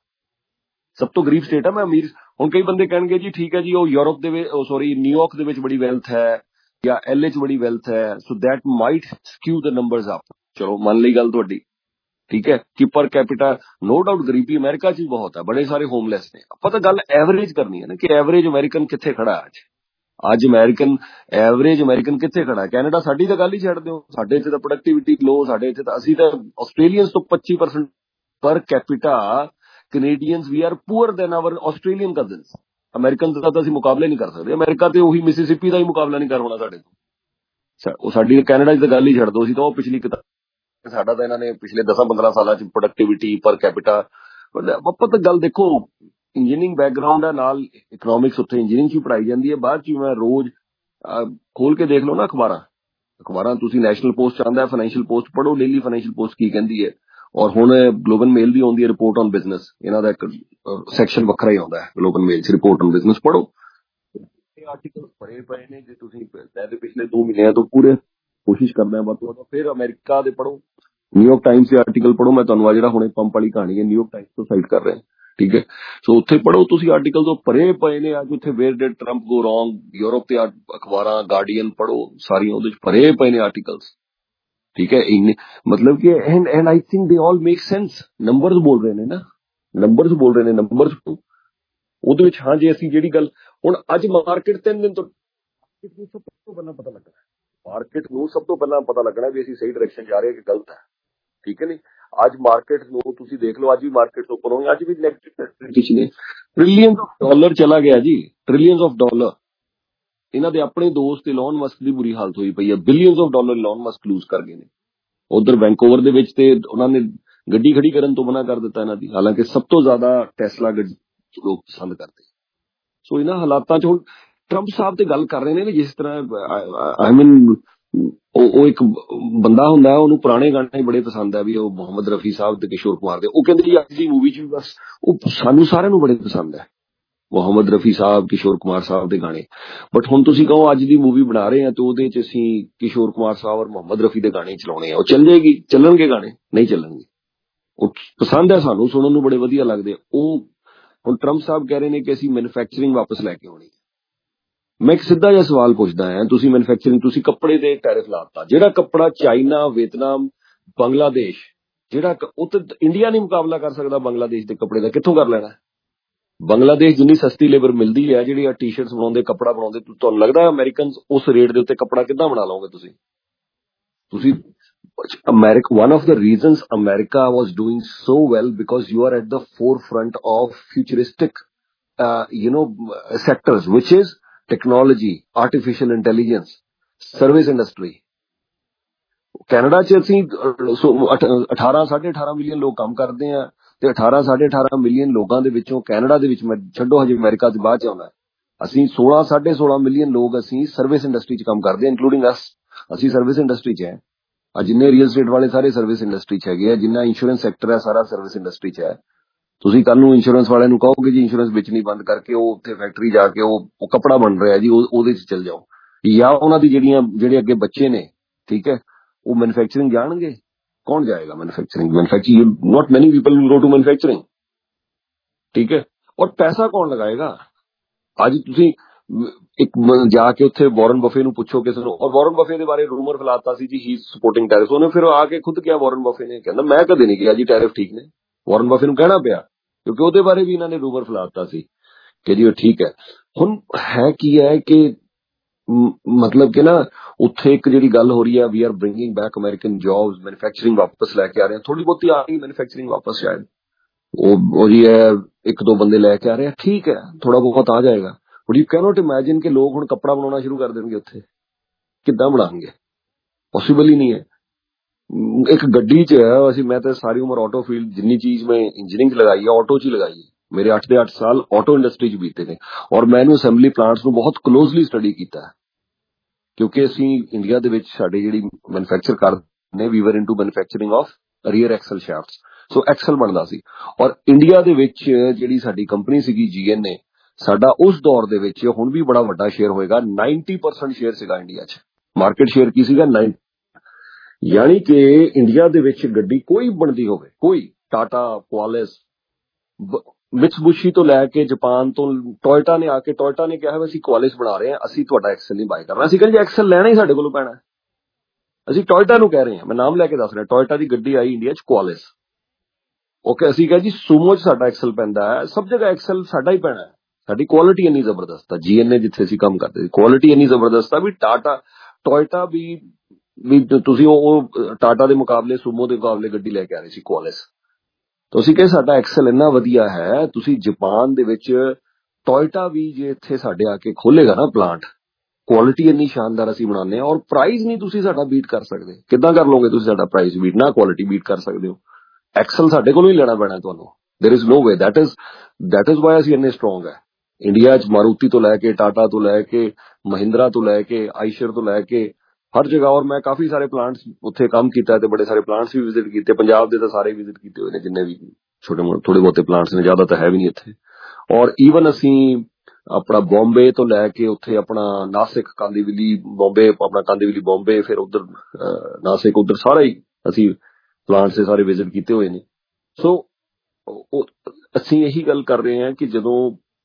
सब तो गरीब स्टेट है, मैं अमीर हुण कई बंदे कहणगे जी ठीक है जी वो यूरोप दे सॉरी न्यूयॉर्क दे विच बड़ी वेल्थ है या एल च बड़ी वेल्थ है, so that might skew the numbers up. चलो मान ली गल तुहाडी, ठीक है, कि पर कैपिटा नो डाउट गरीबी अमेरिका च बहुत है, बड़े सारे होमलैस ने। ਆਪਾਂ ਤਾਂ ਗੱਲ एवरेज करनी है ना कि एवरेज अमेरिकन कित्थे खड़ा ਅੱਜ अमेरिकन एवरेज अमेरिकन कित्थे खड़ा। कैनेडा साडी ਤਾਂ ਗੱਲ ਹੀ ਛੱਡ ਦਿਓ, ਸਾਡੇ ਇੱਥੇ ਤਾਂ ਪ੍ਰੋਡਕਟਿਵਿਟੀ ਲੋ, ਸਾਡੇ ਇੱਥੇ ਤਾਂ ਅਸੀਂ ਤਾਂ ਆਸਟ੍ਰੇਲੀਅਨਸ ਤੋਂ 25% per capita Canadians we are poor than our Australian cousins. American ਦਾ ਤਾਂ ਅਸੀਂ ਮੁਕਾਬਲੇ ਨਹੀਂ ਕਰ ਸਕਦੇ, ਅਮਰੀਕਾ ਤੇ ਉਹੀ ਮਿਸਿਸਿਪੀ ਦਾ ਹੀ ਮੁਕਾਬਲਾ ਨਹੀਂ ਕਰ ਹੋਣਾ ਸਾਡੇ ਤੋਂ। ਉਹ ਸਾਡੀ ਕੈਨੇਡਾ 'ਚ ਤਾਂ ਗੱਲ ਹੀ ਛੱਡ ਦਿਓ, ਅਸੀਂ ਤਾਂ ਉਹ ਪਿਛਲੀ ਕਿਤਾਬ, ਸਾਡਾ ਤਾਂ ਇਹਨਾਂ ਨੇ ਪਿਛਲੇ 10-15 ਸਾਲਾਂ 'ਚ ਪ੍ਰੋਡਕਟਿਵਿਟੀ ਪਰ ਕੈਪੀਟਾ। ਆਪਾਂ ਤਾਂ ਗੱਲ ਦੇਖੋ, ਇੰਜੀਨੀਅਰਿੰਗ ਬੈਕਗਰਾਉਂਡ ਹੈ, ਨਾਲ ਇਕਨੋਮਿਕਸ ਉੱਥੇ ਇੰਜੀਨੀਅਰਿੰਗ 'ਚ ਪੜ੍ਹਾਈ ਜਾਂਦੀ ਹੈ, ਬਾਅਦ 'ਚ ਮੈਂ ਰੋਜ਼ ਖੋਲ ਕੇ ਦੇਖ ਲਓ ਨਾ ਅਖਬਾਰਾਂ ਤੁਸੀਂ ਨੈਸ਼ਨਲ ਪੋਸਟ ਆਉਂਦਾ, ਫਾਈਨੈਂਸ਼ੀਅਲ ਪੋਸਟ ਪੜ੍ਹੋ, ਡੇਲੀ ਫਾਈਨੈਂਸ਼ੀਅਲ ਪੋਸਟ ਕੀ ਕਹਿੰਦੀ ਹੈ, ਔਰ ਹੁਣ ਗਲੋਬਲ ਮੇਲ ਦੀ ਆਉਂਦੀ ਹੈ ਰਿਪੋਰਟ ਔਨ ਬਿਜ਼ਨਸ, ਇਹਨਾਂ ਦਾ ਇੱਕ ਸੈਕਸ਼ਨ ਵੱਖਰਾ ਹੀ ਆਉਂਦਾ ਹੈ ਗਲੋਬਲ ਮੇਲ 'ਚ, ਰਿਪੋਰਟ ਔਨ ਬਿਜ਼ਨਸ ਪੜ੍ਹੋ। ਇਹ ਆਰਟੀਕਲ ਭਰੇ ਪਏ ਨੇ, ਜੇ ਤੁਸੀਂ ਮੈਂ ਤੇ ਪਿਛਲੇ 2 ਮਹੀਨਿਆਂ ਤੋਂ ਪੂਰੇ ਕੋਸ਼ਿਸ਼ ਕਰਦਾ ਵੱਧ ਤੋਂ ਵੱਧ। ਫਿਰ ਅਮਰੀਕਾ ਦੇ ਪੜ੍ਹੋ, ਨਿਊਯਾਰਕ ਟਾਈਮਸ ਦੇ ਆਰਟੀਕਲ ਪੜ੍ਹੋ, ਮੈਂ ਤੁਹਾਨੂੰ ਆ ਜਿਹੜਾ ਹੁਣੇ ਪੰਪ ਵਾਲੀ ਕਹਾਣੀ ਹੈ ਨਿਊਯਾਰਕ ਟਾਈਮਸ ਤੋਂ ਸਾਈਟ ਕਰ ਰਿਹਾ, ਠੀਕ ਹੈ। ਸੋ ਉੱਥੇ ਪੜ੍ਹੋ ਤੁਸੀਂ, ਆਰਟੀਕਲ ਤੋਂ ਭਰੇ ਪਏ ਨੇ ਅੱਜ ਉੱਥੇ, where did Trump go wrong, Europe ਤੇ ਅਖਬਾਰਾਂ ਗਾਰਡੀਅਨ ਪੜ੍ਹੋ, ਸਾਰੀਆਂ ਉਹਦੇ 'ਚ ਭਰੇ ਪਏ ਨੇ ਆਰਟੀਕਲਸ, ठीक है। मतलब कि and I think they all make sense. Numbers बोल रहे ने ना, नंबर्स बोल रहे ने, नंबर्स ਉਹਦੇ ਵਿੱਚ। ਹਾਂ ਜੇ ਅਸੀਂ ਜਿਹੜੀ ਗੱਲ ਹੁਣ ਅੱਜ ਮਾਰਕੀਟ 3 ਦਿਨ ਤੋਂ ਸਭ ਤੋਂ ਪਹਿਲਾਂ ਪਤਾ ਲੱਗਣਾ, ਮਾਰਕੀਟ ਨੂੰ ਸਭ ਤੋਂ ਪਹਿਲਾਂ ਪਤਾ ਲੱਗਣਾ ਵੀ ਅਸੀਂ ਸਹੀ ਡਾਇਰੈਕਸ਼ਨ ਜਾ ਰਹੇ ਕਿ ਗਲਤ ਹੈ, ਠੀਕ ਹੈ ਨਹੀਂ। ਅੱਜ ਮਾਰਕੀਟ ਨੂੰ ਤੁਸੀਂ ਦੇਖ ਲਓ, ਅੱਜ ਵੀ ਮਾਰਕੀਟ ਤੋਂ ਉੱਪਰ ਹੋਣੀ, ਅੱਜ ਵੀ ਨੈਗੇਟਿਵ ਨੇ। ਟ੍ਰਿਲੀਅਨ ਆਫ ਡਾਲਰ ਚਲਾ ਗਿਆ ਜੀ, ਟ੍ਰਿਲੀਅਨ ਆਫ ਡਾਲਰ। ਇਹਨਾਂ ਦੇ ਆਪਣੇ ਦੋਸਤ ਇਲॉन ਮਸਕ ਦੀ ਬੁਰੀ ਹਾਲਤ ਹੋਈ ਪਈ ਹੈ, billions of dollar Elon Musk lose ਕਰ ਗਏ ਨੇ। ਉਧਰ ਵੈਂਕੂਵਰ ਦੇ ਵਿੱਚ ਤੇ ਉਹਨਾਂ ਨੇ ਗੱਡੀ ਖੜੀ ਕਰਨ ਤੋਂ ਮਨਾ ਕਰ ਦਿੱਤਾ ਇਹਨਾਂ ਦੀ, ਹਾਲਾਂਕਿ ਸਭ ਤੋਂ ਜ਼ਿਆਦਾ ਟੈਸਲਾ ਗੱਡੀ ਲੋਕ ਪਸੰਦ ਕਰਦੇ। ਸੋ ਇਹਨਾਂ ਹਾਲਾਤਾਂ 'ਚ ਹੁਣ ਟਰੰਪ ਸਾਹਿਬ ਤੇ ਗੱਲ ਕਰ ਰਹੇ ਨੇ, ਜਿਸ ਤਰ੍ਹਾਂ ਆਈ ਮੀਨ ਉਹ ਇੱਕ ਬੰਦਾ ਹੁੰਦਾ, ਉਹਨੂੰ ਪੁਰਾਣੇ ਗਾਣੇ ਬੜੇ ਪਸੰਦ ਆ, ਵੀ ਉਹ ਮੁਹੰਮਦ ਰਫੀ ਸਾਹਿਬ ਤੇ ਕਿਸ਼ੋਰ ਕੁਮਾਰ ਦੇ, ਉਹ ਕਹਿੰਦੇ ਜੀ ਅੱਜ ਦੀ ਮੂਵੀ 'ਚ ਵੀ ਬਸ ਉਹ ਸਾਨੂੰ ਸਾਰਿਆਂ ਨੂੰ ਬੜੇ ਪਸੰਦ ਹੈ, ਮੁਹੰਮਦ ਰਫੀ ਸਾਹਿਬ, ਕਿਸ਼ੋਰ ਕੁਮਾਰ ਸਾਹਿਬ ਦੇ ਗਾਣੇ। ਬਟ ਹੁਣ ਤੁਸੀਂ ਕਹੋ ਅੱਜ ਦੀ ਮੂਵੀ ਬਣਾ ਰਹੇ ਆ ਤੇ ਉਹਦੇ 'ਚ ਅਸੀਂ ਕਿਸ਼ੋਰ ਕੁਮਾਰ ਸਾਹਿਬ ਔਰ ਮੁਹੰਮਦ ਰਫੀ ਦੇ ਗਾਣੇ ਚਲਾਉਣੇ ਆ, ਉਹ ਚੱਲਣਗੇ ਗਾਣੇ? ਨਹੀਂ ਚੱਲਣਗੇ। ਉਹ ਪਸੰਦ ਹੈ ਸਾਨੂੰ, ਸੁਣਨ ਨੂੰ ਬੜੇ ਵਧੀਆ ਲੱਗਦੇ। ਉਹ ਹੁਣ ਟਰੰਪ ਸਾਹਿਬ ਕਹਿ ਰਹੇ ਨੇ ਕਿ ਅਸੀਂ ਮੈਨੂਫੈਕਚਰਿੰਗ ਵਾਪਸ ਲੈ ਕੇ ਆਉਣੀ। ਮੈਂ ਇੱਕ ਸਿੱਧਾ ਜਿਹਾ ਸਵਾਲ ਪੁੱਛਦਾ ਹਾਂ, ਤੁਸੀਂ ਮੈਨੂਫੈਕਚਰਿੰਗ, ਤੁਸੀਂ ਕੱਪੜੇ ਦੇ ਟੈਰਿਫ ਲਾਤਾ, ਜਿਹੜਾ ਕੱਪੜਾ ਚਾਈਨਾ, ਵੀਅਤਨਾਮ, ਬੰਗਲਾਦੇਸ਼, ਜਿਹੜਾ ਉਹ ਤਾਂ ਇੰਡੀਆ ਨਹੀਂ ਮੁਕਾਬਲਾ ਕਰ ਸਕਦਾ ਬੰਗਲਾਦੇਸ਼ ਦੇ ਕੱਪੜੇ ਦਾ, ਕਿੱਥੋਂ ਕਰ ਲੈਣਾ? ਬੰਗਲਾਦੇਸ਼ ਜਿੰਨੀ ਸਸਤੀ ਲੇਬਰ ਮਿਲਦੀ ਹੈ, ਜਿਹੜੀ ਆ ਟੀ-ਸ਼ਰਟਸ ਬਣਾਉਂਦੇ, ਕੱਪੜਾ ਬਣਾਉਂਦੇ, ਤੁਹਾਨੂੰ ਲੱਗਦਾ ਅਮਰੀਕਨ ਉਸ ਰੇਟ ਦੇ ਉੱਤੇ ਕੱਪੜਾ ਕਿੱਦਾਂ ਬਣਾ ਲਓਗੇ ਤੁਸੀਂ America, one of the reasons America was doing so well because you are at the forefront of futuristic sectors, which is technology, artificial intelligence, service industry. Canada 'ਚ ਅਸੀਂ 18-18.5 ਮਿਲੀਅਨ ਲੋਕ ਕੰਮ ਕਰਦੇ ਆ, ਤੇ 18-18.5 ਮਿਲੀਅਨ ਲੋਕਾਂ ਦੇ ਵਿੱਚੋਂ ਕੈਨੇਡਾ ਦੇ ਵਿੱਚ, ਮੈਂ ਛੱਡੋ ਹਜੇ ਅਮਰੀਕਾ ਦੇ ਬਾਅਦ 'ਚ ਆਉਣਾ, ਅਸੀਂ 16-16.5 ਮਿਲੀਅਨ ਲੋਕ ਅਸੀਂ ਸਰਵਿਸ ਇੰਡਸਟਰੀ 'ਚ ਕੰਮ ਕਰਦੇ ਆ, ਇਨਕਲੂਡਿੰਗ ਅਸ। ਅਸੀਂ ਸਰਵਿਸ ਇੰਡਸਟਰੀ 'ਚ ਹੈ। ਜਿੰਨੇ ਰੀਅਲ ਸਟੇਟ ਵਾਲੇ ਸਾਰੇ ਸਰਵਿਸ ਇੰਡਸਟਰੀ 'ਚ ਹੈਗੇ ਆ, ਜਿੰਨਾ ਇੰਸ਼ੋਰੈਂਸ ਸੈਕਟਰ ਹੈ ਸਾਰਾ ਸਰਵਿਸ ਇੰਡਸਟਰੀ 'ਚ ਹੈ। ਤੁਸੀਂ ਕੱਲ ਨੂੰ ਇੰਸ਼ੋਰੈਂਸ ਵਾਲਿਆਂ ਨੂੰ ਕਹੋਗੇ ਜੀ ਇੰਸ਼ੋਰੈਂਸ ਵੇਚਣੀ ਬੰਦ ਕਰਕੇ ਉਹ ਉੱਥੇ ਫੈਕਟਰੀ ਜਾ ਕੇ ਉਹ ਕੱਪੜਾ ਬਣ ਰਿਹਾ ਜੀ, ਉਹਦੇ 'ਚ ਚੱਲ ਜਾਓ, ਜਾਂ ਉਹਨਾਂ ਦੀ ਜਿਹੜੇ ਅੱਗੇ ਬੱਚੇ ਨੇ, ਠੀਕ ਹੈ, ਉਹ ਮੈਨੂਫੈਕਚਰਿੰਗ ਜਾਣਗੇ। ਕੌਣ ਜਾਏਗਾ manufacturing? Not many people will go to manufacturing, ਠੀਕ ਹੈ। ਔਰ ਪੈਸਾ ਕੌਣ ਲਗਾਏਗਾ? ਅੱਜ ਤੁਸੀਂ ਇੱਕ ਜਾ ਕੇ ਉੱਥੇ ਵਾਰਨ ਬਫੇ ਨੂੰ ਪੁੱਛੋ ਕਿਸੇ ਨੂੰ, ਔਰ ਵਾਰਨ ਬਫੇ ਦੇ ਬਾਰੇ ਰੂਮਰ ਫੈਲਾਤਾ ਸੀ ਜੀ ਹੀ ਸਪੋਰਟਿੰਗ ਟੈਰਿਫ, ਉਹਨੇ ਫਿਰ ਆ ਕੇ ਖੁਦ ਕਿਹਾ, ਵਾਰਨ ਬਫੇ ਨੇ ਕਹਿੰਦਾ ਮੈਂ ਕਦੇ ਨਹੀਂ ਕਿਹਾ ਜੀ ਟੈਰਿਫ ਠੀਕ ਨੇ। ਵਾਰਨ ਬਫੇ ਨੂੰ ਕਹਿਣਾ ਪਿਆ ਕਿਉਂਕਿ ਉਹਦੇ ਬਾਰੇ ਵੀ ਇਹਨਾਂ ਨੇ ਰੂਮਰ ਫੈਲਾਤਾ ਸੀ ਕਿ ਜੀ ਉਹ ਠੀਕ ਹੈ। ਹੁਣ ਹੈ ਕੀ ਹੈ ਕਿ ਮਤਲਬ ਕਿ ਨਾ ਉੱਥੇ ਇੱਕ ਜਿਹੜੀ ਗੱਲ ਹੋ ਰਹੀ ਹੈ, we are bringing back American jobs, manufacturing ਵਾਪਸ ਲੈ ਕੇ ਆ ਰਹੇ ਹਾਂ, ਥੋੜੀ ਬਹੁਤੀ ਆ ਰਹੀ ਮੈਨੂਫੈਕਚਰਿੰਗ ਵਾਪਸ, ਸ਼ਾਇਦ ਉਹ ਜੀ ਹੈ 1-2 ਬੰਦੇ ਲੈ ਕੇ ਆ ਰਹੇ ਆ, ਠੀਕ ਹੈ, ਥੋੜਾ ਬਹੁਤ ਆ ਜਾਏਗਾ। ਬਟ ਯੂ ਕੈਨੋਟ ਇਮੈਜਿਨ ਕਿ ਲੋਕ ਹੁਣ ਕੱਪੜਾ ਬਣਾਉਣਾ ਸ਼ੁਰੂ ਕਰ ਦੇਣਗੇ ਉੱਥੇ, ਕਿੱਦਾਂ ਬਣਾਉਣਗੇ? ਪੋਸੀਬਲ ਹੀ ਨਹੀਂ ਹੈ। ਇੱਕ ਗੱਡੀ 'ਚ ਅਸੀਂ, ਮੈਂ ਤਾਂ ਸਾਰੀ ਉਮਰ ਆਟੋ ਫੀਲਡ, ਜਿੰਨੀ ਚੀਜ਼ ਮੈਂ ਇੰਜੀਨੀਅਰਿੰਗ 'ਚ ਲਗਾਈ ਹੈ ਆਟੋ 'ਚ ਹੀ ਲਗਾਈ ਹੈ। ਮੇਰੇ 8 ਦੇ 8 ਸਾਲ ਆਟੋ ਇੰਡਸਟਰੀ 'ਚ ਬੀਤੇ ਨੇ, ਔਰ ਮੈਂ ਇਹਨੂੰ ਅਸੈਂਬਲੀ ਪਲਾਂਟਸ ਨੂੰ ਬਹੁਤ ਕਲੋਜ਼ਲੀ ਸਟੱਡੀ ਕੀਤਾ ਹੈ, ਕਿਉਂਕਿ ਅਸੀਂ ਇੰਡੀਆ ਦੇ ਵਿੱਚ ਸਾਡੀ ਜਿਹੜੀ ਮੈਨੂਫੈਕਚਰ ਕਰਦੇ ਨੇ, we were into manufacturing of rear axle shafts, so axle ਬਣਦਾ ਸੀ। ਔਰ ਇੰਡੀਆ ਦੇ ਵਿੱਚ ਜਿਹੜੀ ਸਾਡੀ ਕੰਪਨੀ ਸੀਗੀ GNA, ਸਾਡਾ ਉਸ ਦੌਰ ਦੇ ਵਿੱਚ ਹੁਣ ਵੀ ਬੜਾ ਵੱਡਾ ਸ਼ੇਅਰ ਹੋਏਗਾ, 90% ਸ਼ੇਅਰ ਸੀਗਾ ਇੰਡੀਆ 'ਚ। ਮਾਰਕੀਟ ਸ਼ੇਅਰ ਕੀ ਸੀਗਾ? 9। ਯਾਨੀ ਕਿ ਇੰਡੀਆ ਦੇ ਵਿੱਚ ਗੱਡੀ ਕੋਈ ਬਣਦੀ ਹੋਵੇ, ਕੋਈ ਟਾਟਾ, ਕੁਆਲਿਸ, ਮਿਤਸੂਬਿਸ਼ੀ ਤੋਂ ਲੈ ਕੇ ਜਾਪਾਨ ਤੋਂ ਟੋਇਟਾ ਨੇ ਆ ਕੇ, ਟੋਇਟਾ ਨੇ ਕਿਹਾ ਅਸੀਂ ਕੁਆਲਿਸ ਬਣਾ ਰਹੇ ਹਾਂ, ਅਸੀਂ ਤੁਹਾਡਾ ਐਕਸਲ ਨਹੀਂ ਬਾਈ ਕਰਨਾ। ਅਸੀਂ ਕਹਿੰਦੇ ਐਕਸਲ ਲੈਣਾ ਹੀ ਸਾਡੇ ਕੋਲੋਂ ਪੈਣਾ, ਅਸੀਂ ਟੋਇਟਾ ਨੂੰ ਕਹਿ ਰਹੇ ਹਾਂ, ਮੈਂ ਨਾਮ ਲੈ ਕੇ ਦੱਸ ਰਿਹਾ, ਟੋਇਟਾ ਦੀ ਗੱਡੀ ਆਈ ਇੰਡੀਆ 'ਚ ਕੁਆਲਿਸ, ਓਕੇ। ਅਸੀਂ ਕਹਾਂ ਜੀ ਸੂਮੋ 'ਚ ਸਾਡਾ ਐਕਸਲ ਪੈਂਦਾ ਹੈ, ਸਭ ਜਗ੍ਹਾ ਐਕਸਲ ਸਾਡਾ ਹੀ ਪੈਣਾ, ਸਾਡੀ ਕੁਆਲਿਟੀ ਇੰਨੀ ਜ਼ਬਰਦਸਤ ਹੈ। GNA ਜਿੱਥੇ ਅਸੀਂ ਕੰਮ ਕਰਦੇ ਸੀ, ਕੁਆਲਿਟੀ ਇੰਨੀ ਜ਼ਬਰਦਸਤ ਆ ਵੀ ਟਾਟਾ, ਟੋਇਟਾ ਵੀ ਤੁਸੀਂ ਉਹ ਟਾਟਾ ਦੇ ਮੁਕਾਬਲੇ, ਸੂਮੋ ਦੇ ਮੁਕਾਬਲੇ ਗੱਡੀ ਲੈ ਕੇ ਆ ਰਹੇ ਸੀ ਕੁਆਲਿਸ। ਤਾਂ ਅਸੀਂ ਕਹੇ ਸਾਡਾ ਐਕਸਲ ਇੰਨਾ ਵਧੀਆ ਹੈ, ਤੁਸੀਂ ਜਾਪਾਨ ਦੇ ਵਿੱਚ ਟੋਇਟਾ ਵੀ ਜੇ ਇੱਥੇ ਸਾਡੇ ਆ ਕੇ ਖੋਲੇਗਾ ਨਾ ਪਲਾਂਟ, ਕੁਆਲਿਟੀ ਇੰਨੀ ਸ਼ਾਨਦਾਰ ਅਸੀਂ ਬਣਾਉਂਦੇ ਹਾਂ, ਔਰ ਪ੍ਰਾਈਸ ਨਹੀਂ ਤੁਸੀਂ ਸਾਡਾ ਬੀਟ ਕਰ ਸਕਦੇ। ਕਿੱਦਾਂ ਕਰ ਲਓਗੇ ਤੁਸੀਂ ਸਾਡਾ ਪ੍ਰਾਈਸ ਬੀਟ? ਨਾ ਕੁਆਲਿਟੀ ਬੀਟ ਕਰ ਸਕਦੇ ਹੋ, ਐਕਸਲ ਸਾਡੇ ਕੋਲੋਂ ਹੀ ਲੈਣਾ ਪੈਣਾ ਤੁਹਾਨੂੰ। There is no way. That is why ਅਸੀਂ ਇੰਨੇ ਸਟਰੋਂਗ ਹੈ ਇੰਡੀਆ 'ਚ। ਮਾਰੂਤੀ ਤੋਂ ਲੈ ਕੇ, ਟਾਟਾ ਤੋਂ ਲੈ ਕੇ, ਮਹਿੰਦਰਾ ਤੋਂ ਲੈ ਕੇ, ਆਈਸ਼ਰ ਤੋਂ ਲੈ ਕੇ, ਹਰ ਜਗ੍ਹਾ। ਔਰ ਮੈਂ ਕਾਫੀ ਸਾਰੇ ਪਲਾਂਟਸ ਉੱਥੇ ਕੰਮ ਕੀਤਾ ਤੇ ਬੜੇ ਸਾਰੇ ਪਲਾਂਟਸ ਵੀ ਵਿਜ਼ਿਟ ਕੀਤੇ, ਪੰਜਾਬ ਦੇ ਤਾਂ ਸਾਰੇ ਵਿਜ਼ਿਟ ਕੀਤੇ ਹੋਏ ਨੇ, ਜਿੰਨੇ ਵੀ ਥੋੜੇ ਬਹੁਤੇ ਪਲਾਂਟਸ ਨੇ, ਜ਼ਿਆਦਾ ਤਾਂ ਹੈ ਵੀ ਨਹੀਂ ਇੱਥੇ। ਔਰ ਈਵਨ ਅਸੀਂ ਆਪਣਾ ਬੰਬੇ ਤੋਂ ਲੈ ਕੇ ਉੱਥੇ ਆਪਣਾ ਨਾਸਿਕ, ਕਾਂਦੀਵਲੀ, ਬੰਬੇ, ਆਪਣਾ ਕਾਂਦੀਵਲੀ ਬੰਬੇ, ਫਿਰ ਉਧਰ ਨਾਸਿਕ, ਉਧਰ ਸਾਰਾ ਹੀ ਅਸੀਂ ਪਲਾਂਟਸ ਦੇ ਸਾਰੇ ਵਿਜ਼ਿਟ ਕੀਤੇ ਹੋਏ ਨੇ। ਸੋ ਅਸੀਂ ਇਹੀ ਗੱਲ ਕਰ ਰਹੇ ਹਾਂ ਕਿ ਜਦੋਂ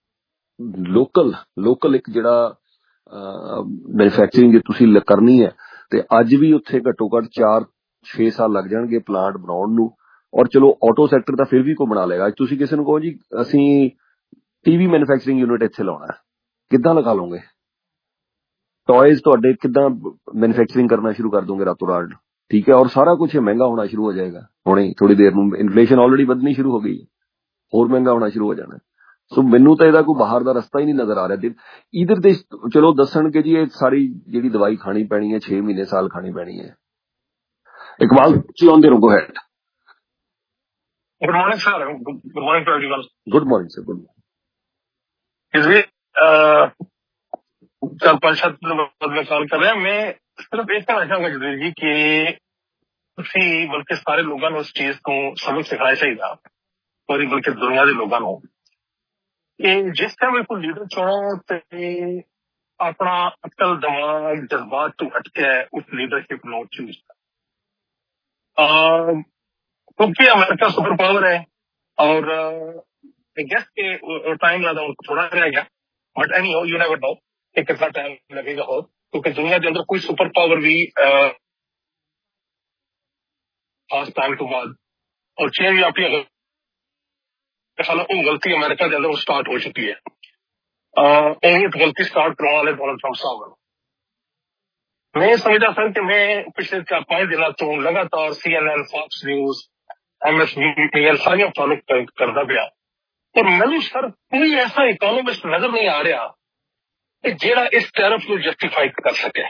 ਲੋਕਲ ਇੱਕ ਜਿਹੜਾ ਮੈਨੂਫੈਕਚਰਿੰਗ ਜੇ ਤੁਸੀਂ ਕਰਨੀ ਹੈ, ਤੇ ਅੱਜ ਵੀ ਉੱਥੇ ਘੱਟੋ ਘੱਟ 4-6 ਸਾਲ ਲੱਗ ਜਾਣਗੇ ਪਲਾਂਟ ਬਣਾਉਣ ਨੂੰ। ਔਰ ਚਲੋ ਆਟੋ ਸੈਕਟਰ ਤਾਂ ਫਿਰ ਵੀ ਕੋਈ ਬਣਾ ਲਏਗਾ। ਅੱਜ ਤੁਸੀਂ ਕਿਸੇ ਨੂੰ ਕਹੋ ਜੀ ਅਸੀਂ TV ਮੈਨੂਫੈਕਚਰਿੰਗ ਯੂਨਿਟ ਇੱਥੇ ਲਾਉਣਾ, ਕਿੱਦਾਂ ਲਗਾ ਲਓਗੇ? ਟॉयज ਤੁਹਾਡੇ ਕਿੱਦਾਂ ਮੈਨੂਫੈਕਚਰਿੰਗ ਕਰਨਾ ਸ਼ੁਰੂ ਕਰ ਦੋਗੇ ਰਾਤੋਂ ਰਾਤ? ਠੀਕ ਹੈ। ਔਰ ਸਾਰਾ ਕੁਝ ਮਹਿੰਗਾ ਹੋਣਾ ਸ਼ੁਰੂ ਹੋ ਜਾਏਗਾ ਹੁਣੇ, ਥੋੜੀ ਦੇਰ ਨੂੰ। ਇਨਫਲੇਸ਼ਨ ਆਲਰੇਡੀ ਵਧਣੀ ਸ਼ੁਰੂ ਹੋ ਗਈ ਹੈ, ਹੋਰ ਮਹਿੰਗਾ ਹੋਣਾ ਸ਼ੁਰੂ ਹੋ ਜਾਣਾ। ਸੋ ਮੈਨੂੰ ਤਾਂ ਇਹਦਾ ਕੋਈ ਬਾਹਰ ਦਾ ਰਸਤਾ ਹੀ ਨਹੀਂ ਨਜ਼ਰ ਆ ਰਿਹਾ। ਇਧਰ ਦੇ ਚਲੋ ਦੱਸਣਗੇ ਜੀ ਇਹ ਸਾਰੀ ਜਿਹੜੀ ਦਵਾਈ ਖਾਣੀ ਪੈਣੀ ਹੈ, 6 ਮਹੀਨੇ ਸਾਲ ਖਾਣੀ ਪੈਣੀ ਹੈ। ਇਕਬਾਲ ਜੀ ਆਨ ਦੇ ਰੁਕੋ ਹੈਡ। Good morning, sir. Good morning to everyone. Good morning, sir. Good morning. इसलिए 4-5 में कॉल कर रहे हैं। मैं सिर्फ एक कहना चाहूंगा जदीर जी कि ਤੁਸੀਂ ਬਲਕਿ ਸਾਰੇ ਲੋਕਾਂ ਨੂੰ ਇਸ ਚੀਜ਼ ਤੋਂ ਸਬਕ ਸਿਖਾਇਆ ਚਾਹੀਦਾ, ਔਰ ਬਲਕਿ ਦੁਨੀਆ ਦੇ ਲੋਕਾਂ ਨੂੰ, ਕਿ ਜਿਸ ਟਾਈਮ ਵੀ ਕੋਈ ਲੀਡਰ ਚੁਣੋ ਤੇ ਆਪਣਾ ਅਕਲ, ਦਿਮਾਗ, ਜਜ਼ਬਾਤ ਤੋਂ ਹਟ ਕੇ ਉਸ ਲੀਡਰਸ਼ਿਪ ਨੂੰ ਚੂਜ਼ ਕਰੋ। क्योंकि अमेरिका सुपर पावर है और आई गेस के टाइम ज्यादा उनको थोड़ा रह गया, but anyhow, you never know कि कितना टाइम लगेगा हो, क्योंकि दुनिया के अंदर कोई सुपर पावर भी खास टाइम के बाद और चेंज भी आपकी वो गलती अमेरिका के अंदर स्टार्ट हो चुकी है। गलती स्टार्ट करने वाले डोनाल्ड ट्रंप साहब। मैं समझता सर कि मैं पिछले 4-5 दिनों तो लगातार CNN, फॉक्स न्यूज, MSNBC सारियां फॉलो करता पिया, और मैंने सर कोई ऐसा इकोनॉमिस्ट नजर नहीं आ रहा कि जेड़ा इस टैरिफ को जस्टिफाई कर सके।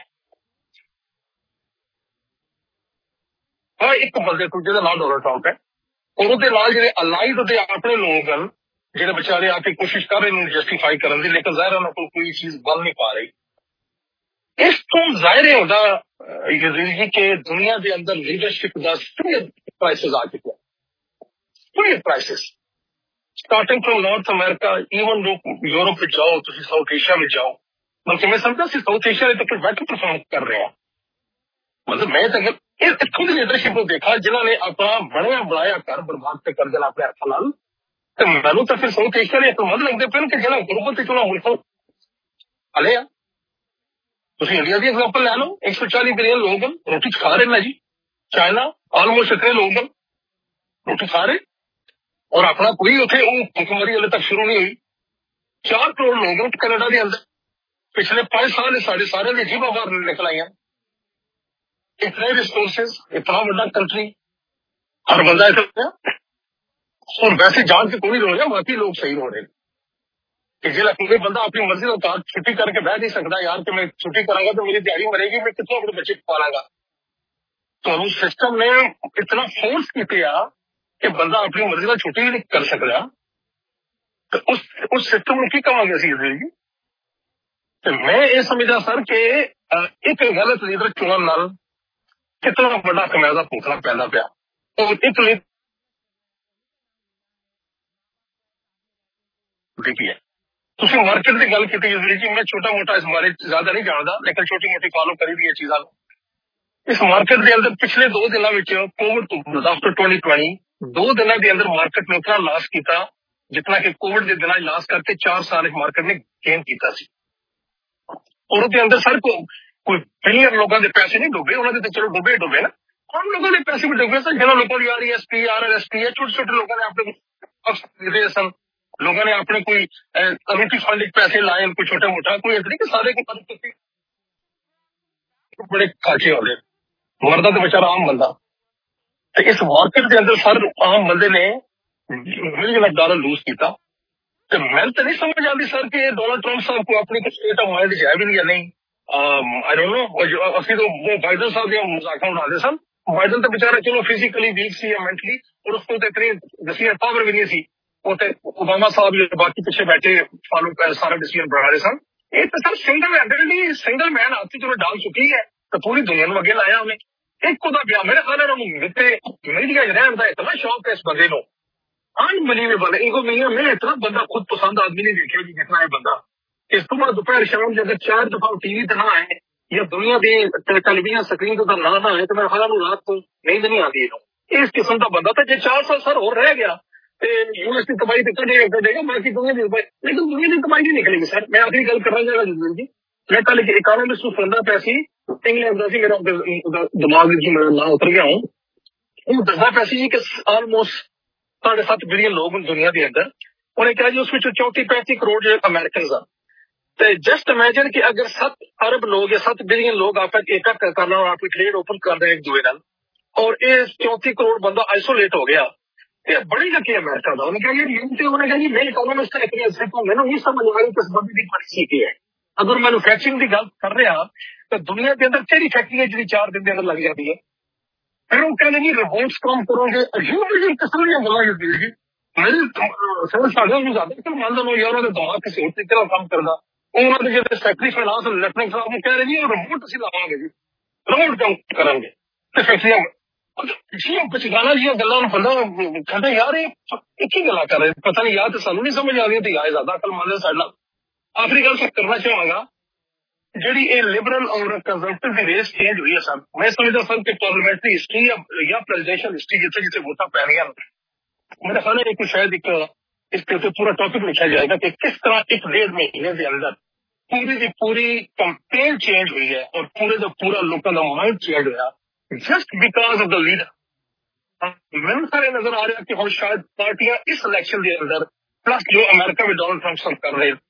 हाँ, एक बंदे को जिहदा नाम डोनाल्ड ट्रंप है, और उसके नाल जिहड़े अलाइड दे अपने लोग हैं जिहड़े बेचारे आके कोशिश कर रहे हैं जस्टिफाई करने की, लेकिन जाहिर है कोई चीज बन नहीं पा रही। इस तो जाहिर होता यजीद कि दुनिया के अंदर लीडरशिप का प्राइसेस आ चुके हैं, prices starting from North America, even Europe में जाओ, तुम साउथ एशिया में जाओ, बल्कि मैं समझता साउथ एशिया में तो कुछ बेटर परफॉर्म कर रहे हैं। मतलब मैं तो इतों की लीडरशिप को देखा जिन्होंने अपना बनया बनाया घर बर्बाद कर देना अपने हाथों नाल, तो मैनू तो फिर साउथ एशिया ने मत लगते पे कि जिन्हें गुरबत चुना मुल्कों हले आ। तुम इंडिया की एग्जाम्पल लै लो, 140 बिलियन लोग रोटी खा रहे हैं जी। चाइना ऑलमोस्ट इतने लोग रोटी खा रहे, और अपना कोई उसे भुखमरी हाले तक शुरू नहीं हुई। 4 करोड़ लोग कनाडा के अंदर पिछले 5 साल साढ़े सारे ने जीवा बाहर निकल आई हैं। इतने रिसोर्सेज, इतना बड़ा कंट्री, हर बंदा इतना, और वैसे जान के कोई नहीं रो रहा, बाकी लोग सही रो रहे कि जिला कोई बंदा अपनी मर्जी का छुट्टी करके बह नहीं सकता यार कि मैं छुट्टी करांगा तो मेरी दिहाड़ी मरेगी, मैं कितने अपने बच्चे पालांगा। तो उस सिस्टम ने इतना फोर्स किया कि बंदा अपनी मर्जी का छुट्टी नहीं कर सकता, तो उस सिस्टम में की कमांगे सी जी। तो मैं ये समझदा सर कि एक गलत लीडर चुनन नाल कितना बड़ा खमियाजा भुगतना पैदा पिया, और एक लीडर है। तुम मार्केट की गल की जी, मैं छोटा मोटा इस बारे ज्यादा नहीं जानता, लेकिन छोटी मोटी फॉलो करी दी चीजा। इस मार्केट के अंदर पिछले 2 दिनों में कोविड आफ्टर 2020 2 दिनों के अंदर मार्केट ने उतना लॉस किया जितना कि कोविड के दिन लॉस करके 4 साल मार्केट ने गेन किया। और उसके अंदर सर कोई बिलियन लोगों के पैसे नहीं डूबे, उन्होंने तो चलो डूबे ना, हम लोगों ने पैसे भी डूबे सर, जिन्होंने लोगों की RESP RRSP है, छोटे छोटे लोगों ने अपने सन, लोगों ने अपने कोई कम्युनिटी फंड पैसे लाए, कोई छोटा मोटा, कोई इतने के सारे को बड़े खाचे हो गए, मरदा तो बेचारा आम बंदा। तो इस मार्केट के अंदर सर आम बंदे ने $1 मिलियन लूज किया। तो मैं तो नहीं समझ आती सर कि डोनाल्ड ट्रंप साहब को अपनी कुछ स्टेट ऑफ माइंड है भी नहीं या नहीं। आई डोंट नो, असली तो वो बाइडन साहब के मजाक उड़ाते सन। बाइडन तो बेचारा चलो फिजिकली वीक सी या मेंटली, और उसको तो इतनी डिसीजन पावर भी नहीं सी, वो तो ओबामा साहब या बाकी पीछे बैठे फॉलो सारा डिसीजन बढ़ा रहे सन। ये तो सर सिंगल मैन आती चलो डाल चुकी है, तो पूरी दुनिया में अगे लाया हमें एक को ब्याह। मेरे ख्याल मीडिया रहन का इतना शौक है इस बंदे को, अनबिलीवेबल। इनको मैं इतना बंदा खुद पसंद आदमी नहीं देखा जी जितना है बंदा। इस तो बाद दोपहर शाम जब 4 दफा टीवी तो ना आए या दुनिया के टेलीविजन स्क्रीन तो ना आए, तो मेरे ख्याल रात को नींद नहीं आती। इस किस्म का बंदा था जो 4 साल सर और रह गया यूएस की तबाही तो कटेगा, बाकी दुनिया की तबाही, लेकिन दुनिया की तबाही नहीं निकलेगी सर। मैं आखिरी गल करना चाहूंगा जी, मैं कल इकोनॉमिस्ट को सुनता पैसी इंग्लैंड का मेरा दिमाग मेरा ना उतर गया हूँ, वो दसदा पैसी जी कि ऑलमोस्ट 7.5 बिलियन लोग दुनिया के अंदर, उन्हें कहा जी उसमें 34-35 करोड़ जो अमेरिकन हैं। तो जस्ट इमेजिन कि अगर 7 अरब लोग या 7 बिलियन लोग आप एक करना और आप ट्रेड ओपन कर रहे हैं एक दूसरे नाल, और ये 34 करोड़ बंदा आइसोलेट हो गया, ये बड़ी लकी अमेरिका था। उन्हें कहा जी मैं इकोनॉमिस्ट मैंने नहीं समझ आ रही किस बंदे की पॉलिसी की है। अगर मैन्युफैक्चरिंग की गल कर रहा तो दुनिया के अंदर केड़ी फैक्ट्री जी 4 दिन के अंदर लग जाती है। फिर वो कहने जी रोबोट्स काम करोगे, किस्म की गल्लां होती है। मेरी साढ़े ज्यादा मान लो यार उन्होंने दिमाग किसी और तरीके काम करना, उन्होंने जो फैक्ट्री फाइनेंस लेफ्टिनेंट साहब कह रहे जी रोबोट असं लावांगे जी, रोबोट काम करेंगे तो फैक्ट्रियां जी पचगाना जी गल्लां बंदा कहता यार एक ही गल्लां कर रहे, पता नहीं यार तो सानू नहीं समझ आ रही तो यार ज्यादा अकल मान साढ़े। आखिरी गल करना चाहूंगा जी ये लिबरल और कंजर्वेटिव की रेस चेंज हुई है सर। मैं समझता सर कि पार्लियामेंट्री हिस्ट्री या प्रेसिडेंशियल हिस्ट्री जिथे जिथे वोटा पैनिया, मेरा ख्याल है शायद इसके ऊपर पूरा टॉपिक लिखा जाएगा कि किस तरह 1-1.5 महीने के अंदर पूरी की पूरी कंपेन चेंज हुई है और पूरे का पूरा लोगों का माइंड चेंज हुआ just because of the leader. मैंने सारे नजर आ रहा कि हम शायद पार्टियां इस इलेक्शन के अंदर प्लस जो अमेरिका में डोनाल्ड ट्रंप सब कर रहे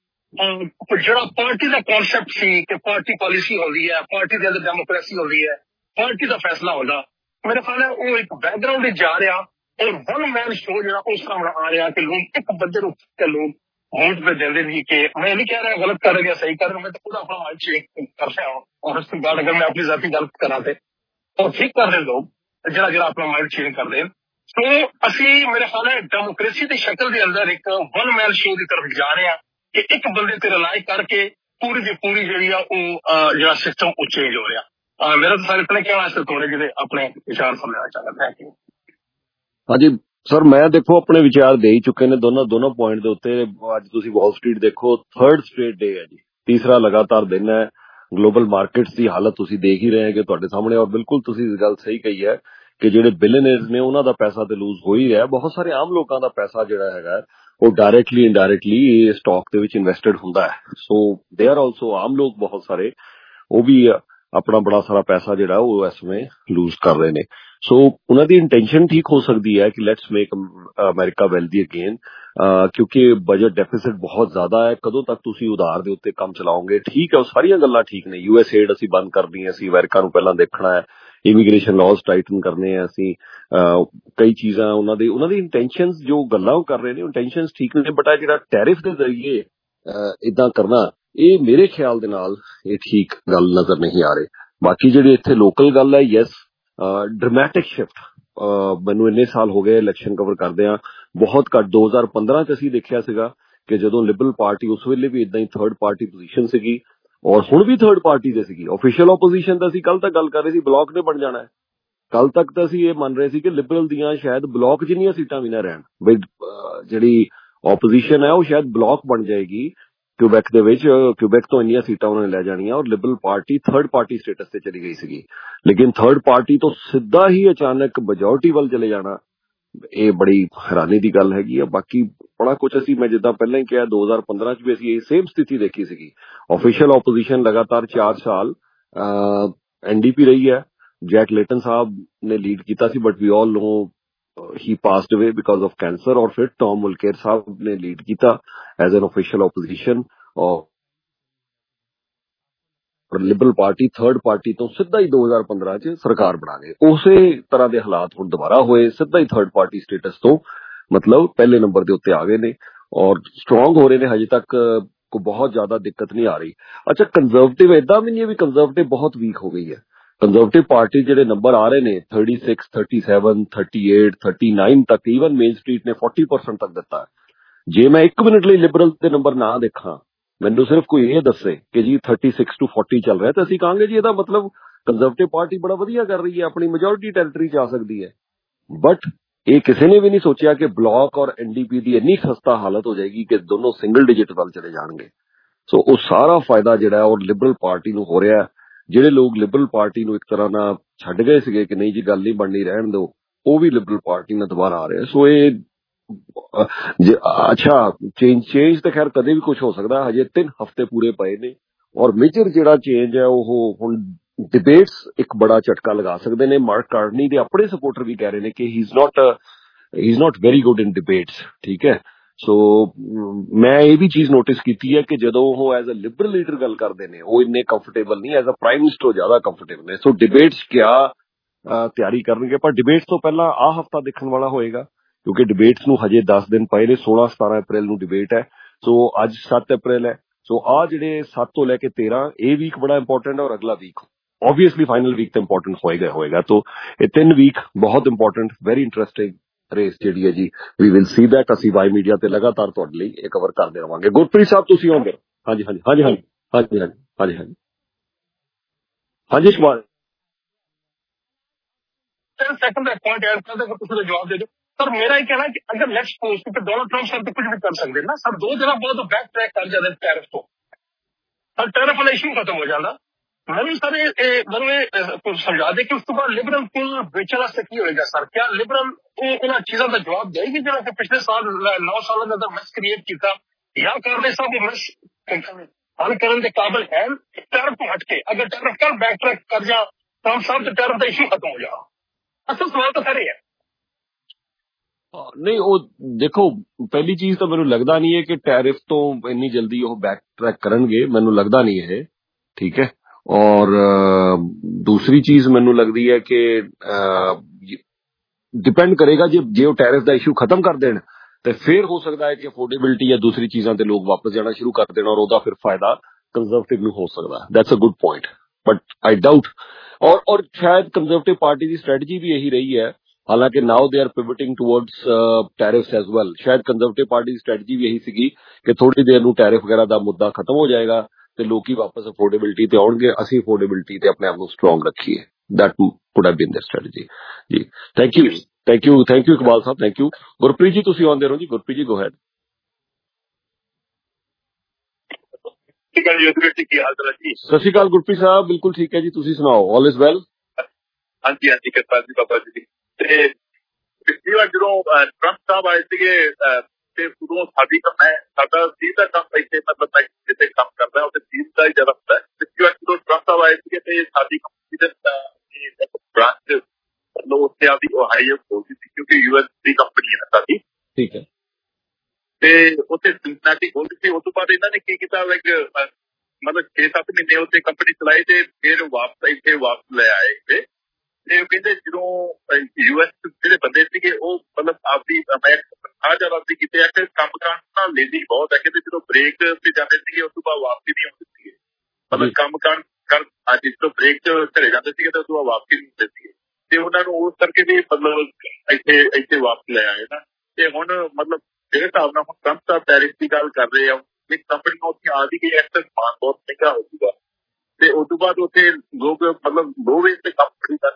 जो पार्टी का कॉन्सेप्ट सी कि पार्टी पॉलिसी होती है, पार्टी के अंदर डेमोक्रेसी होती है, पार्टी का फैसला होगा, मेरे ख्याल है वो एक बैकग्राउंड जा रहा और वन मैन शो जो उस तरह आ रहा कि लोग एक बंदे लोग वोट पे देंगे नहीं कि मैं नहीं कह रहा गलत कर रहे या सही कर रहे, मैं तो पूरा अपना माइंड चेंज कर रहा हूँ। और उसके बाद अगर मैं अपनी जाती गलत कराते और ठीक कर रहे लोग जरा अपना माइंड चेंज कर दें तो असी मेरे ख्याल है डेमोक्रेसी की शक्ल के अंदर एक वन मैन शो की तरफ जा रहे हैं कि एक बंदे ते रिलाई करके पूरी की पूरी जी सिस्टम वो चेंज हो रहा। मेरा तो सारे इतने कहना सिर्फ थोड़े जिहे अपने विचार समझना चाहता है। हाँ जी सर, मैं देखो अपने विचार दे ही चुके ने दोनों पॉइंट ਦੇ ਉੱਤੇ। ਅੱਜ ਤੁਸੀਂ ਵਾਲ ਸਟਰੀਟ ਦੇਖੋ 3rd स्ट्रेट डे है जी, तीसरा लगातार दिन है। ग्लोबल मार्केट्स की हालत ਤੁਸੀਂ देख ही रहे हैं कि ਤੁਹਾਡੇ ਸਾਹਮਣੇ, और बिल्कुल ਤੁਸੀਂ ਇਸ ਗੱਲ ਸਹੀ ਕਹੀ ਹੈ ਕਿ ਜਿਹੜੇ ਬਿਲੀਅਨਰਸ ਨੇ ਉਹਨਾਂ ਦਾ ਪੈਸਾ ਤੇ ਲੂਜ਼ ਹੋ ਹੀ ਰਿਹਾ। ਬਹੁਤ ਸਾਰੇ ਆਮ ਲੋਕਾਂ ਦਾ ਪੈਸਾ ਜਿਹੜਾ ਹੈਗਾ ਉਹ ਡਾਇਰੈਕਟਲੀ ਇਨਡਾਇਰੈਕਟਲੀ ਇਹ ਸਟਾਕ ਦੇ ਵਿੱਚ ਇਨਵੈਸਟਡ ਹੁੰਦਾ ਹੈ। ਸੋ ਦੇ ਆਰ ਆਲਸੋ ਆਮ ਲੋਕ ਬਹੁਤ ਸਾਰੇ ਉਹ ਵੀ ਆਪਣਾ ਬੜਾ ਸਾਰਾ ਪੈਸਾ ਜਿਹੜਾ ਉਹ ਇਸ ਸਮੇਂ ਲੂਜ਼ ਕਰ ਰਹੇ ਨੇ। ਸੋ ਉਹਨਾਂ ਦੀ ਇੰਟੈਂਸ਼ਨ ਠੀਕ ਹੋ ਸਕਦੀ ਹੈ ਕਿ let's make America wealthy again, ਕਿਉਂਕਿ ਬਜਟ ਡੈਫਿਸਿਟ ਬਹੁਤ ਜ਼ਿਆਦਾ ਹੈ। ਕਦੋਂ ਤੱਕ ਤੁਸੀਂ ਉਧਾਰ ਦੇ ਉੱਤੇ ਕੰਮ ਚਲਾਓਗੇ? ਠੀਕ ਹੈ, ਉਹ ਸਾਰੀਆਂ ਗੱਲਾਂ ਠੀਕ ਨੇ। US ਏਡ ਅਸੀਂ ਬੰਦ ਕਰਨੀ ਹੈ, ਅਸੀਂ ਅਮਰੀਕਾ ਨੂੰ ਪਹਿਲਾਂ ਦੇਖਣਾ ਹੈ, ਇਮੀਗ੍ਰੇਸ਼ਨ ਲਾਜ਼ ਟਾਈਟਨ ਕਰਨੇ ਆ ਅਸੀਂ, ਕਈ ਚੀਜ਼ਾਂ ਉਹਨਾਂ ਦੀ ਇੰਟੈਂਸ਼ਨਸ ਜੋ ਗੱਲਾਂ ਉਹ ਕਰ ਰਹੇ ਨੇ ਇੰਟੈਂਸ਼ਨਸ ਠੀਕ ਨੇ, ਬਟ ਆ ਜਿਹੜਾ ਟੈਰਿਫ ਦੇ ਜ਼ਰੀਏ ਇਦਾਂ ਕਰਨਾ, ਇਹ ਮੇਰੇ ਖਿਆਲ ਦੇ ਨਾਲ ਇਹ ਠੀਕ ਗੱਲ ਨਜ਼ਰ ਨਹੀਂ ਆ ਰਹੀ। ਬਾਕੀ ਜਿਹੜੀ ਇੱਥੇ ਲੋਕਲ ਗੱਲ ਹੈ, ਯੈਸ ਡਰਾਮੈਟਿਕ ਸ਼ਿਫਟ, ਮੈਨੂੰ ਇੰਨੇ ਸਾਲ ਹੋ ਗਏ ਇਲੈਕਸ਼ਨ ਕਵਰ ਕਰਦੇ ਆ, ਬਹੁਤ ਘੱਟ 2015 ਚ ਅਸੀਂ ਦੇਖਿਆ ਸੀਗਾ ਕਿ ਜਦੋਂ ਲਿਬਰਲ ਪਾਰਟੀ ਉਸ ਵੇਲੇ ਵੀ ਇਦਾਂ ਹੀ ਥਰਡ ਪਾਰਟੀ ਪੋਜੀਸ਼ਨ ਸੀਗੀ ਔਰ ਹੁਣ ਵੀ ਥਰਡ ਪਾਰਟੀ ਦੇ ਸੀਗੀ। ਆਫੀਸ਼ੀਅਲ ਆਪੋਜੀਸ਼ਨ ਤਾਂ ਅਸੀਂ ਕੱਲ ਤੱਕ ਗੱਲ ਕਰ ਰਹੇ ਸੀ ਬਲੌਕ ਨੇ ਬਣ ਜਾਣਾ ਹੈ। ਕੱਲ ਤੱਕ ਤਾਂ ਅਸੀਂ ਇਹ ਮੰਨ ਰਹੇ ਸੀ ਕਿ ਲਿਬਰਲ ਦੀਆਂ ਸ਼ਾਇਦ ਬਲੌਕ ਜਿੰਨੀਆਂ ਸੀਟਾਂ ਵੀ ਨਾ ਰਹਿਣ, ਬਈ ਜਿਹੜੀ ਆਪੋਜੀਸ਼ਨ ਹੈ ਉਹ ਸ਼ਾਇਦ ਬਲੌਕ ਬਣ ਜਾਏਗੀ ਕਿਊਬੈਕ ਦੇ ਵਿੱਚ, ਕਿਊਬੈਕ ਤੋਂ ਇੰਨੀਆਂ ਸੀਟਾਂ ਉਹਨਾਂ ਨੇ ਲੈ ਜਾਣੀਆਂ ਔਰ Liberal Party third party status ਤੇ ਚਲੀ ਗਈ ਸੀਗੀ। ਲੇਕਿਨ ਥਰਡ ਪਾਰਟੀ ਤੋਂ ਸਿੱਧਾ ਹੀ ਅਚਾਨਕ ਮੈਜੋਰਟੀ ਵੱਲ ਚਲੇ ਜਾਣਾ, ਇਹ ਬੜੀ ਹੈਰਾਨੀ ਦੀ ਗੱਲ ਹੈਗੀ ਆ। ਬਾਕੀ ਬੜਾ ਕੁਝ ਅਸੀਂ, ਮੈਂ ਜਿੱਦਾਂ ਪਹਿਲਾਂ ਹੀ ਕਿਹਾ 2015 ਚ ਵੀ ਅਸੀਂ ਇਹ ਸੇਮ ਸਥਿਤੀ ਦੇਖੀ ਸੀਗੀ। ਆਫੀਸ਼ੀਅਲ ਆਪੋਜੀਸ਼ਨ ਲਗਾਤਾਰ 4 ਸਾਲ NDP ਰਹੀ ਹੈ, ਜੈਕ ਲੇਟਨ ਸਾਹਿਬ ਨੇ ਲੀਡ ਕੀਤਾ ਸੀ, but we all know he passed away because of cancer, और फिर टॉम मुल्केर साहब ने लीड किया एज एन ऑफिशियल ऑपोजिशन और लिबरल पार्टी थर्ड पार्टी तो सीधा ही 2015 च सरकार बना गए। उसे तरह के हालात हुण दोबारा होए, सीधा ही थर्ड पार्टी स्टेटस तो मतलब पहले नंबर के उत्ते आ गए ने और स्ट्रोंग हो रहे ने। हजे तक को बहुत ज्यादा दिक्कत नहीं आ रही। अच्छा, कंजरवेटिव इदा भी नहीं है भी कंजरवेटिव बहुत वीक हो गई है। कंजरवेटिव पार्टी ਜਿਹੜੇ ਨੰਬਰ ਆ ਰਹੇ ਨੇ 36, 37, 38, 39 ਤੱਕ, ਈਵਨ ਮੇਨ ਸਟਰੀਟ ਨੇ 40% ਤੱਕ ਦਿੱਤਾ। ਜੇ ਮੈਂ 1 ਮਿੰਟ ਲਈ ਲਿਬਰਲ ਦੇ ਨੰਬਰ ਨਾ ਦੇਖਾਂ, ਮੈਨੂੰ ਸਿਰਫ ਕੋਈ ਇਹ ਦੱਸੇ ਕਿ ਜੀ 36 to 40 ਚੱਲ ਰਿਹਾ, ਤਾਂ ਅਸੀਂ ਕਹਾਂਗੇ ਜੀ ਇਹਦਾ ਮਤਲਬ ਕੰਜ਼ਰਵੇਟਿਵ ਪਾਰਟੀ ਬੜਾ ਵਧੀਆ ਕਰ ਰਹੀ ਹੈ, ਆਪਣੀ ਮੈਜੋਰਿਟੀ ਟੈਰੀਟਰੀ ਚ ਆ ਸਕਦੀ ਹੈ। ਬਟ ਇਹ ਕਿਸੇ ਨੇ ਵੀ ਨਹੀਂ ਸੋਚਿਆ ਕਿ ਬਲੌਕ ਔਰ NDP ਦੀ ਇੰਨੀ ਖਸਤਾ ਹਾਲਤ ਹੋ ਜਾਏਗੀ ਕਿ ਦੋਨੋਂ ਸਿੰਗਲ ਡਿਜਿਟ ਵੱਲ ਚਲੇ ਜਾਣਗੇ। ਸੋ ਉਹ ਸਾਰਾ ਫਾਇਦਾ ਜਿਹੜਾ ਉਹ ਲਿਬਰਲ ਪਾਰਟੀ ਨੂੰ ਹੋ ਰਿਹਾ। ਜਿਹੜੇ ਲੋਕ ਲਿਬਰਲ ਪਾਰਟੀ ਨੂੰ ਇੱਕ ਤਰ੍ਹਾਂ ਨਾਲ ਛੱਡ ਗਏ ਸੀਗੇ ਕਿ ਨਹੀਂ ਜੀ ਗੱਲ ਨਹੀਂ ਬਣਨੀ ਰਹਿਣ ਦਿਓ, ਉਹ ਵੀ ਲਿਬਰਲ ਪਾਰਟੀ ਨਾਲ ਦੁਬਾਰਾ ਆ ਰਹੇ। ਸੋ ਇਹ ਅੱਛਾ ਚੇਂਜ ਤਾਂ ਖੈਰ ਕਦੇ ਵੀ ਕੁਝ ਹੋ ਸਕਦਾ। ਹਜੇ 3 ਹਫ਼ਤੇ ਪੂਰੇ ਪਏ ਨੇ ਔਰ ਮੇਜਰ ਜਿਹੜਾ ਚੇਂਜ ਹੈ ਉਹ ਹੁਣ ਡਿਬੇਟਸ ਇੱਕ ਬੜਾ ਝਟਕਾ ਲਗਾ ਸਕਦੇ ਨੇ। ਮਾਰਕ ਕਾਰਨੀ ਦੇ ਆਪਣੇ ਸਪੋਰਟਰ ਵੀ ਕਹਿ ਰਹੇ ਨੇ ਕਿ he is not very good in debates, ਠੀਕ ਹੈ। ਸੋ ਮੈਂ ਇਹ ਵੀ ਚੀਜ਼ ਨੋਟਿਸ ਕੀਤੀ ਹੈ ਕਿ ਜਦੋਂ ਉਹ ਐਜ਼ ਅ ਲਿਬਰਲ ਲੀਡਰ ਗੱਲ ਕਰਦੇ ਨੇ ਉਹ ਇੰਨੇ ਕੰਫਰਟੇਬਲ ਨਹੀਂ, ਐਜ਼ ਅ ਪ੍ਰਾਈਮ ਮਿਨਿਸਟਰ ਜ਼ਿਆਦਾ ਕੰਫਰਟੇਬਲ ਨੇ। ਸੋ ਡਿਬੇਟਸ ਕਿਆ ਤਿਆਰੀ ਕਰਨਗੇ, ਪਰ ਡਿਬੇਟਸ ਤੋਂ ਪਹਿਲਾਂ ਆਹ ਹਫ਼ਤਾ ਦੇਖਣ ਵਾਲਾ ਹੋਏਗਾ ਕਿਉਂਕਿ ਡਿਬੇਟਸ ਨੂੰ ਹਜੇ 10 ਦਿਨ ਪਏ ਨੇ। 16-17 ਅਪ੍ਰੈਲ ਨੂੰ ਡਿਬੇਟ ਹੈ। ਸੋ ਅੱਜ 7 ਅਪ੍ਰੈਲ ਹੈ। ਸੋ ਆਹ ਜਿਹੜੇ 7 ਤੋਂ ਲੈ ਕੇ 13 ਇਹ ਵੀਕ ਬੜਾ ਇੰਪੋਰਟੈਂਟ ਹੈ ਔਰ ਅਗਲਾ ਵੀਕ obviously ਫਾਈਨਲ ਵੀਕ ਤਾਂ ਇੰਪੋਰਟੈਂਟ ਹੋਏਗਾ। तो ਇਹ 3 ਵੀਕ ਬਹੁਤ ਇੰਪੋਰਟੈਂਟ, ਵੈਰੀ ਇੰਟਰਸਟਿੰਗ ਰੇਸ ਜਿਹੜੀ ਹੈ ਜੀ। ਵੀ ਵਿਲ ਸੀ ਦੈਟ, ਅਸੀਂ ਵਾਈ ਮੀਡੀਆ ਤੇ ਲਗਾਤਾਰ ਤੁਹਾਡੇ ਲਈ ਇਹ ਕਵਰ ਕਰਦੇ ਰਹਾਂਗੇ। ਗੁਰਪ੍ਰੀਤ ਸਾਹਿਬ ਤੁਸੀਂ ਆਉਂਦੇ? ਹਾਂਜੀ ਹਾਂਜੀ ਹਾਂਜੀ ਹਾਂਜੀ ਹਾਂਜੀ ਹਾਂਜੀ ਹਾਂਜੀ ਹਾਂਜੀ ਹਾਂਜੀ ਸ਼ਮਾਲ सेकंड पॉइंट ऐड कर देगा, कुछ जवाब दे दो सर। मेरा ये कहना है कि अगर लेट्स सपोज कि डोनाल्ड ट्रंप सर तो कुछ भी कर सकते ना सर, 2 जगह बहुत बैक ट्रैक कर जाते टैरिफ को, सर टैरिफ वाला इशू खत्म हो जाना। मैंने सर मैंने समझा दे कि उसके बाद लिबरल कुल बेचना से की होगा सर। क्या लिबरल इन चीजों का जवाब देगी जो कि पिछले साल 9 सालों के अंदर मिस क्रिएट किया, या करने साहब वो मिस हल करने के काबिल है टैरिफ को हटके? अगर टैरिफ कर बैक ट्रैक कर जा ट्रंप साहब तो टैरिफ का इशू खत्म हो जाए। असल सवाल तो खरे है ਨਹੀਂ। ਉਹ ਦੇਖੋ, ਪਹਿਲੀ ਚੀਜ਼ ਤਾਂ ਮੈਨੂੰ ਲੱਗਦਾ ਨਹੀਂ ਹੈ ਕਿ ਟੈਰਿਫ ਤੋਂ ਇੰਨੀ ਜਲਦੀ ਉਹ ਬੈਕ ਟਰੈਕ ਕਰਨਗੇ, ਮੈਨੂੰ ਲੱਗਦਾ ਨਹੀਂ ਇਹ, ਠੀਕ ਹੈ। ਔਰ ਦੂਸਰੀ ਚੀਜ਼ ਮੈਨੂੰ ਲੱਗਦੀ ਹੈ ਕਿ ਡਿਪੈਂਡ ਕਰੇਗਾ ਜੇ ਉਹ ਟੈਰਿਫ ਦਾ ਇਸ਼ੂ ਖਤਮ ਕਰ ਦੇਣ ਤੇ ਫਿਰ ਹੋ ਸਕਦਾ ਹੈ ਕਿ ਅਫੋਰਡੇਬਿਲਿਟੀ ਜਾਂ ਦੂਸਰੀ ਚੀਜ਼ਾਂ ਤੇ ਲੋਕ ਵਾਪਸ ਜਾਣਾ ਸ਼ੁਰੂ ਕਰ ਦੇਣ ਔਰ ਉਹਦਾ ਫਿਰ ਫਾਇਦਾ ਕੰਜ਼ਰਵੇਟਿਵ ਨੂੰ ਹੋ ਸਕਦਾ। That's a good point, but I doubt. ਔਰ ਸ਼ਾਇਦ ਕੰਜ਼ਰਵੇਟਿਵ ਪਾਰਟੀ ਦੀ ਸਟ੍ਰੈਟਜੀ ਵੀ ਇਹੀ ਰਹੀ ਹੈ, ਹਾਲਾਂਕਿ now they are pivoting towards tariffs as well. ਸ਼ਾਇਦ ਕੰਜ਼ਰਵੇਟਿਵ ਪਾਰਟੀ ਦੀ ਸਟ੍ਰੈਟਜੀ ਵੀ ਇਹੀ ਸੀਗੀ ਕਿ ਥੋੜੀ ਦੇਰ ਨੂੰ ਟੈਰਿਫ ਵਗੈਰਾ ਦਾ ਮੁੱਦਾ ਖਤਮ ਹੋ ਜਾਏਗਾ ਤੇ ਲੋਕੀ ਵਾਪਸ ਅਫੋਰਡੇਬਿਲਿਟੀ ਤੇ ਆਉਣਗੇ, ਅਸੀਂ ਅਫੋਰਡੇਬਿਲਿਟੀ ਤੇ ਆਪਣੇ ਆਪ ਨੂੰ ਸਟਰੋਂਗ ਰੱਖੀਏ। That could have been the strategy ਜੀ। Thank you Iqbal sahib, thank you. Gurpreet ji ਤੁਸੀਂ ਆਉਂਦੇ ਰਹੋ ਜੀ। Gurpreet ji go ahead. ਸਤਿ ਸ਼੍ਰੀ ਅਕਾਲ ਗੁਰਪ੍ਰੀਤ ਸਾਹਿਬ, ਬਿਲਕੁਲ ਠੀਕ ਹੈ ਜੀ, ਤੁਸੀਂ ਸੁਣਾਓ? All is well? ਹਾਂਜੀ ਹਾਂਜੀ, ਕਿਰਪਾ ਜੀ ਬਾਬਾ ਜੀ ਦੀ। ਤੇ ਪਿਛਲੀ ਵਾਰ ਜਦੋਂ ਟਰੰਪ ਸਾਹਿਬ ਆਏ ਸੀਗੇ ਤੇ ਉਦੋਂ ਸਾਡਾ ਸੀਲ ਦਾ ਕੰਮ ਇੱਥੇ ਮਤਲਬ ਮੈਂ ਜਿੱਥੇ ਕੰਮ ਕਰਦਾ ਉੱਥੇ ਸੀਲ ਦਾ ਹੀ ਜ਼ਿਆਦਾ ਹੁੰਦਾ ਹੈ। ਜਦੋਂ ਟਰੰਪ ਸਾਹਿਬ ਆਏ ਸੀਗੇ ਤੇ ਸਾਡੀ ਕੰਪਨੀ ਦੇ ਬ੍ਰਾਂਚ ਮਤਲਬ ਉੱਥੇ ਆਪਦੀ ਓਹਾਈਓ ਖੋਲ੍ਹੀ ਸੀ ਕਿਉਂਕਿ US ਦੀ ਕੰਪਨੀ ਹੈ ਸਾਡੀ। ਠੀਕ ਹੈ। ਤੇ ਉੱਥੇ ਸਿੰਸਨਾਟੀ ਖੋਲ੍ਹੀ ਸੀ। ਉਸ ਤੋਂ ਬਾਅਦ ਇਹਨਾਂ ਨੇ ਕੀ ਕੀਤਾ ਮਤਲਬ 6-7 ਮਹੀਨੇ ਉੱਥੇ ਕੰਪਨੀ ਚਲਾਈ ਤੇ ਫਿਰ ਵਾਪਸ ਲੈ ਆਏ ਇੱਥੇ। ਤੇ ਉਹ ਕਹਿੰਦੇ ਜਦੋਂ US ਜਿਹੜੇ ਬੰਦੇ ਸੀਗੇ ਉਹ ਮਤਲਬ ਆਪਦੀ ਆ ਜ਼ਿਆਦਾ ਸੀ ਕਿਤੇ ਕਿ ਕੰਮ ਕਰਨ ਲੈਂਦੀ ਬਹੁਤ ਹੈ। ਕਹਿੰਦੇ ਜਦੋਂ ਬ੍ਰੇਕ ਤੇ ਜਾਂਦੇ ਸੀਗੇ ਉਸ ਤੋਂ ਬਾਅਦ ਵਾਪਸੀ ਨਹੀਂ ਆਉਂਦੇ ਸੀਗੇ। ਮਤਲਬ ਕੰਮ ਕਰ ਅੱਜ ਜਦੋਂ ਬ੍ਰੇਕ ਚ ਘਰੇ ਜਾਂਦੇ ਸੀਗੇ ਤਾਂ ਉਸ ਤੋਂ ਬਾਅਦ ਵਾਪਸੀ ਨਹੀਂ ਹੁੰਦੇ ਸੀਗੇ। ਤੇ ਉਹਨਾਂ ਨੂੰ ਉਸ ਕਰਕੇ ਵੀ ਮਤਲਬ ਇੱਥੇ ਵਾਪਸ ਲੈ ਆਏ ਨਾ। ਤੇ ਹੁਣ ਮਤਲਬ ਜਿਹੜੇ ਹਿਸਾਬ ਨਾਲ ਹੁਣ ਟਰੰਪ ਸਾਹਿਬ ਟੈਰਿਫ ਦੀ ਗੱਲ ਕਰ ਰਹੇ ਆ ਇੱਕ ਕੰਪਨੀ ਨੂੰ ਉੱਥੇ ਆ ਦੀ ਗਈ ਐਕਸੈਸ ਸਮਾਨ ਬਹੁਤ ਮਹਿੰਗਾ ਹੋ ਜਾਊਗਾ ਤੇ ਉਸ ਤੋਂ ਬਾਅਦ ਉੱਥੇ ਲੋਕ ਮਤਲਬ ਦੋ ਵੇ ਤੇ ਕੰਪਨੀ ਦਾ।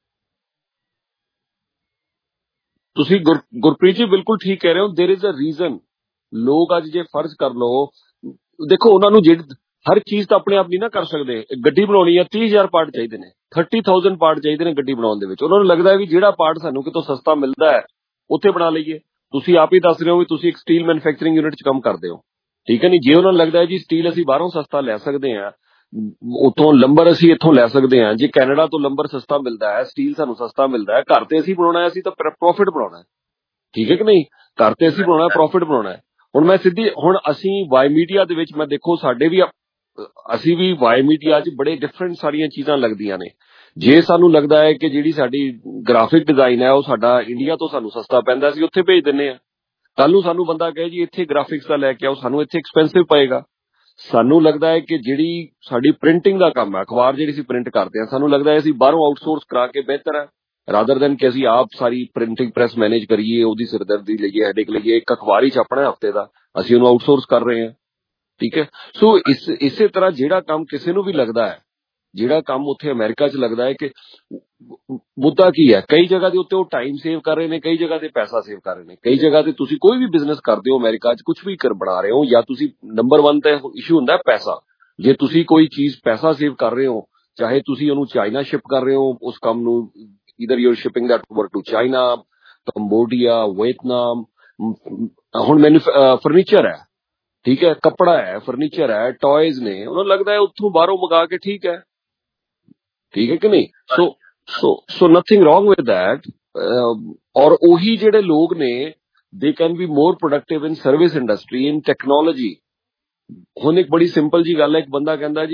ਤੁਸੀਂ ਗੁਰਪ੍ਰੀਤ ਜੀ ਬਿਲਕੁਲ ਠੀਕ ਕਹਿ ਰਹੇ ਹੋ। There is a reason. ਲੋਕ ਅੱਜ ਜੇ ਫਰਜ਼ ਕਰ ਲਓ, ਦੇਖੋ ਉਹਨਾਂ ਨੂੰ ਹਰ ਚੀਜ਼ ਤਾਂ ਆਪਣੇ ਆਪ ਨਹੀਂ ਨਾ ਕਰ ਸਕਦੇ। ਗੱਡੀ ਬਣਾਉਣੀ ਹੈ 30,000 ਪਾਰਟ ਚਾਹੀਦੇ ਨੇ, 30,000 ਪਾਰਟ ਚਾਹੀਦੇ ਨੇ ਗੱਡੀ ਬਣਾਉਣ ਦੇ ਵਿੱਚ। ਉਹਨਾਂ ਨੂੰ ਲੱਗਦਾ ਹੈ ਵੀ ਜਿਹੜਾ ਪਾਰਟ ਸਾਨੂੰ ਕਿਤੋਂ ਸਸਤਾ ਮਿਲਦਾ ਹੈ ਉੱਥੇ ਬਣਾ ਲਈਏ। ਤੁਸੀਂ ਆਪ ਹੀ ਦੱਸ ਰਹੇ ਹੋ ਵੀ ਤੁਸੀਂ ਇੱਕ ਸਟੀਲ ਮੈਨੂਫੈਕਚਰਿੰਗ ਯੂਨਿਟ 'ਚ ਕੰਮ ਕਰਦੇ ਹੋ, ਠੀਕ ਹੈ ਨਹੀਂ। ਜੇ ਉਹਨਾਂ ਨੂੰ ਲੱਗਦਾ ਹੈ ਜੀ ਸਟੀਲ ਅਸੀਂ ਬਾਹਰੋਂ ਸਸਤਾ ਲੈ ਸਕਦੇ ਹਾਂ, ਉੱਥੋਂ ਲੰਬਰ ਅਸੀਂ ਇੱਥੋਂ ਲੈ ਸਕਦੇ ਹਾਂ, ਜੇ ਕੈਨੇਡਾ ਤੋਂ ਲੰਬਰ ਸਸਤਾ ਮਿਲਦਾ ਹੈ, ਸਟੀਲ ਸਾਨੂੰ ਸਸਤਾ ਮਿਲਦਾ ਹੈ, ਘਰ ਤੇ ਅਸੀਂ ਬਣਾਉਣਾ, ਅਸੀਂ ਤਾਂ ਪ੍ਰੋਫਿਟ ਬਣਾਉਣਾ, ਠੀਕ ਹੈ ਕਿ ਨਹੀਂ। ਘਰ ਤੇ ਅਸੀਂ ਬਣਾਉਣਾ, ਪ੍ਰੋਫਿਟ ਬਣਾਉਣਾ। ਹੁਣ ਅਸੀਂ ਵਾਈ ਮੀਡੀਆ ਦੇ ਵਿੱਚ ਮੈਂ ਦੇਖੋ ਅਸੀਂ ਵੀ ਵਾਈ ਮੀਡੀਆ 'ਚ ਬੜੇ ਡਿਫਰੈਂਟ ਸਾਰੀਆਂ ਚੀਜ਼ਾਂ ਲੱਗਦੀਆਂ ਨੇ। ਜੇ ਸਾਨੂੰ ਲੱਗਦਾ ਹੈ ਕਿ ਜਿਹੜੀ ਸਾਡੀ ਗ੍ਰਾਫਿਕ ਡਿਜ਼ਾਈਨ ਹੈ ਉਹ ਸਾਡਾ ਇੰਡੀਆ ਤੋਂ ਸਾਨੂੰ ਸਸਤਾ ਪੈਂਦਾ, ਅਸੀਂ ਉੱਥੇ ਭੇਜ ਦਿੰਦੇ ਹਾਂ। ਕੱਲ ਨੂੰ ਸਾਨੂੰ ਬੰਦਾ ਕਹੇ ਜੀ ਇੱਥੇ ਗ੍ਰਾਫਿਕਸ ਦਾ ਲੈ ਕੇ ਆਓ, ਸਾਨੂੰ ਇੱਥੇ ਐਕਸਪੈਂਸਿਵ ਪਏਗਾ। ਸਾਨੂੰ ਲੱਗਦਾ ਹੈ ਕਿ ਜਿਹੜੀ ਸਾਡੀ ਪ੍ਰਿੰਟਿੰਗ ਦਾ ਕੰਮ ਹੈ, ਅਖਬਾਰ ਜਿਹੜੀ ਅਸੀਂ ਪ੍ਰਿੰਟ ਕਰਦੇ ਹਾਂ, ਸਾਨੂੰ ਲੱਗਦਾ ਹੈ ਅਸੀਂ ਬਾਹਰੋਂ ਆਊਟਸੋਰਸ ਕਰਾ ਕੇ ਬਿਹਤਰ ਹੈ ਰਾਦਰ ਦੈਨ ਕਿ ਅਸੀਂ ਆਪ ਸਾਰੀ ਪ੍ਰਿੰਟਿੰਗ ਪ੍ਰੈਸ ਮੈਨੇਜ ਕਰੀਏ, ਉਹਦੀ ਸਿਰਦਰਦੀ ਲਈਏ, ਹੈਡੇਕ ਲਈਏ। ਇੱਕ ਅਖਬਾਰ ਹੀ ਛਾਪਣਾ ਹਫ਼ਤੇ ਦਾ, ਅਸੀਂ ਉਹਨੂੰ ਆਊਟਸੋਰਸ ਕਰ ਰਹੇ ਹਾਂ, ਠੀਕ ਹੈ। ਸੋ ਇਸੇ ਤਰ੍ਹਾਂ ਜਿਹੜਾ ਕੰਮ ਕਿਸੇ ਨੂੰ ਵੀ ਲੱਗਦਾ ਹੈ, ਜਿਹੜਾ ਕੰਮ ਉੱਥੇ ਅਮਰੀਕਾ 'ਚ ਲੱਗਦਾ ਹੈ ਕਿ ਮੁੱਦਾ ਕੀ ਹੈ, ਕਈ ਜਗ੍ਹਾ ਦੇ ਉੱਤੇ ਉਹ ਟਾਈਮ ਸੇਵ ਕਰ ਰਹੇ ਨੇ, ਕਈ ਜਗ੍ਹਾ ਤੇ ਪੈਸਾ ਸੇਵ ਕਰ ਰਹੇ ਨੇ। ਕਈ ਜਗ੍ਹਾ ਤੇ ਤੁਸੀਂ ਕੋਈ ਵੀ ਬਿਜ਼ਨਸ ਕਰਦੇ ਹੋ ਅਮਰੀਕਾ 'ਚ, ਕੁਝ ਵੀ ਬਣਾ ਰਹੇ ਹੋ, ਜਾਂ ਤੁਸੀਂ ਨੰਬਰ 1 ਤੇ ਇਸ਼ੂ ਹੁੰਦਾ ਪੈਸਾ। ਜੇ ਤੁਸੀਂ ਕੋਈ ਚੀਜ਼ ਪੈਸਾ ਸੇਵ ਕਰ ਰਹੇ ਹੋ, ਚਾਹੇ ਤੁਸੀਂ ਉਹਨੂੰ ਚਾਈਨਾ ਸ਼ਿਪ ਕਰ ਰਹੇ ਹੋ, ਉਸ ਕੰਮ ਨੂੰ either you are shipping that over to China, Cambodia, Vietnam. ਹੁਣ ਮੈਨੂੰ ਫਰਨੀਚਰ ਹੈ, ਠੀਕ ਹੈ, ਕੱਪੜਾ ਹੈ, ਫਰਨੀਚਰ ਹੈ, ਟॉयਜ਼ ਨੇ, ਉਹਨਾਂ ਨੂੰ ਲੱਗਦਾ ਹੈ ਉੱਥੋਂ ਬਾਹਰੋਂ ਮੰਗਾ ਕੇ ਠੀਕ ਹੈ ਕਿ ਨਹੀਂ। So nothing wrong with that. ਔਰ ਉਹੀ ਜਿਹੜੇ ਲੋਕ ਨੇ they can be more productive in service industry, in technology. ਹੁਣ ਇੱਕ ਬੜੀ ਸਿੰਪਲ ਜੀ ਗੱਲ ਹੈ, ਇੱਕ ਬੰਦਾ ਕਹਿੰਦਾ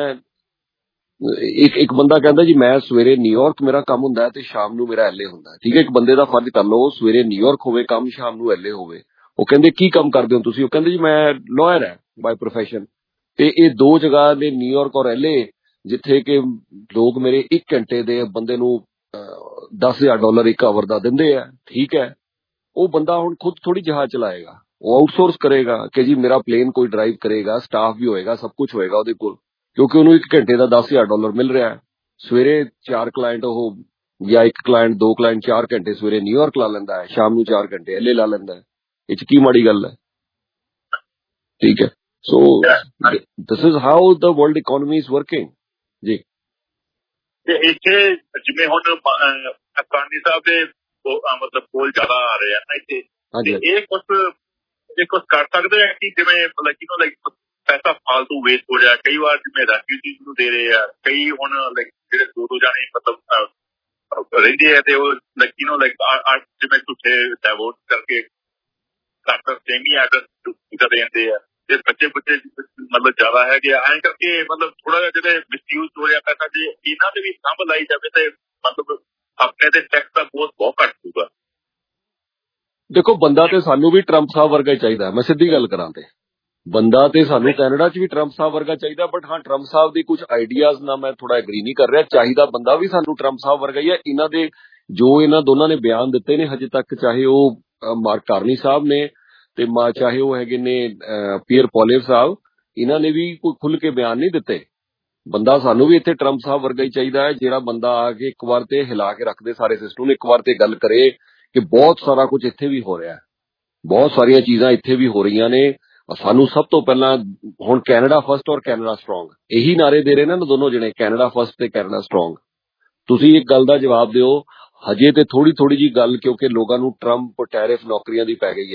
ਜੀ ਮੈਂ ਸਵੇਰੇ ਨਿਊਯਾਰਕ ਮੇਰਾ ਕੰਮ ਹੁੰਦਾ ਤੇ ਸ਼ਾਮ ਨੂੰ ਮੇਰਾ LA ਹੁੰਦਾ, ਠੀਕ ਹੈ। ਇੱਕ ਬੰਦੇ ਦਾ ਫਰਜ਼ ਕਰ ਲਓ, ਸਵੇਰੇ ਨਿਊਯਾਰਕ ਹੋਵੇ ਕੰਮ, ਸ਼ਾਮ ਨੂੰ LA ਹੋਵੇ। ਉਹ ਕਹਿੰਦੇ ਕੀ ਕੰਮ ਕਰਦੇ ਹੋ ਤੁਸੀਂ? ਉਹ ਕਹਿੰਦੇ ਜੀ ਮੈਂ ਲਾਇਰ ਹੈ ਬਾਈ ਪ੍ਰੋਫੈਸ਼ਨ। ਤੇ ਇਹ ਦੋ ਜਗ੍ਹਾ ਨੇ, ਨਿਊਯਾਰਕ ਔਰ LA, ਜਿੱਥੇ ਕਿ ਲੋਕ ਮੇਰੇ 1 ਘੰਟੇ ਦੇ ਬੰਦੇ ਨੂੰ $10,000 1 ਆਵਰ ਦਾ ਦਿੰਦੇ ਆ, ਠੀਕ ਹੈ। ਉਹ ਬੰਦਾ ਹੁਣ ਖੁਦ ਥੋੜੀ ਜਹਾਜ਼ ਚਲਾਏਗਾ, ਉਹ ਆਊਟਸੋਰਸ ਕਰੇਗਾ ਕਿ ਜੀ ਮੇਰਾ ਪਲੇਨ ਕੋਈ ਡਰਾਈਵ ਕਰੇਗਾ, ਸਟਾਫ ਵੀ ਹੋਏਗਾ, ਸਭ ਕੁਝ ਹੋਏਗਾ ਉਹਦੇ ਕੋਲ, ਕਿਉਂਕਿ ਉਹਨੂੰ 1 ਘੰਟੇ ਦਾ $10,000 ਮਿਲ ਰਿਹਾ ਹੈ। ਸਵੇਰੇ 4 ਕਲਾਇੰਟ ਉਹ, ਜਾਂ 1 ਕਲਾਇੰਟ 2 ਕਲਾਇੰਟ 4 ਘੰਟੇ ਸਵੇਰੇ ਨਿਊਯਾਰਕ ਲਾ ਲੈਂਦਾ ਹੈ, ਸ਼ਾਮ ਨੂੰ 4 ਘੰਟੇ LA ਲਾ ਲੈਂਦਾ ਹੈ। ਇਹ 'ਚ ਕੀ ਮਾੜੀ ਗੱਲ ਹੈ, ਠੀਕ ਹੈ। So this is how the world economy is working ਜੀ। ਤੇ ਇੱਥੇ ਜਿਵੇਂ ਹੁਣ ਅਫਗਾਨੀ ਸਾਹਿਬ ਦੇ ਮਤਲਬ ਕੋਲ ਜ਼ਿਆਦਾ ਆ ਰਹੇ ਆ ਨਾ ਇੱਥੇ, ਇਹ ਕੁਝ ਕਰ ਸਕਦੇ ਆ ਕਿ ਜਿਵੇਂ ਪੈਸਾ ਫਾਲਤੂ ਵੇਸਟ ਹੋ ਰਿਹਾ। ਕਈ ਵਾਰ ਜਿਵੇਂ ਰੈਫਿਊਜੀਜ਼ ਨੂੰ ਦੇ ਰਹੇ ਆ, ਕਈ ਹੁਣ ਜਿਹੜੇ 2 ਜਾਣੇ ਮਤਲਬ ਰਹਿੰਦੇ ਆ ਤੇ ਉਹ ਜਿਵੇਂ ਝੂਠੇ ਡਾਈਵੋਰਸ ਕਰਕੇ ਘੱਟ ਸੇਮੀ ਆਡਰ ਕਰ ਜਾਂਦੇ ਆ, ਤੇ ਬੱਚੇ ਮਤਲਬ ਜ਼ਿਆਦਾ ਹੈਗੇ ਆ। ਐਂ ਕਰਕੇ ਮਤਲਬ ਥੋੜਾ ਜਿਹਾ ਜਿਹੜੇ ਮਿਸਯੂਜ਼ ਹੋ ਰਿਹਾ ਪੈਸਾ, ਜੇ ਇਹਨਾਂ ਦੇ ਵੀ ਸੰਭ ਲਾਈ ਜਾਵੇ ਤੇ ਮਤਲਬ ਆਪਣੇ ਤੇ ਟੈਕਸ ਦਾ ਬੋਝ ਬਹੁਤ ਘੱਟ ਹੋਊਗਾ। ਦੇਖੋ ਬੰਦਾ ਤੇ ਸਾਨੂੰ ਵੀ ਟਰੰਪ ਸਾਹਿਬ ਵਰਗਾ ਹੀ ਚਾਹੀਦਾ, ਮੈਂ ਸਿੱਧੀ ਗੱਲ ਕਰਾਂ ਤੇ ਬੰਦਾ ਤੇ ਸਾਨੂੰ ਕੈਨੇਡਾ 'ਚ ਵੀ ਟਰੰਪ ਸਾਹਿਬ ਵਰਗਾ ਚਾਹੀਦਾ। ਬਟ ਹਾਂ, ਟਰੰਪ ਸਾਹਿਬ ਦੀ ਕੁਝ ਆਈਡੀਆਜ਼ ਨਾਲ ਮੈਂ ਥੋੜਾ ਐਗਰੀ ਨਹੀਂ ਕਰ ਰਿਹਾ। ਚਾਹੀਦਾ ਬੰਦਾ ਵੀ ਸਾਨੂੰ ਟਰੰਪ ਸਾਹਿਬ ਵਰਗਾ ਹੀ ਹੈ। ਇਹਨਾਂ ਦੇ ਜੋ ਇਹਨਾਂ ਦੋਨਾਂ ਨੇ ਬਿਆਨ ਦਿੱਤੇ ਨੇ ਹਜੇ ਤੱਕ, ਚਾਹੇ ਉਹ ਮਾਰਕ ਕਾਰਨੀ ਸਾਹਿਬ ਨੇ ਤੇ ਚਾਹੇ ਉਹ ਹੈਗੇ ਨੇ ਪੀਅਰ ਪੋਲੀਵ ਸਾਹਿਬ, ਇਹਨਾਂ ਨੇ ਵੀ ਕੋਈ ਖੁੱਲ੍ਹ ਕੇ ਬਿਆਨ ਨਹੀਂ ਦਿੱਤੇ। ਬੰਦਾ ਸਾਨੂੰ ਵੀ ਇੱਥੇ ਟਰੰਪ ਸਾਹਿਬ ਵਰਗਾ ਹੀ ਚਾਹੀਦਾ ਹੈ, ਜਿਹੜਾ ਬੰਦਾ ਆ ਕੇ ਇੱਕ ਵਾਰ ਤੇ ਹਿਲਾ ਕੇ ਰੱਖਦੇ ਸਾਰੇ ਸਿਸਟਮ ਨੂੰ, ਇੱਕ ਵਾਰ ਤੇ ਗੱਲ ਕਰੇ ਕਿ ਬਹੁਤ ਸਾਰਾ ਕੁਝ ਇੱਥੇ ਵੀ ਹੋ ਰਿਹਾ, ਬਹੁਤ ਸਾਰੀਆਂ ਚੀਜ਼ਾਂ ਇੱਥੇ ਵੀ ਹੋ ਰਹੀਆਂ ਨੇ। ਸਾਨੂੰ ਸਭ ਤੋਂ ਪਹਿਲਾਂ ਹੁਣ ਕੈਨੇਡਾ ਫਸਟ ਔਰ ਕੈਨੇਡਾ ਸਟਰੋਂਗ, ਇਹੀ ਨਾਰੇ ਦੇ ਰਹੇ ਨੇ ਨਾ ਦੋਨੋਂ ਜਣੇ, ਕੈਨੇਡਾ ਫਸਟ ਤੇ ਕੈਨੇਡਾ ਸਟਰੋਂਗ। ਤੁਸੀਂ ਇੱਕ ਗੱਲ ਦਾ ਜਵਾਬ ਦਿਓ, ਹਜੇ ਤੇ ਥੋੜੀ ਜੀ ਗੱਲ, ਕਿਉਂਕਿ ਲੋਕਾਂ ਨੂੰ ਟਰੰਪ ਟੈਰਿਫ ਨੌਕਰੀਆਂ ਦੀ ਪੈ ਗਈ ਹੈ,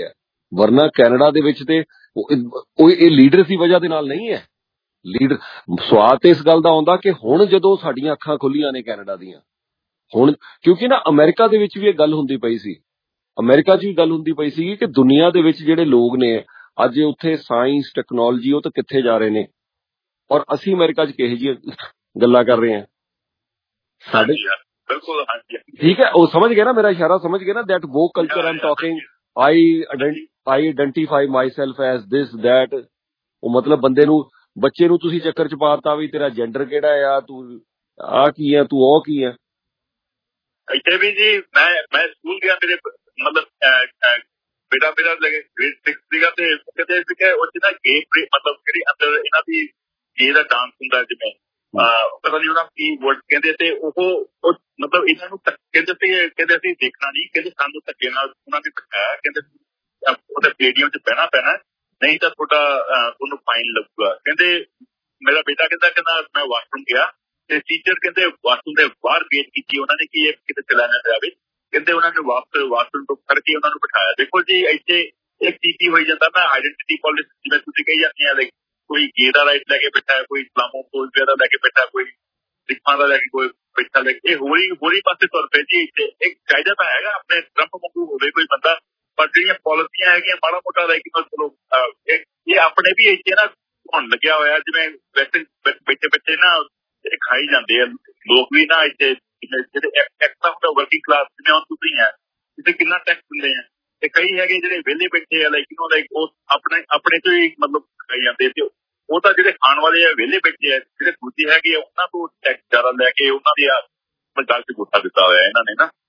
ਵਰਨਾ ਕੈਨੇਡਾ ਦੇ ਵਿੱਚ ਤੇ ਉਹ ਇਹ ਲੀਡਰਸ ਦੀ ਵਜ੍ਹਾ ਦੇ ਨਾਲ ਨਹੀਂ ਹੈ। ਲੀਡਰ ਸਵਾਦ ਤੇ ਇਸ ਗੱਲ ਦਾ ਆਉਂਦਾ ਕਿ ਹੁਣ ਜਦੋਂ ਸਾਡੀਆਂ ਅੱਖਾਂ ਖੁੱਲੀਆਂ ਨੇ ਕੈਨੇਡਾ ਦੀਆਂ, ਹੁਣ ਕਿਉਂਕਿ ਨਾ ਅਮਰੀਕਾ ਦੇ ਵਿੱਚ ਵੀ ਇਹ ਗੱਲ ਹੁੰਦੀ ਪਈ ਸੀ, ਅਮਰੀਕਾ 'ਚ ਵੀ ਗੱਲ ਹੁੰਦੀ ਪਈ ਸੀ ਕਿ ਦੁਨੀਆ ਦੇ ਵਿੱਚ ਜਿਹੜੇ ਲੋਕ ਨੇ ਅੱਜ ਉੱਥੇ ਸਾਇੰਸ ਟੈਕਨੋਲੋਜੀ ਉਹ ਤਾਂ ਕਿੱਥੇ ਜਾ ਰਹੇ ਨੇ, ਔਰ ਅਸੀਂ ਅਮਰੀਕਾ 'ਚ ਕਿਹੋ ਜਿਹੀਆਂ ਗੱਲਾਂ ਕਰ ਰਹੇ ਹਾਂ ਸਾਡੇ। ਬਿਲਕੁਲ ਹਾਂਜੀ ਠੀਕ ਹੈ, ਉਹ ਸਮਝ ਗਏ ਨਾ ਮੇਰਾ ਇਸ਼ਾਰਾ, ਸਮਝ ਗਏ ਨਾ that woke culture I am talking, I identify myself as this that. ਉਹ ਮਤਲਬ ਬੰਦੇ ਨੂੰ, ਬੱਚੇ ਨੂੰ ਤੁਸੀਂ ਚੱਕਰ 'ਚ ਪਾਤਾ ਵੀ ਤੇਰਾ ਜੈਂਡਰ ਕਿਹੜਾ ਆ, ਤੂੰ ਆਹ ਕੀ ਆ, ਤੂੰ ਉਹ ਕੀ ਆ। ਇੱਥੇ ਵੀ ਜੀ ਮੈਂ ਸਕੂਲ ਗਿਆ, ਮੇਰੇ ਮਤਲਬ ਬੇਟਾ ਮੇਰਾ ਗ੍ਰੇਡ 6 ਸੀਗਾ ਤੇ ਕਹਿੰਦੇ ਸੀ ਕਿ ਉਹ ਜਿਹੜਾ ਗੇ ਮਤਲਬ ਜਿਹੜੀ ਅੰਦਰ ਇਹਨਾਂ ਦੀ ਗੇ ਦਾ ਡਾਂਸ ਹੁੰਦਾ ਜਿਵੇਂ ਪਤਾ ਨਹੀਂ ਉਹਨਾਂ ਕੀ ਵਰਡ ਕਹਿੰਦੇ, ਤੇ ਉਹ ਮਤਲਬ ਇਹਨਾਂ ਨੂੰ ਕਹਿੰਦੇ ਅਸੀਂ ਦੇਖਣਾ ਨਹੀਂ, ਕਹਿੰਦੇ ਸਾਨੂੰ ਧੱਕੇ ਨਾਲ ਉਹਨਾਂ ਨੇ ਬਿਠਾਇਆ, ਕਹਿੰਦੇ ਉਹਦੇ ਸਟੇਡੀਅਮ 'ਚ ਬਹਿਣਾ ਪੈਣਾ, ਨਹੀਂ ਤਾਂ ਤੁਹਾਨੂੰ ਫਾਈਨ ਲੱਗੂਗਾ। ਕਹਿੰਦੇ ਮੇਰਾ ਬੇਟਾ ਕਹਿੰਦਾ ਮੈਂ ਵਾਸ਼ਰੂਮ ਗਿਆ ਤੇ ਟੀਚਰ ਕਹਿੰਦੇ ਵਾਸ਼ਰੂਮ ਦੇ ਬਾਹਰ ਵੇਟ ਕੀਤੀ ਉਹਨਾਂ ਨੇ ਕਿ ਇਹ ਕਿਤੇ ਚਲਾ ਨਾ ਜਾਵੇ, ਕਹਿੰਦੇ ਉਹਨਾਂ ਨੇ ਵਾਸ਼ਰੂਮ ਤੋਂ ਫੜ ਕੇ ਉਹਨਾਂ ਨੂੰ ਬਿਠਾਇਆ। ਦੇਖੋ ਜੀ ਇੱਥੇ ਇੱਕ ਕੀ ਹੋਈ ਜਾਂਦਾ ਨਾ, ਆਈਡੈਂਟੀਟੀ ਪੋਲਿਟਿਕਸ ਜਿਵੇਂ ਤੁਸੀਂ ਕਹੀ ਜਾਂਦੀਆਂ, ਕੋਈ ਗੇ ਦਾ ਰਾਈਟ ਲੈ ਕੇ ਬੈਠਾ, ਕੋਈ ਇਸਲਾਮੋਫੋਬੀਆ ਦਾ ਲੈ ਕੇ ਬੈਠਾ, ਕੋਈ ਸਿੱਖਾਂ ਦਾ ਲੈ ਕੇ ਕੋਈ ਬੈਠਾ, ਇਹ ਹੋਰੀ ਪਾਸੇ ਤੁਰ ਪਏ ਜੀ। ਇੱਥੇ ਇੱਕ ਚਾਹੀਦਾ ਤਾਂ ਹੈਗਾ ਆਪਣੇ ਟਰੰਪ ਵਾਂਗੂ ਹੋਵੇ ਕੋਈ ਬੰਦਾ, ਪਰ ਜਿਹੜੀਆਂ ਪਾਲਿਸੀਆਂ ਹੈਗੀਆਂ ਮਾੜਾ ਮੋਟਾ ਰਹਿ ਕੇ ਚਲੋ ਇਹ ਆਪਣੇ ਵੀ ਇੱਥੇ ਨਾ ਹੋਣ ਲੱਗਿਆ ਹੋਇਆ, ਜਿਵੇਂ ਵੈਸੇ ਬੱਚੇ ਨਾ ਇਹ ਖਾਈ ਜਾਂਦੇ ਆ ਲੋਕ ਵੀ ਨਾ ਇੱਥੇ, ਜਿਹੜੇ ਐਕਟਾ ਹੁੰਦਾ ਵਰਕਿੰਗ ਕਲਾਸ ਜਿਵੇਂ ਹੁਣ ਤੁਸੀਂ ਹੈ, ਇੱਥੇ ਕਿੰਨਾ ਟੈਕਸ ਦਿੰਦੇ ਆ, ਤੇ ਕਈ ਹੈਗੇ ਜਿਹੜੇ ਵਿਹਲੇ ਬੈਠੇ ਆ ਉਹ ਆਪਣੇ ਤੋਂ ਹੀ ਮਤਲਬ ਖਾਈ ਜਾਂਦੇ, ਤੇ ਉਹ ਤਾਂ ਜਿਹੜੇ ਖਾਣ ਵਾਲੇ ਆ ਵਿਹਲੇ ਬੈਠੇ ਆ, ਜਿਹੜੇ ਦੂਜੇ ਹੈਗੇ ਆ ਉਹਨਾਂ ਤੋਂ ਟੈਕਸ ਜ਼ਿਆਦਾ ਲੈ ਕੇ ਉਹਨਾਂ ਦੀ ਗੱਲ 'ਚ ਗੁੱਸਾ ਦਿੱਤਾ ਹੋਇਆ ਇਹਨਾਂ ਨੇ ਨਾ।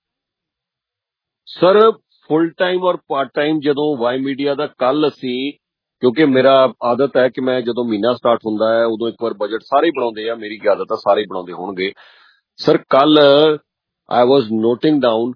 ਸਰ ਫੁੱਲ ਟਾਈਮ ਔਰ ਪਾਰਟ ਟਾਈਮ ਜਦੋਂ ਵਾਈ ਮੀਡੀਆ ਦਾ ਕੱਲ ਅਸੀਂ, ਕਿਉਂਕਿ ਮੇਰਾ ਆਦਤ ਹੈ ਕਿ ਮੈਂ ਜਦੋਂ ਮਹੀਨਾ ਸਟਾਰਟ ਹੁੰਦਾ ਹੈ ਉਦੋਂ ਇੱਕ ਵਾਰ ਬਜਟ ਸਾਰੇ ਹੀ ਬਣਾਉਂਦੇ ਆ, ਮੇਰੀ ਆਦਤ ਆ ਸਾਰੇ ਬਣਾਉਂਦੇ ਹੋਣਗੇ। ਸਰ ਕੱਲ ਆਈ ਵਾਜ਼ ਨੋਟਿੰਗ ਡਾਊਨ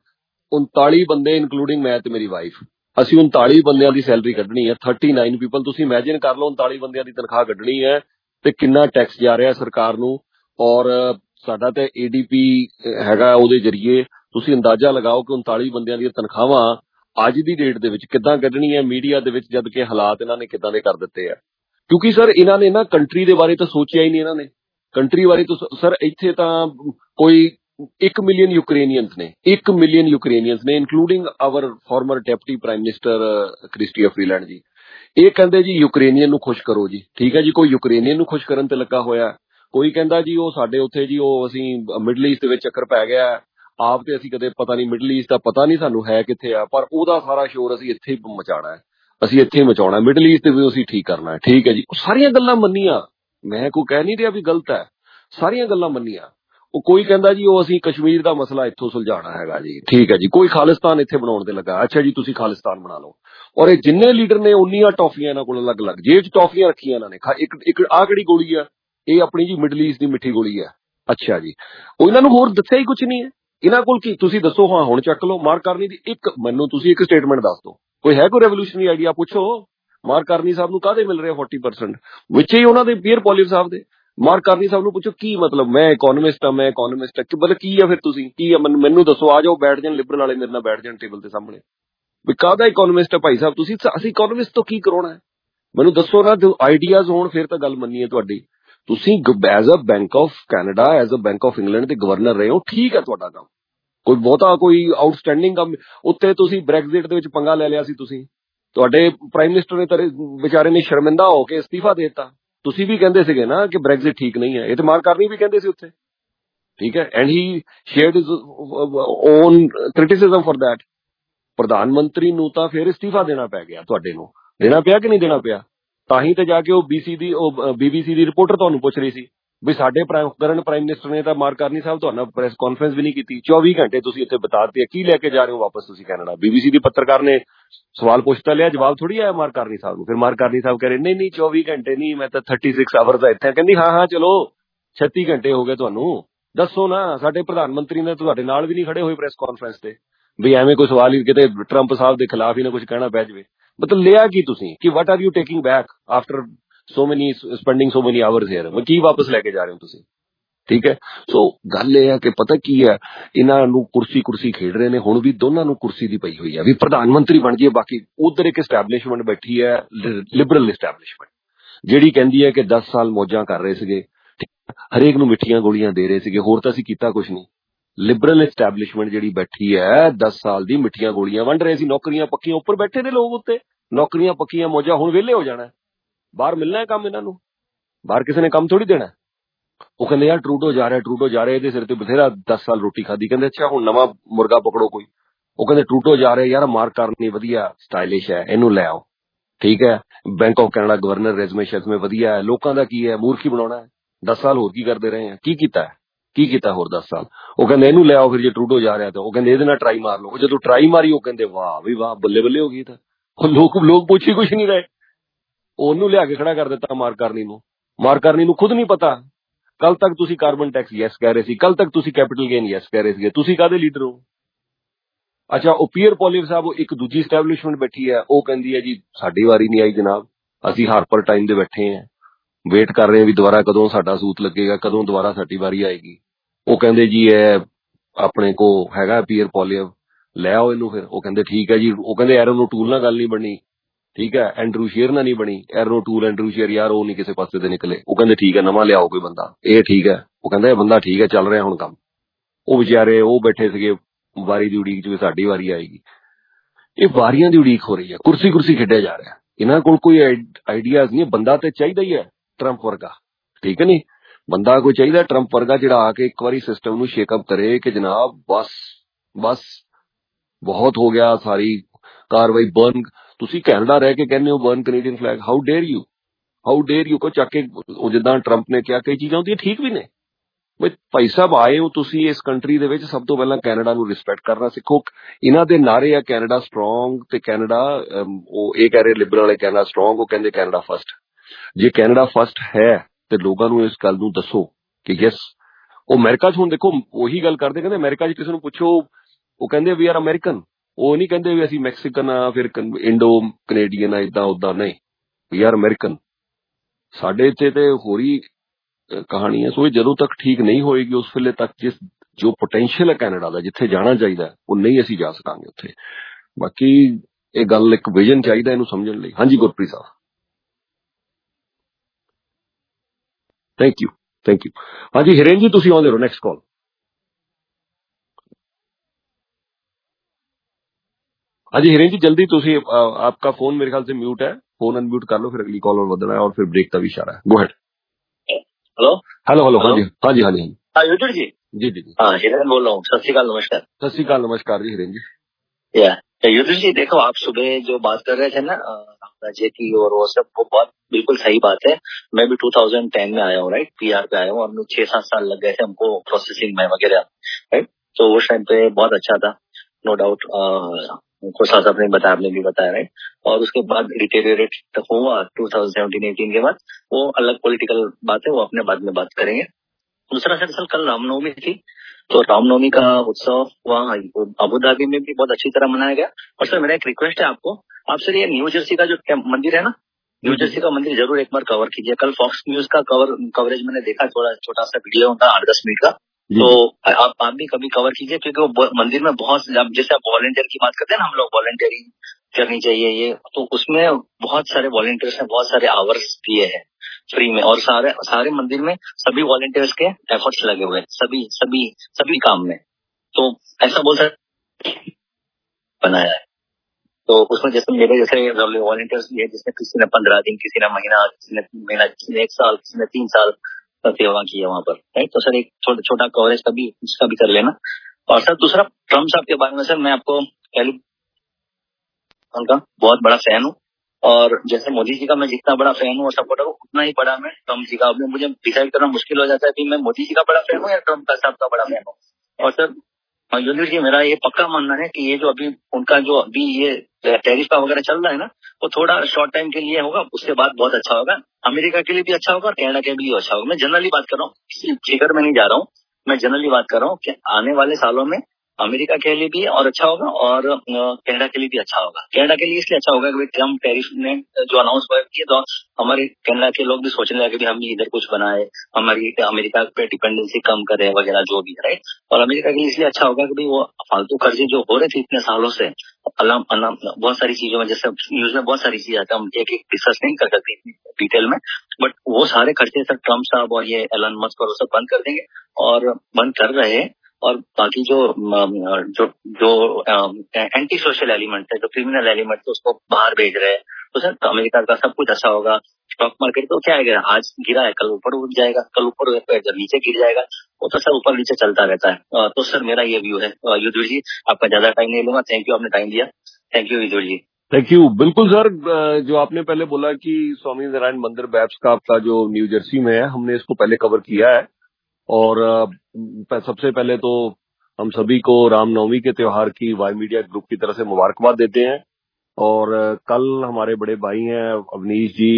39 ਬੰਦੇ ਇਨਕਲੂਡਿੰਗ ਮੈਂ ਤੇ ਮੇਰੀ ਵਾਈਫ, ਅਸੀਂ 39 ਬੰਦਿਆਂ ਦੀ ਸੈਲਰੀ ਕੱਢਣੀ ਹੈ, 39 ਪੀਪਲ। ਤੁਸੀਂ ਇਮੈਜਿਨ ਕਰ ਲਓ 39 ਬੰਦਿਆਂ ਦੀ ਤਨਖਾਹ ਕੱਢਣੀ ਹੈ ਤੇ ਕਿੰਨਾ ਟੈਕਸ ਜਾ ਰਿਹਾ ਸਰਕਾਰ ਨੂੰ, ਔਰ ਸਾਡਾ ਤੇ ADP ਹੈਗਾ, ਉਹਦੇ ਜਰੀਏ ਤੁਸੀਂ ਅੰਦਾਜ਼ਾ ਲਗਾਓ ਕਿ 39 ਬੰਦਿਆਂ ਦੀਆਂ ਤਨਖਾਹਾਂ ਅੱਜ ਦੀ ਡੇਟ ਦੇ ਵਿੱਚ ਕਿੱਦਾਂ ਕੱਢਣੀ ਹੈ ਮੀਡੀਆ ਦੇ ਵਿੱਚ, ਜਦ ਕਿ ਹਾਲਾਤ ਇਹਨਾਂ ਨੇ ਕਿੱਦਾਂ ਦੇ ਕਰ ਦਿੱਤੇ ਆ। ਕਿਉਂਕਿ ਸਰ ਇਹਨਾਂ ਨੇ ਨਾ ਕੰਟਰੀ ਦੇ ਬਾਰੇ ਤਾਂ ਸੋਚਿਆ ਹੀ ਨਹੀਂ, ਇਹਨਾਂ ਨੇ ਕੰਟਰੀ ਬਾਰੇ ਤਾਂ ਸਰ ਇੱਥੇ ਤਾਂ ਕੋਈ 1 ਮਿਲੀਅਨ ਯੂਕਰੇਨੀਅਨਸ ਨੇ, 1 ਮਿਲੀਅਨ ਯੂਕਰੇਨੀਅਨਸ ਨੇ including our former deputy prime minister Chrystia Freeland ji. ਇਹ ਕਹਿੰਦੇ ਜੀ ਯੂਕਰੇਨੀਅਨ ਨੂੰ ਖੁਸ਼ ਕਰੋ ਜੀ, ਠੀਕ ਹੈ ਜੀ, ਕੋਈ ਯੂਕਰੇਨੀਅਨ ਨੂੰ ਖੁਸ਼ ਕਰਨ ਤੇ ਲੱਗਾ ਹੋਇਆ, ਕੋਈ ਕਹਿੰਦਾ ਜੀ ਉਹ ਸਾਡੇ ਉੱਥੇ ਜੀ ਉਹ ਅਸੀਂ ਮਿਡਲ ਈਸਟ ਦੇ ਵਿੱਚ ਚੱਕਰ ਪੈ ਗਿਆ, ਆਪ ਤੇ ਅਸੀਂ ਕਦੇ ਪਤਾ ਨਹੀਂ ਮਿਡਲ ਈਸਟ ਦਾ ਪਤਾ ਨਹੀਂ ਸਾਨੂੰ ਹੈ ਕਿੱਥੇ ਆ, ਪਰ ਉਹਦਾ ਸਾਰਾ ਸ਼ੋਰ ਅਸੀਂ ਇੱਥੇ ਹੀ ਮਚਾਉਣਾ ਹੈ, ਅਸੀਂ ਇੱਥੇ ਹੀ ਮਚਾਉਣਾ, ਮਿਡਲ ਈਸਟ ਵੀ ਅਸੀਂ ਠੀਕ ਕਰਨਾ ਹੈ, ਠੀਕ ਹੈ ਜੀ। ਸਾਰੀਆਂ ਗੱਲਾਂ ਮੰਨੀਆਂ, ਮੈਂ ਕੋਈ ਕਹਿ ਨਹੀਂ ਰਿਹਾ ਵੀ ਗਲਤ ਹੈ, ਸਾਰੀਆਂ ਗੱਲਾਂ ਮੰਨੀਆਂ। ਉਹ ਕੋਈ ਕਹਿੰਦਾ ਜੀ ਉਹ ਅਸੀਂ ਕਸ਼ਮੀਰ ਦਾ ਮਸਲਾ ਇੱਥੋਂ ਸੁਲਝਾਉਣਾ ਹੈਗਾ ਜੀ, ਠੀਕ ਹੈ ਜੀ, ਕੋਈ ਖਾਲਿਸਤਾਨ ਇੱਥੇ ਬਣਾਉਣ ਤੇ ਲੱਗਾ, ਅੱਛਾ ਜੀ ਤੁਸੀਂ ਖਾਲਿਸਤਾਨ ਬਣਾ ਲਓ। ਔਰ ਇਹ ਜਿੰਨੇ ਲੀਡਰ ਨੇ ਉਨੀਆਂ ਟੌਫੀਆਂ ਇਹਨਾਂ ਕੋਲ ਅਲੱਗ-ਅਲੱਗ ਜੇਬ 'ਚ ਟੌਫੀਆਂ ਰੱਖੀਆਂ ਇਹਨਾਂ ਨੇ, ਇੱਕ ਆਹ ਕਿਹੜੀ ਗੋਲੀ ਆ, ਇਹ ਆਪਣੀ ਜੀ ਮਿਡਲ ਈਸਟ ਦੀ ਮਿੱਠੀ ਗੋਲੀ ਹੈ, ਅੱਛਾ ਜੀ। ਉਹ ਇਹਨਾਂ ਨੂੰ ਹੋਰ ਦੱਸਿਆ ਹੀ ਕੁਝ ਨਹੀਂ ਹੈ ਇਹਨਾਂ ਕੋਲ, ਕੀ ਤੁਸੀਂ ਦੱਸੋ, ਹਾਂ ਹੁਣ ਚੱਕ ਲਓ ਮਾਰਕ ਕਾਰਨੀ ਦੀ ਮੈਨੂੰ ਤੁਸੀਂ ਇੱਕ ਸਟੇਟਮੈਂਟ ਦੱਸ ਦਿਓ, ਕੋਈ ਹੈ ਕੋਈ ਰੈਵੋਲੂਸ਼ਨਰੀ ਆਈਡੀਆ, ਪੁੱਛੋ ਮਾਰਕ ਕਾਰਨੀ ਸਾਹਿਬ ਨੂੰ ਕਾਹਦੇ ਮਿਲ ਰਹੇ 40% ਵਿੱਚ ਹੀ ਉਹਨਾਂ ਦੇ ਪੀਅਰ ਪੋਲੀਵ ਸਾਹਿਬ ਦੇ। ਮਾਰਕ ਕਾਰਨੀ ਸਾਹਿਬ ਨੂੰ ਪੁੱਛੋ ਕੀ ਮਤਲਬ, ਮੈਂ ਇਕੋਨੋਮਿਸਟ ਆ ਮਤਲਬ ਕੀ ਆ, ਫਿਰ ਤੁਸੀਂ ਕੀ ਆ ਮੈਨੂੰ ਦੱਸੋ, ਆ ਜਾਓ ਬੈਠ ਜਾਣ ਲਿਬਰਲ ਵਾਲੇ ਮੇਰੇ ਨਾਲ ਬੈਠ ਜਾਣ ਟੇਬਲ ਦੇ ਸਾਹਮਣੇ, ਵੀ ਕਾਹਦਾ ਇਕੋਨੋਮਿਸਟ ਹੈ ਭਾਈ ਸਾਹਿਬ ਤੁਸੀਂ, ਅਸੀਂ ਇਕੋਨੋਮਿਸਟ ਤੋਂ ਕੀ ਕਰਾਉਣਾ ਹੈ ਮੈਨੂੰ ਦੱਸੋ ਨਾ, ਜੋ ਆਈਡੀਆਜ਼ ਹੋਣ ਫਿਰ ਤਾਂ ਗੱਲ ਮੰਨੀਏ ਤੁਹਾਡੀ। ਤੁਸੀਂ as a Bank of Canada, as a Bank of England ਦੇ ਗਵਰਨਰ ਰਹੇ ਹੋ, ਠੀਕ ਹੈ ਤੁਹਾਡਾ ਕੰਮ, ਕੋਈ ਬਹੁਤਾ ਕੋਈ ਆਊਟਸਟੈਂਡਿੰਗ ਕੰਮ। ਉੱਤੇ ਤੁਸੀਂ ਬ੍ਰੈਗਜ਼ਿਟ ਦੇ ਵਿੱਚ ਪੰਗਾ ਲੈ ਲਿਆ ਸੀ, ਤੁਸੀਂ ਤੁਹਾਡੇ ਪ੍ਰਾਈਮ ਮਿਨਿਸਟਰ ਨੇ ਵਿਚਾਰੇ ਨੇ ਸ਼ਰਮਿੰਦਾ ਹੋ ਕੇ ਅਸਤੀਫਾ ਦੇ ਦਿੱਤਾ, ਤੁਸੀਂ ਵੀ ਕਹਿੰਦੇ ਸੀਗੇ ਨਾ ਕਿ ਬ੍ਰੈਗਜ਼ਿਟ ਠੀਕ ਨਹੀਂ ਹੈ, ਇਹ ਤੇ ਮਾਰਕ ਕਾਰਨੀ ਵੀ ਕਹਿੰਦੇ ਸੀ ਉੱਥੇ, ਠੀਕ ਹੈ, and he shared his own criticism for that. ਪ੍ਰਧਾਨ ਮੰਤਰੀ ਨੂੰ ਤਾਂ ਫਿਰ ਅਸਤੀਫਾ ਦੇਣਾ ਪੈ ਗਿਆ, ਤੁਹਾਡੇ ਨੂੰ ਦੇਣਾ ਪਿਆ ਕਿ ਨਹੀਂ ਦੇਣਾ ਪਿਆ, ਤਾਂ ਹੀ ਤੇ ਜਾ ਕੇ ਉਹ BBC ਦੀ ਰਿਪੋਰਟਰ ਤੁਹਾਨੂੰ ਪੁੱਛ ਰਹੀ ਸੀ ਵੀ ਸਾਡੇ ਕਰੰਟ ਪ੍ਰਾਈਮ ਮਿਨਿਸਟਰ ਨੇ ਤਾਂ ਮਾਰਕ ਕਾਰਨੀ ਸਾਹਿਬ ਤੁਹਾਡਾ ਪ੍ਰੈਸ ਕਾਨਫਰੰਸ ਵੀ ਨਹੀਂ ਕੀਤੀ, 24 ਘੰਟੇ ਤੁਸੀਂ ਇੱਥੇ ਬਿਤਾ ਦਿੱਤੇ, ਕੀ ਲੈ ਕੇ ਜਾ ਰਹੇ ਹੋ ਵਾਪਸ ਤੁਸੀਂ ਕੈਨੇਡਾ। BBC ਦੀ ਪੱਤਰਕਾਰ ਨੇ ਸਵਾਲ ਪੁੱਛਤਾ ਲਿਆ, ਜਵਾਬ ਥੋੜੀ ਆਇਆ ਮਾਰਕ ਕਾਰਨੀ ਸਾਹਿਬ ਨੂੰ। ਫਿਰ ਮਾਰਕ ਕਾਰਨੀ ਸਾਹਿਬ ਕਹ ਰਹੇ ਨਹੀਂ 24 ਘੰਟੇ ਨਹੀਂ, ਮੈਂ ਤਾਂ 36 ਆਵਰਸ ਦਾ ਇੱਥੇ। ਕਹਿੰਦੀ ਹਾਂ ਚਲੋ 36 ਘੰਟੇ ਹੋ ਗਏ ਤੁਹਾਨੂੰ, ਦੱਸੋ ਨਾ, ਸਾਡੇ ਪ੍ਰਧਾਨ ਮੰਤਰੀ ਨੇ ਤੁਹਾਡੇ ਨਾਲ ਵੀ ਨਹੀਂ ਖੜੇ ਹੋਏ ਪ੍ਰੈਸ ਕਾਨਫਰੰਸ ਤੇ, ਵੀ ਐਵੇਂ ਕੋਈ ਸਵਾਲ ਹੀ ਕਿਤੇ ਟਰੰਪ ਸਾਹਿਬ ਦੇ ਖਿਲਾਫ ਹੀ ਨਾ ਕੁਝ ਕਹਿਣਾ ਪੈ ਜਾਵੇ। ਮਤਲਬ ਲਿਆ ਕੀ ਤੁਸੀਂ, ਕਿ what are you taking back after so many spending ਸੋ ਮੈਨੀ ਆਵਰਸ ਹੇਅਰ, ਕੀ ਵਾਪਸ ਲੈ ਕੇ ਜਾ ਰਹੇ ਹੋ ਤੁਸੀਂ। ठीक है। सो गल यह है कि पता की है, इन्हों कुर्सी खेड रहे ने, हुण भी दोनों कुर्सी दी पई हुई है, भी प्रधानमंत्री बन जाए। बाकी उधर एक एस्टैबलिशमेंट बैठी है, लिबरल एस्टैबलिशमेंट, जिहड़ी कहंदी है कि 10 साल मौजां कर रहे सीगे, हरेक नूं मिठियां गोलियां दे रहे सीगे, होर तां असीं कीता कुछ नहीं। लिबरल एस्टैबलिशमेंट जिहड़ी बैठी है 10 साल दी मिठियां गोलियां वंड रहे सी, नौकरियां पक्कियां उपर बैठे ने लोग उत्ते, नौकरियां पक्कियां मौजां, हुण वेले हो जाना, बाहर मिलना है काम, इन्हां नूं बाहर किसी ने काम थोड़ी देना। वो कहते यार ट्रूडो जा रहा है, सिर ते बथेरा 10 साल रोटी खाधी, कहते अच्छा हुण नवां मुर्गा पकड़ो कोई। वो कहते ट्रूडो जा रहे यार, मार्क कार्नी वधिया स्टाइलिश है, इनू ले आओ, ठीक है। Bank of Canada governor resume शेजमे वधिया है, लोकां दा की है, मूर्खी बनाउणा है। 10 साल होर की करते रहे हैं, की कीता होर 10 साल। वो कहते इनू ले आओ फिर, जे ट्रूडो जा रहा तो वो कहते इहदे नाल ट्राई मार लो। जो ट्राई मारी वो कहते वाह भी वाह, बल्ले बल्ले हो गई। तो लोग पूछ ही कुछ नहीं रहे, ओनू लिया के खड़ा कर दिता मार्क कार्नी नू खुद नहीं पता। कल तक तुसी कार्बन टैक्स यस कह रहे सी, कल तक तुसी कैपिटल गेन यस कह रहे सी, तुसी कादे लीडर हो? अच्छा वो पियर पॉलिव साहब एक दूजी एस्टैबलिशमेंट बैठी है, वो कहती है जी साडी वारी नहीं आई जनाब, असी हारपर टाइम दे बैठे हैं, वेट कर रहे हैं भी दोबारा कदों साडा सूत लगेगा, कदों दोबारा साडी वारी आएगी। वो कहते जी है अपने को हैगा पियर पॉलिव, ले आओ इनू फिर। वो कहते ठीक है जी। वो कहते एरन ओटूल नाल गल नहीं बनी, ठीक है, एंड्रू शेयर ना नहीं बनी, एरन ओटूल एंड्रू शेयर यार वो नहीं किसी पासे ते निकले। वो कहते ठीक है नवा लियाओ कोई बंदा, ये ठीक है। वो कहता ये बंदा ठीक है, चल रहा हुण काम। वो बेचारे वो बैठे सीगे वारी दी उड़ीक च, साडी वारी आएगी। ये वारियां दी उड़ीक हो रही है, कुर्सी खेडिया जा रहा है, इन्हां कोल कोई आइडियाज नहीं। बंदा तो चाहिए ही है ट्रंप वर्गा, ठीक है नहीं, बंदा कोई चाहिए ट्रंप वर्गा जिहड़ा आके एक बारी सिस्टम नूं शेकअप करे कि जनाब बस बहुत हो गया, सारी कार्रवाई बर्न। तुसी कैनेडा रह के कहने हो burn Canadian flag, how dare you को चक के, जिद्दां ट्रंप ने किया कई चीजां होंदियां ठीक भी ने। भाई साहब आए हो तुसी इस कंट्री दे विच, सब तो पहला कैनेडा नूं रिस्पैक्ट करना सिखो। इन्हां दे नारे आ कैनेडा स्ट्रॉन्ग ते कैनेडा ये कह रहे लिबरल वाले कैनेडा स्ट्रॉन्ग, वो कहंदे कैनेडा फर्स्ट। जे कैनेडा फर्स्ट है ते लोगां नूं इस गल नूं दसो कि यस। वो अमेरिका च हुण देखो वही गल करदे, कहंदे अमेरिका च किसी नूं पुछो वो कहंदे वी आर अमेरिकन, वो नहीं कहंदे वी असीं मैक्सीकन आ फिर इंडो कनेडियन आ, इदां उदां नहीं, वी आर अमेरिकन। साडे इत्थे ते होरी कहानी है। सो जदों तक ठीक नहीं होएगी उस वेले तक जो पोटेंशियल है कैनेडा का जिथे जाना चाहिए वो नहीं असीं जा सकांगे उत्थे। बाकी ये गल एक विजन चाहिए इनू समझण लई। हाँ जी गुरप्रीत साहब, थैंक यू। हाँ जी हिरेन जी तुसीं आउंदे रहो, नैक्सट कॉल। हाँ जी हिरेन जी जल्दी तुसीं, आपका फोन मेरे ख्याल से म्यूट है, फोन अनम्यूट कर लो, फिर अगली कॉल और बढ़ना है और फिर ब्रेक का भी इशारा है। Go ahead. हेलो। हाँ जी युद्धर जी। जी हाँ हिरेन बोल रहा हूँ। सत श्री अकाल, नमस्कार जी हिरेन जी। युद्धर जी देखो, आप सुबह जो बात कर रहे थे ना रामराज्य की और वो सब, वो बहुत बिल्कुल सही बात है। मैं भी 2010 में आया हूँ, राइट, पीआर पे आया हूँ, और 6-7 साल लग गए थे हमको प्रोसेसिंग में वगैरह, राइट। तो उस टाइम पे बहुत अच्छा था, नो डाउट। खुशा साहब ने बताया, आपने भी बताया, राइट। और उसके बाद डिटेरियोरेट हुआ 2017-18 के बाद, वो अलग पॉलिटिकल बात है, वो अपने बाद में बात करेंगे। दूसरा सर कल रामनवमी थी, तो रामनवमी का उत्सव वहाँ अबू धाबी में भी बहुत अच्छी तरह मनाया गया। और सर मेरा एक रिक्वेस्ट है आपको, आप सर ये न्यू जर्सी का जो मंदिर है ना, न्यू जर्सी का मंदिर जरूर एक बार कवर कीजिए। कल फॉक्स न्यूज का कवरेज मैंने देखा, थोड़ा छोटा सा वीडियो होता 8-10 मिनट का, तो आप भी कभी कवर कीजिए, क्योंकि वो मंदिर में बहुत, जैसे आप वॉलंटियर की बात करते हैं ना, हम लोग वॉलंटियरिंग करनी चाहिए ये, तो उसमें बहुत सारे वॉलंटियर्स ने बहुत सारे आवर्स दिए हैं फ्री में, और सारे मंदिर में सभी वॉलंटियर्स के एफर्ट्स लगे हुए हैं, सभी काम में। तो ऐसा बोल सकते बनाया है, तो उसमें जैसे मेरे जैसे वॉलंटियर्स भी है, जिसमें किसी ने 15 दिन, किसी ने महीना, किसी ने 3 महीना, किसी ने 1 साल, किसी ने 3 साल सेवा की है वहां पर, राइट। तो सर एक छोटा कवरेज का भी उसका भी कर लेना। और सर दूसरा, ट्रम्प साहब के बारे में सर मैं आपको उनका बहुत बड़ा फैन हूँ, और जैसे मोदी जी का मैं जितना बड़ा फैन हूँ और सपोर्टर हूँ, उतना ही बड़ा मैं ट्रम्प जी का। मुझे डिसाइड करना मुश्किल हो जाता है कि मैं मोदी जी का बड़ा फैन हूँ या ट्रम्प साहब का बड़ा फैन हूँ। और सर युद्धर जी मेरा ये पक्का मानना है कि ये जो अभी उनका जो अभी ये टैरिफ का वगैरह चल रहा है ना, वो थोड़ा शॉर्ट टाइम के लिए होगा, उसके बाद बहुत अच्छा होगा, अमेरिका के लिए भी अच्छा होगा और कनाडा के लिए अच्छा होगा। मैं जनरली बात कर रहा हूँ, किसी फिगर में नहीं जा रहा हूँ, मैं जनरली बात कर रहा हूँ कि आने वाले सालों में अमेरिका के लिए भी और अच्छा होगा और कनाडा के लिए भी अच्छा होगा। कनाडा के लिए इसलिए अच्छा होगा कि ट्रम्प टैरिफ ने जो अनाउंस किया तो हमारे कनाडा के लोग भी सोचने लगे कि हम भी इधर कुछ बनाए, हमारी अमेरिका पे डिपेंडेंसी कम करे वगैरह जो भी है, राइट। और अमेरिका के लिए इसलिए अच्छा होगा कि वो फालतू कर्जे जो हो रहे थे इतने सालों से, बहुत सारी चीजों में, जैसे न्यूज में बहुत सारी चीजें आती है, हम एक एक डिस्कस नहीं कर सकते डिटेल में, बट वो सारे खर्चे सर ट्रम्प साहब और ये एलन मस्क और वो सब बंद कर देंगे और बंद कर रहे हैं। और बाकी जो एंटी सोशल एलिमेंट है, जो क्रिमिनल एलिमेंट है, उसको बाहर भेज रहे हैं। तो सर अमेरिका का सब कुछ अच्छा होगा। स्टॉक मार्केट तो क्या है, आज गिरा है कल ऊपर उठ जाएगा, कल ऊपर जब नीचे गिर जाएगा, वो तो सर ऊपर नीचे चलता रहता है। तो सर मेरा ये व्यू है। युद्धवीर जी आपका ज्यादा टाइम नहीं लूंगा, थैंक यू, आपने टाइम दिया, thank you Yudhvir ji. Thank you. बिल्कुल सर, जो आपने पहले बोला कि स्वामी नारायण मंदिर बैप्स का आपका जो न्यू जर्सी में है, हमने इसको पहले कवर किया है। और सबसे पहले तो हम सभी को रामनवमी के त्योहार की वाई मीडिया ग्रुप की तरफ से मुबारकबाद देते हैं। और कल हमारे बड़े भाई हैं अवनीश जी